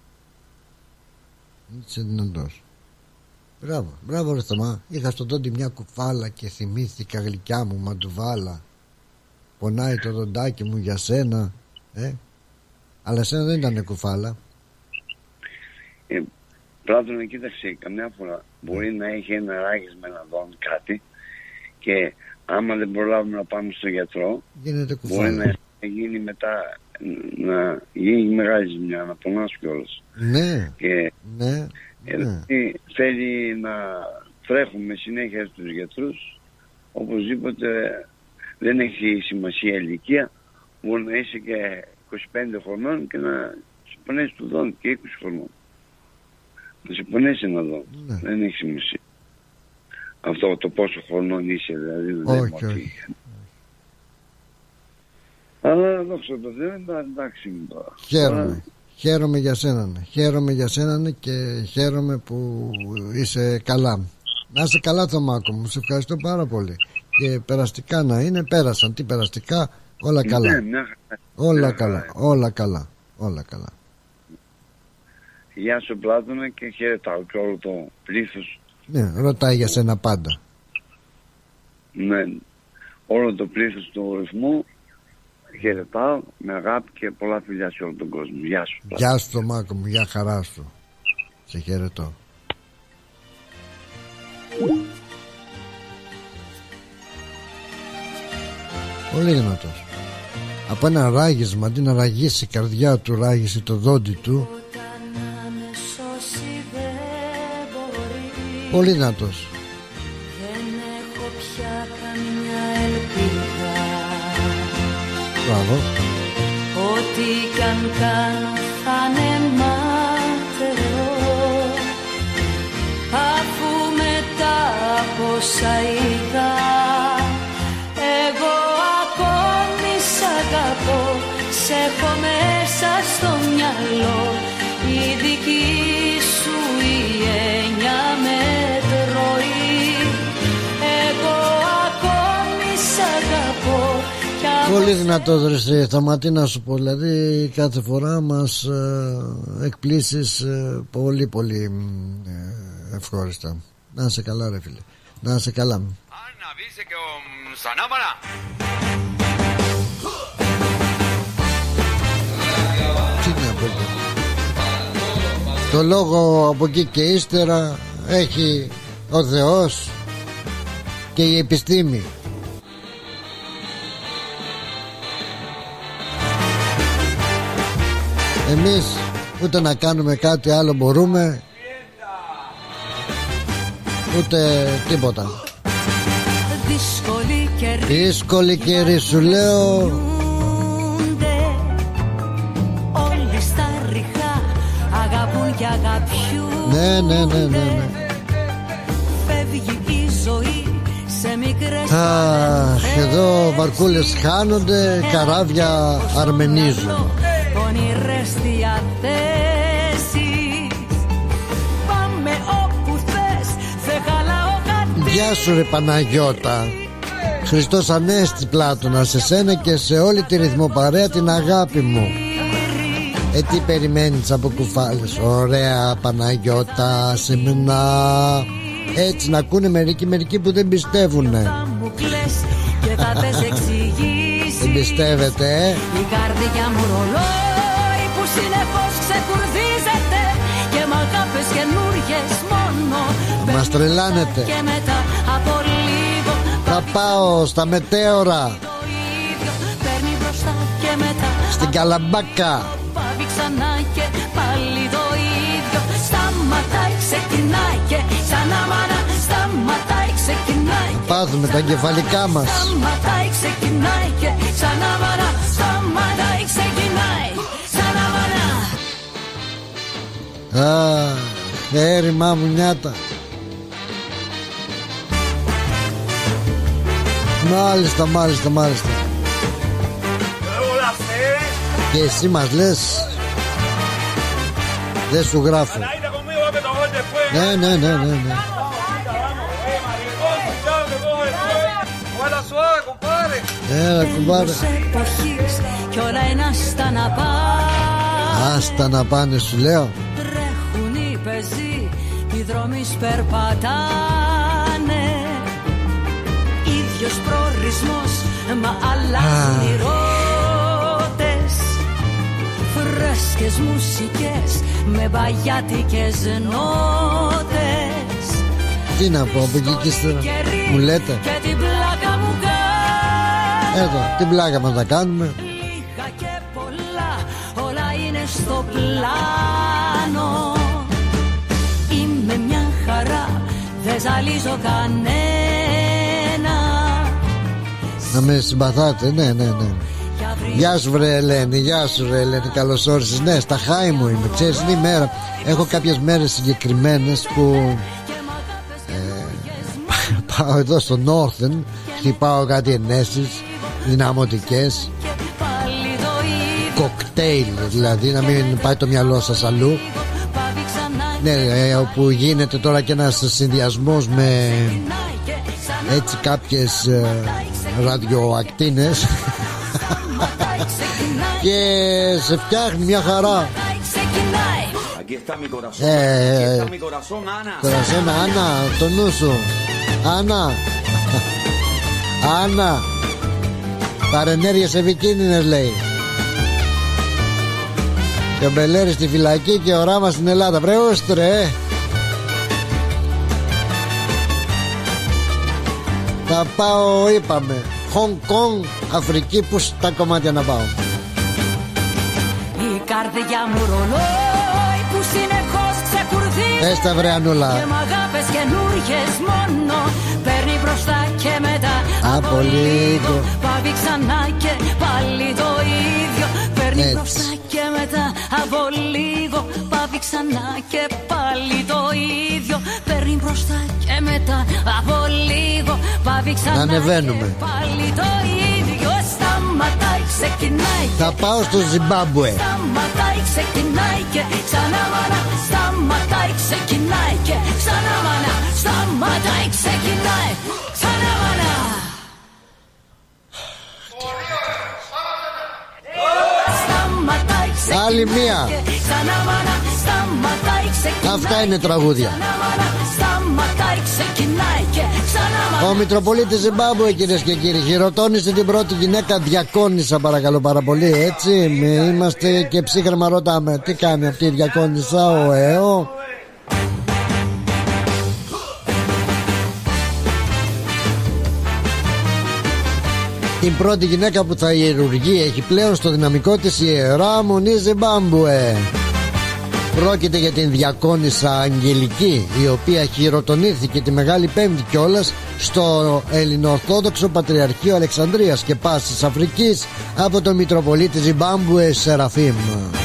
Μπράβο ρε Θωμά. Είχα στο δόντι μια κουφάλα και θυμήθηκα γλυκιά μου μαντουβάλα. Πονάει το δοντάκι μου για σένα. Αλλά σένα δεν ήταν κουφάλα. Πλάτωνα, κοίταξε, καμιά φορά μπορεί να έχει ένα ράγισμα να δω κάτι και άμα δεν προλάβουμε να πάμε στο γιατρό, μπορεί να γίνει μετά, να γίνει μεγάλη ζημιά, να πονάς κιόλας. Ναι. Και θέλει να τρέχουμε συνέχεια στους γιατρούς. Οπωσδήποτε δεν έχει σημασία ηλικία. Μπορεί να είσαι και 25 χρονών και να σε πονέσει το δόντι, και 20 χρονών. Να σε πονέσει ένα δόντι. Ναι. Δεν έχει σημασία. Αυτό το πόσο χρονών είσαι, δηλαδή. Όχι. Αλλά δόξα τω Θεώ, εντάξει. Χαίρομαι για σένα. Χαίρομαι για σένα και χαίρομαι που είσαι καλά. Να είσαι καλά, Θωμάκο μου. Σε ευχαριστώ πάρα πολύ. Και περαστικά να είναι, πέρασαν. Τι περαστικά, όλα καλά. Όλα καλά, όλα καλά, όλα καλά. Γεια σου, Πλάτωνα, και χαιρετάω και όλο το πλήθος. Ναι, ρωτάει για σένα πάντα. Ναι, όλο το πλήθος του ρυθμού χαιρετάω με αγάπη και πολλά φιλιά σε όλο τον κόσμο. Γεια σου, Πλάτωνα. Γεια σου, Θωμάκο μου, γεια χαρά σου. Σε χαιρετώ. Πολύ δυνατός. Από ένα ράγισμα, αντί να ραγίσει η καρδιά του, ράγισε το δόντι του. Πολύ δυνατός. Δεν έχω πια καμιά ελπίδα. Μπράβο. Ό,τι κι αν κάνω θα είναι μάταιο, αφού μετά από όσα είδα εγώ ακόμη σ' αγαπώ. Σ' έχω μέσα στο μυαλό, η δική σου η έννοια με τρώει. Εγώ ακόμη σ' αγαπώ. Πολύ δυνατό, ρε Σταματή, να σου πω. Δηλαδή κάθε φορά μας εκπλήσεις πολύ πολύ ευχάριστα. Να είσαι καλά, ρε φίλε. Να είσαι καλά. Το λόγο από εκεί και ύστερα έχει ο Θεός και η επιστήμη. Εμείς ούτε να κάνουμε κάτι άλλο μπορούμε, ούτε τίποτα. Δύσκολη καιρή σου λέω. Όλοι στα ριχά αγαπούν και αγαπιούν. Ναι. Φεύγει η ζωή σε μικρές. Αχ, εδώ βαρκούλες χάνονται, καράβια αρμενίζουν. Πονηρές διαθέσεις. Πάμε όπου θες, δεν χαλάω κάτι. Γεια σου, ρε Παναγιώτα. Χριστός Ανέστη, Πλάτωνα, σε σένα και σε όλη τη ρυθμοπαρέα την αγάπη μου. Τι περιμένεις από κουφάλες? Ωραία, Παναγιώτα, σε μένα. Έτσι να ακούνε μερικοί που δεν πιστεύουνε. Δεν πιστεύετε, Η καρδιά μου ρολόι που συνεχώς ξεκουρδίζεται και μ' αγάπες καινούριες μόνο. Μας τρελάνετε. Και μετά από λίγο θα πάω στα μετέωρα, παίρνει μπροστά και μετά στην Καλαμπάκα. Πάβει ξανά και πάλι το ίδιο. Σταματάει, ξεκινάει και σαν αμάνα. Σταματάει, ξεκινάει. Θα πάθουμε τα εγκεφαλικά μας. Σταματάει, ξεκινάει και σαν αμάνα. Σταματάει, ξεκινάει σαν αμάνα. Αχ, έρημά μου νιάτα. Μάλιστα. Και εσύ μας λες, δεν σου γράφω. Ναι. Έλα, κουμπάρε. Κι όλα είναι άστα να πάνε. Άστα να πάνε, σου λέω. Τρέχουν οι πεζοί, οι δρόμοι περπατάνε. Ίδιος προορισμός, μα αλλάζουν οι ρότες. φρέσκες μουσικές με μπαγιάτικες νότες. Τι να πω από εκεί και ύστερα μου λέτε? Και την πλάκα μου κάνω. Εδώ την πλάκα μας να κάνουμε. Λίγα και πολλά, όλα είναι στο πλάνο. Είμαι μια χαρά, δεν ζαλίζω κανένα. Να με συμπαθάτε, ναι. Γεια σου βρε Ελένη, γεια σου βρε Ελένη, καλώς όρισες. Ναι, στα χάη μου είμαι, ξέρεις, είναι η μέρα. Έχω κάποιες μέρες συγκεκριμένες που πάω εδώ στο Northern, χτυπάω κάτι ενέσεις δυναμωτικές, κοκτέιλ δηλαδή, να μην πάει το μυαλό σας αλλού. Ναι, όπου γίνεται τώρα και ένας συνδυασμός με έτσι κάποιες ραδιοακτίνες και σε φτιάχνει μια χαρά. Κορασόν, Άννα, το νου σου. Άννα, παρενέργειες επικίνδυνες λέει. Και ο Μπελέρης στη φυλακή και ο Ράμα στην Ελλάδα. Βρε όστρε. Θα πάω, είπαμε, Χονγκ Κονγκ, Αφρική, που στα κομμάτια να πάω. Η καρδιά μου ρολόι που συνεχώς ξεκουρδίζει. Έστα βρε Ανούλα. Και μ' αγάπες καινούργιες μόνο παίρνει μπροστά και μετά από λίγο πάβει ξανά και πάλι το ίδιο. Παίρνει μπροστά και μετά από λίγο πάβει ξανά και πάλι το ίδιο. Παίρνει μπροστά και μετά από λίγο πάβει ξανά. Να ανεβαίνουμε. Και πάλι το ίδιο. Σταματάει, ξεκινάει. Θα πάω στο Ζιμπάμπουε. Σταματάει, ξεκινάει και ξανά μάνα. Σταματάει, ξεκινάει και ξανά μάνα. Σταματάει, ξεκινάει ξανά μάνα. Άλλη μία. Αυτά είναι τραγούδια. Ο Μητροπολίτης Ζιμπάμπουε, κυρίες και κύριοι, χειροτώνησε την πρώτη γυναίκα διακόνισσα, παρακαλώ πάρα πολύ. Έτσι είμαστε και ψύχρεμα ρωτάμε, τι κάνει αυτή η διακόνισσα? Ο ΕΟ. Την πρώτη γυναίκα που θα ιερουργεί έχει πλέον στο δυναμικό της Ιερά Μονή Ζιμπάμπουε. Πρόκειται για την διακόνισσα Αγγελική, η οποία χειροτονήθηκε τη Μεγάλη Πέμπτη κιόλας στο Ελληνοορθόδοξο Πατριαρχείο Αλεξανδρίας και Πάσης Αφρικής από τον Μητροπολίτη Ζιμπάμπουε Σεραφείμ.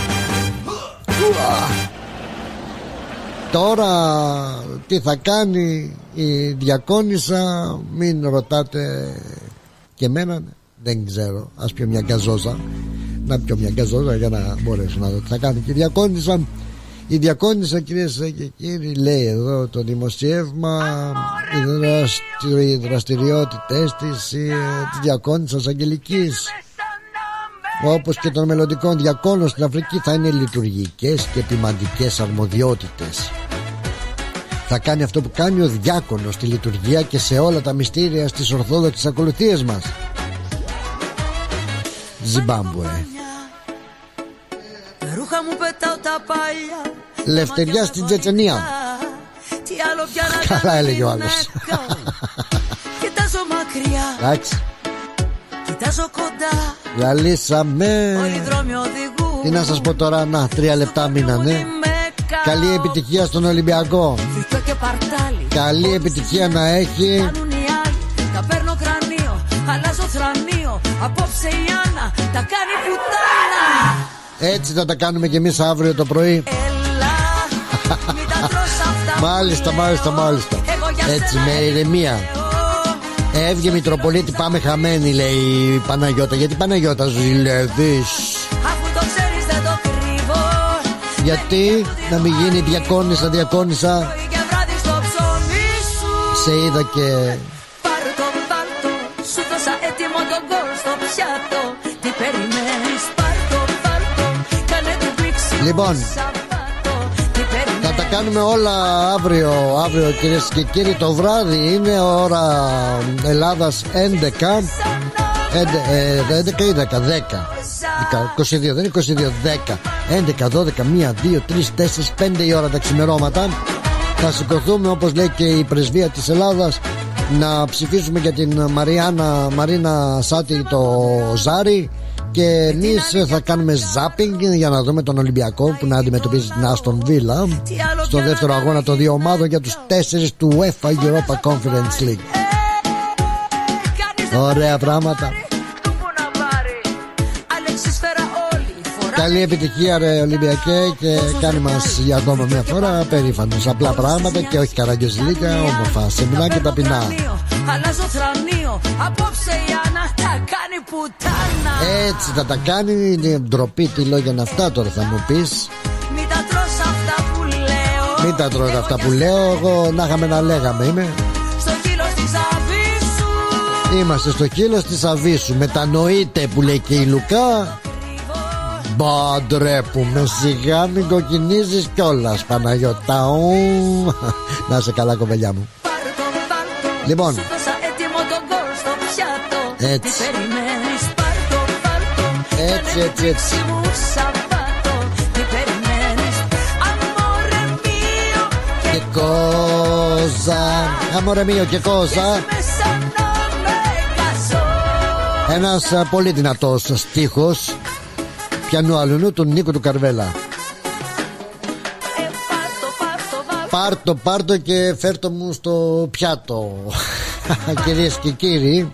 Τώρα τι θα κάνει η διακόνισσα, μην ρωτάτε και εμένα, δεν ξέρω. Ας πιω μια γκαζόζα. Να πιω μια γκαζόζα για να μπορέσω να δω τι θα κάνει και η διακόνισσα. Η διακόνισσα, κυρίες και κύριοι, λέει εδώ το δημοσίευμα, οι δραστηριότητες της διακόνισσας Αγγελικής, όπως και των μελλοντικών διακόνων στην Αφρική, θα είναι λειτουργικές και ποιμαντικές αρμοδιότητες. Θα κάνει αυτό που κάνει ο διάκονος στη λειτουργία και σε όλα τα μυστήρια στις ορθόδοξες ακολουθίες μας. Ζιμπάμπουε. Ρούχα μου πετάω τα παλιά. Λευτεριά στην Τσετσενία. Καλά έλεγε ο άλλος. Κοιτάζω μακριά. Εντάξει. Κοιτάζω κοντά. Λαλήσαμε. Όλοι δρόμοι οδηγούν. Τι να σας πω τώρα, να 3 λεπτά μείνανε. Καλή επιτυχία στον Ολυμπιακό. Καλή επιτυχία να έχει. Τα παίρνω κρανίο, αλλάζω θρανίο. Απόψε η Άννα τα κάνει πουτάνα. Έτσι θα τα κάνουμε κι εμείς αύριο το πρωί. Μάλιστα. Έτσι με ηρεμία. Έβγε Μητροπολίτη, πάμε χαμένοι, λέει η Παναγιώτα. Γιατί Παναγιώτα ζηλεύεις? Αφού το ξέρεις δεν το κρύβω. Γιατί να μην γίνει διακόνισσα. Σε είδα και... Πάρτο, σου δώσα έτοιμο τον γκολ στο πιάτο. Τι περιμένεις, πάρτο, κάνε την πήξη. Λοιπόν, θα τα κάνουμε όλα αύριο, κυρίες και κύριοι, το βράδυ. Είναι ώρα Ελλάδας 11 ή 10. 22, δεν είναι 22, 10, 11, 12, 1, 2, 3, 4, 5 η ώρα τα ξημερώματα. Θα σηκωθούμε, όπως λέει και η πρεσβεία της Ελλάδας, να ψηφίσουμε για την Μαρίνα Σάτι το Ζάρι. Και εμείς θα κάνουμε ζάπινγκ για να δούμε τον Ολυμπιακό που να αντιμετωπίζει την Άστον Βίλα στο δεύτερο αγώνα των δύο ομάδων για τους 4 του UEFA Europa Conference League. Ωραία πράγματα. Καλή επιτυχία ρε Ολυμπιακέ, και κάνει μας για ακόμα μια φορά περήφανος. Απλά πράγματα και όχι καραγκιόζηλίκα, όμορφα, σεμινά και ταπεινά. Αλλάζω θρανίο, απόψε η Άννα τα κάνει πουτάνα. Έτσι θα τα κάνει, είναι ντροπή, τι λόγια είναι αυτά τώρα θα μου πεις. Μην τα τρως αυτά που λέω. Μην τα τρώτε αυτά που λέω, εγώ να είχαμε να λέγαμε είμαι. Στο κύλος της Αβίσου. Είμαστε στο κύλος της Αβίσου, μετανοείτε που λέει και η Λουκά. Μπαντρέπουμε, σιγά μην κοκκινίζεις κιόλας Παναγιώτα. Να είσαι καλά κοπελιά μου. Λοιπόν, έτσι. Έτσι. Και κόζα, αμόρε μίο και κόζα. Ένας πολύ δυνατός στίχος πιανού αλουνού του Νίκου του Καρβέλα. Πάρτο και φέρτο μου στο πιάτο. Κυρίες και κύριοι,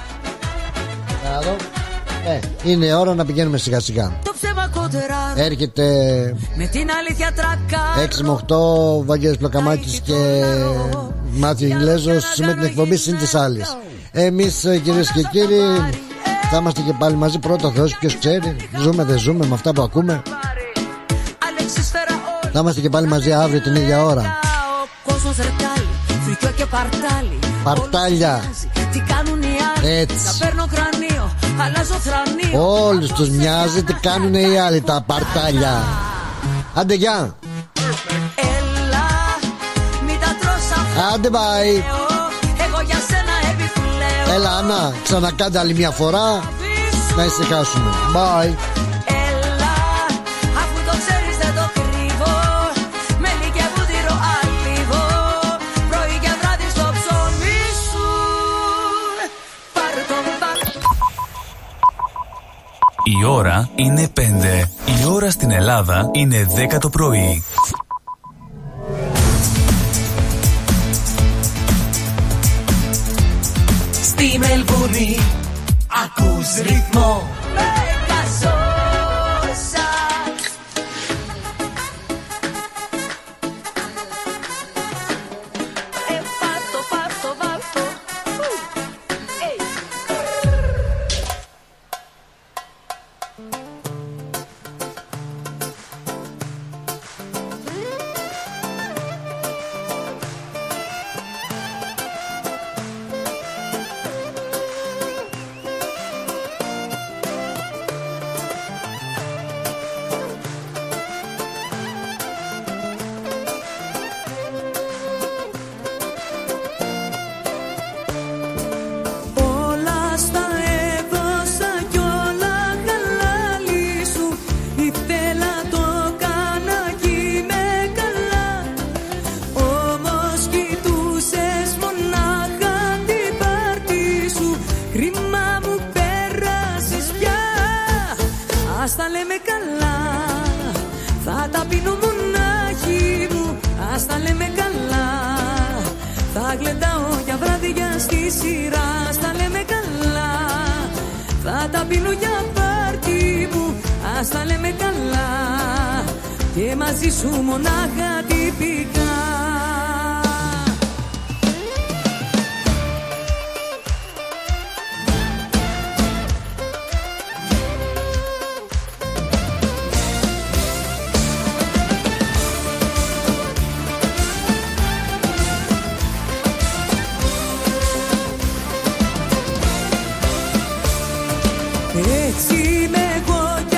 είναι ώρα να πηγαίνουμε σιγά σιγά. Έρχεται με την αλήθεια 6 με 8 Βαγγέλης Πλοκαμάκης και Μάθιο Ιγκλέζος με την εκπομπή συν της άλλης. Εμείς κυρίες και κύριοι θα είμαστε και πάλι μαζί, πρώτα Θεός, ποιος ξέρει. Ζούμε δεν ζούμε με αυτά που ακούμε. Θα είμαστε και πάλι μαζί αύριο την ίδια ώρα. Παρτάλια. Έτσι. Όλους τους μοιάζει τι κάνουν οι άλλοι τα παρτάλια. Άντε γεια. Άντε bye. Έλα Άννα, ξανακάντε άλλη μια φορά να ησυχάσουμε. Bye. Η ώρα είναι 5. Η ώρα στην Ελλάδα είναι 10 το πρωί. Στη Μελβούρνη ακούς ρυθμό Μεγασόσα.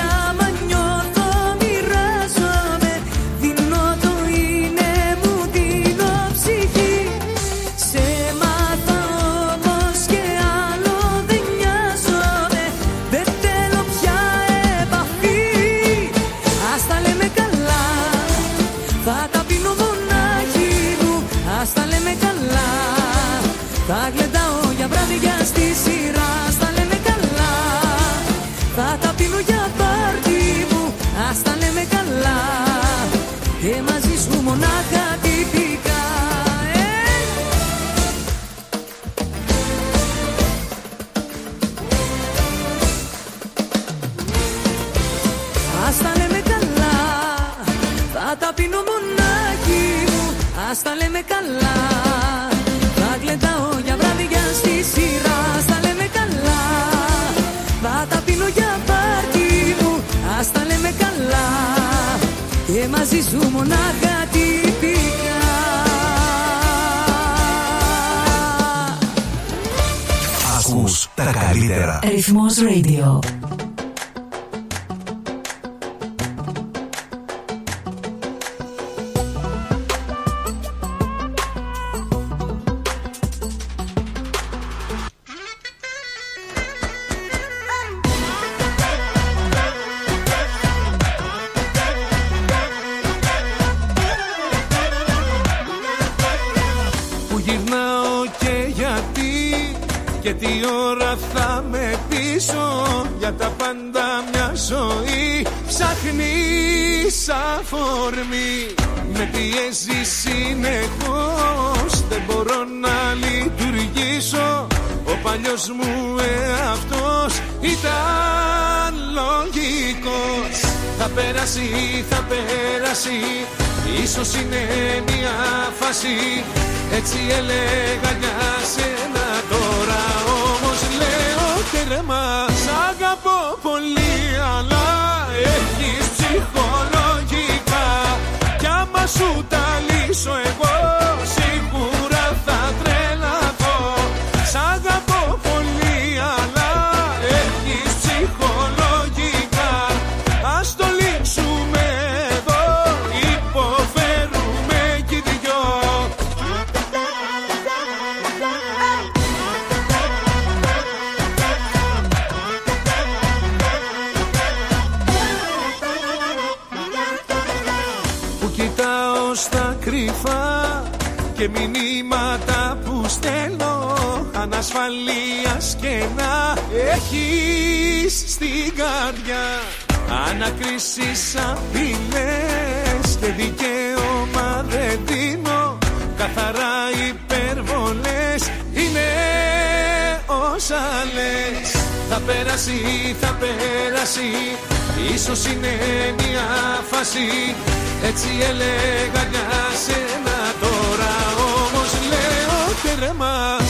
Δίνω το είναι μου, ας τα λέμε καλά. Θα γλεντάω για βράδια στη σειρά, ας τα λέμε καλά. Θα τα πίνω για πάρτι μου, ας τα λέμε καλά. Και μαζί σου μονάχα τυπικά. Ακούς τα καλύτερα. Ρυθμός Radio. Με πιέζει συνεχώς, δεν μπορώ να λειτουργήσω. Ο παλιός μου εαυτός ήταν λογικός. Θα πέρασει, ίσως είναι μια φάση. Έτσι έλεγα για σένα, τώρα όμως λέω τέρμα. Σ' αγαπώ πολύ, αλλά έχεις ψυχολογικά. Κι άμα σου τα λύσω εγώ, σίγουρα θα τρελαθώ. Σ' αγαπώ πολύ, αλλά έχεις ψυχολογικά. Ας το λύσουμε εδώ, υποφέρουμε κι οι δυο. Κοιτάω στα κρυφά και μηνύματα που στέλνω, ανασφαλείας και να έχεις στην καρδιά. Ανακρίσεις, απειλές και δικαίωμα δεν δίνω. Καθαρά υπερβολές είναι όσα λες. Θα πέρασει, ίσως είναι μια φάση. Έτσι έλεγα για σένα, τώρα όμως λέω τέρμα.